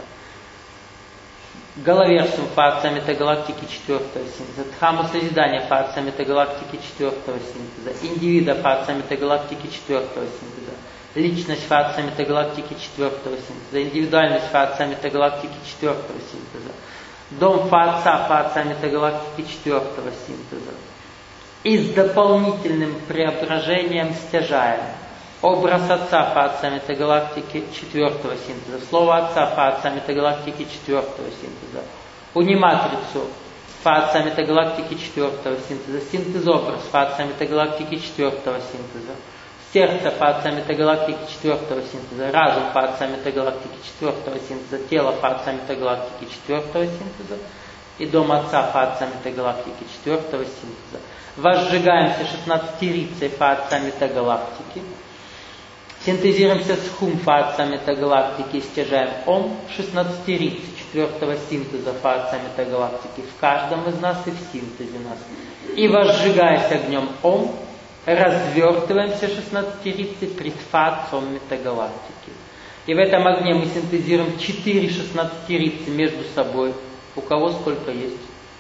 S1: головерсум фа-отца метагалактики четвертого синтеза, дхаму созидания фа-отца метагалактики четвертого синтеза, индивида фа-отца метагалактики четвертого синтеза, личность фа-отца метагалактики четвертого синтеза, индивидуальность фа-отца метагалактики четвертого синтеза, дом фа-отца фа-отца метагалактики четвертого синтеза. И с дополнительным преображением стяжаем образ отца фа-отца метагалактики четвертого синтеза, слово отца фа-отца метагалактики четвертого синтеза, униматрицу фа-отца метагалактики четвертого синтеза, синтез-образ фа-отца метагалактики четвертого синтеза, сердце фа-отца метагалактики четвертого синтеза, разум фа-отца метагалактики четвертого синтеза, тело фа-отца метагалактики четвертого синтеза и дом отца фа-отца метагалактики четвертого синтеза. Возжигаемся шестнадцатирицей фа-отца метагалактики, синтезируемся с хум фа-отца метагалактики и стяжаем ом шестнадцатирицы четвертого синтеза фа-отца метагалактики в каждом из нас и в синтезе нас. И возжигаясь огнем ом, развертываемся шестнадцатирицей пред фа-отцом метагалактики. И в этом огне мы синтезируем четыре шестнадцатирицы между собой, у кого сколько есть.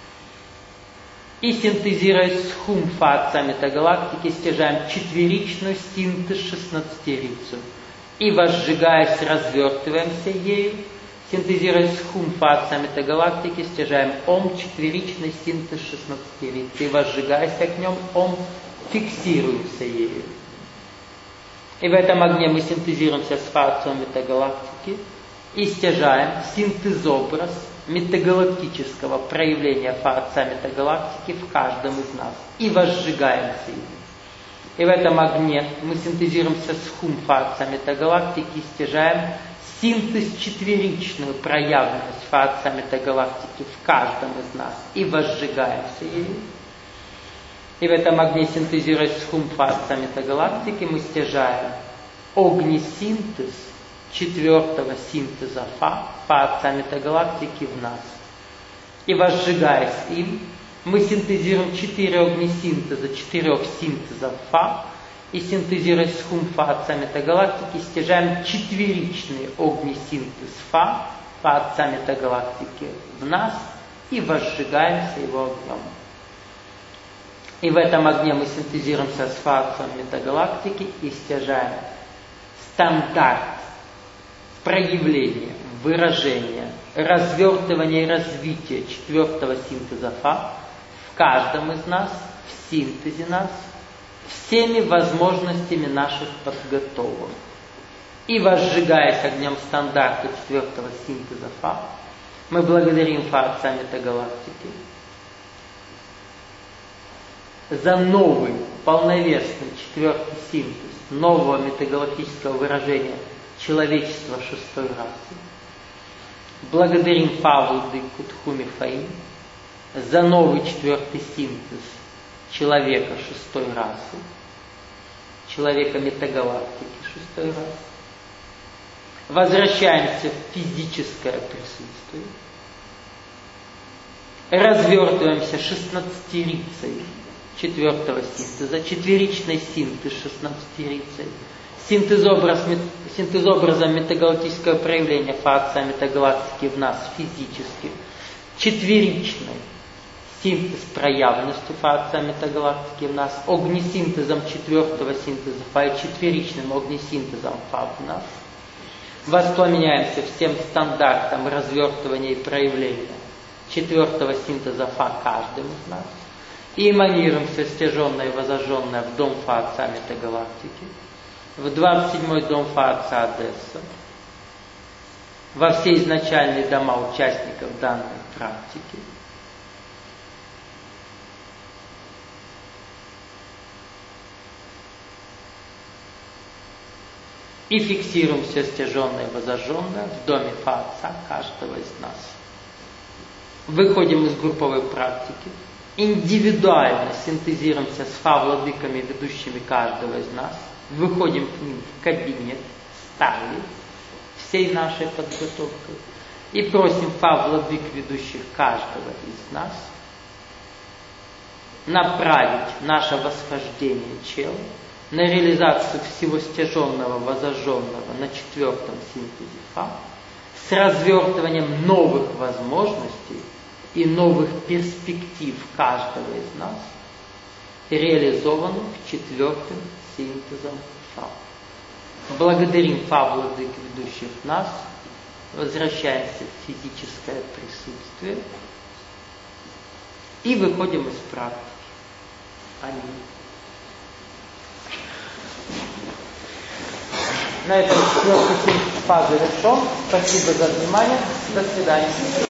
S1: И синтезируясь с хум фа-отца метагалактики, стяжаем четверичную синтез шестнадцатирицу. И возжигаясь, развертываемся ею, синтезируясь с хум фа-отца метагалактики, стяжаем ом четверичный синтез шестнадцатирицы. И возжигаясь огнем ом, фиксируемся ею. И в этом огне мы синтезируемся с фа-отцом метагалактики и стяжаем синтезобраз метагалактического проявления фа-отца метагалактики в каждом из нас и возжигаемся им. И в этом огне мы синтезируемся с хум фа-отца метагалактики и стяжаем синтез четверичную проявленность фа-отца метагалактики в каждом из нас и возжигаемся ею. И в этом огне, синтезируясь с хум фа-отца метагалактики, мы стяжаем огнесинтез четвертого синтеза фа, фа-отца метагалактики в нас. И возжигаясь им, мы синтезируем четыре огнесинтеза, четырех синтезов фа, и синтезируясь с хум фа-отца метагалактики, стяжаем четверичный огнесинтез фа, фа-отца метагалактики в нас, и возжигаемся его огнем. И в этом огне мы синтезируемся с фа-отцом метагалактики и стяжаем стандарт проявления, выражения, развертывания и развития четвертого синтеза Фа в каждом из нас, в синтезе нас, всеми возможностями наших подготовок. И возжигаясь огнем стандарта четвертого синтеза Фа, мы благодарим Фа Отца Метагалактики за новый, полновесный четвертый синтез нового метагалактического выражения человечества шестой расы. Благодарим Фа Владыку Тхуми Фаим за новый четвертый синтез человека шестой расы, человека метагалактики шестой расы. Возвращаемся в физическое присутствие. Развертываемся шестнадцатерицей четвертого синтеза, четверичный синтез шестнадцатерицей, синтезобраз, синтезобразом метагалактического проявления Фа Отца Метагалактики в нас физически, четверичный синтез проявленностью Фа Отца Метагалактики в нас, огнесинтезом четвертого синтеза Фа и четверичным огнесинтезом Фа в нас. Воспламеняемся всем стандартам развертывания и проявления четвертого синтеза Фа каждым из нас. И эманируем все стяженное и возожженное в дом Фа Отца Метагалактики, в двадцать седьмой дом Фа Отца Одесса, во все изначальные дома участников данной практики. И фиксируем все стяженное и возожженное в доме Фа Отца каждого из нас. Выходим из групповой практики, индивидуально синтезируемся с Фа-владыками, ведущими каждого из нас, выходим к ним в кабинет, стали всей нашей подготовкой и просим Фа-владык, ведущих каждого из нас, направить наше восхождение чела на реализацию всего стяженного, возожженного на четвертом синтезе Фа с развертыванием новых возможностей и новых перспектив каждого из нас, реализованных четвертым синтезом Фа. Благодарим Фа владык, ведущих нас, возвращаемся в физическое присутствие и выходим из практики. Аминь. На этом четвертый синтез Фа завершен. Спасибо за внимание. До свидания.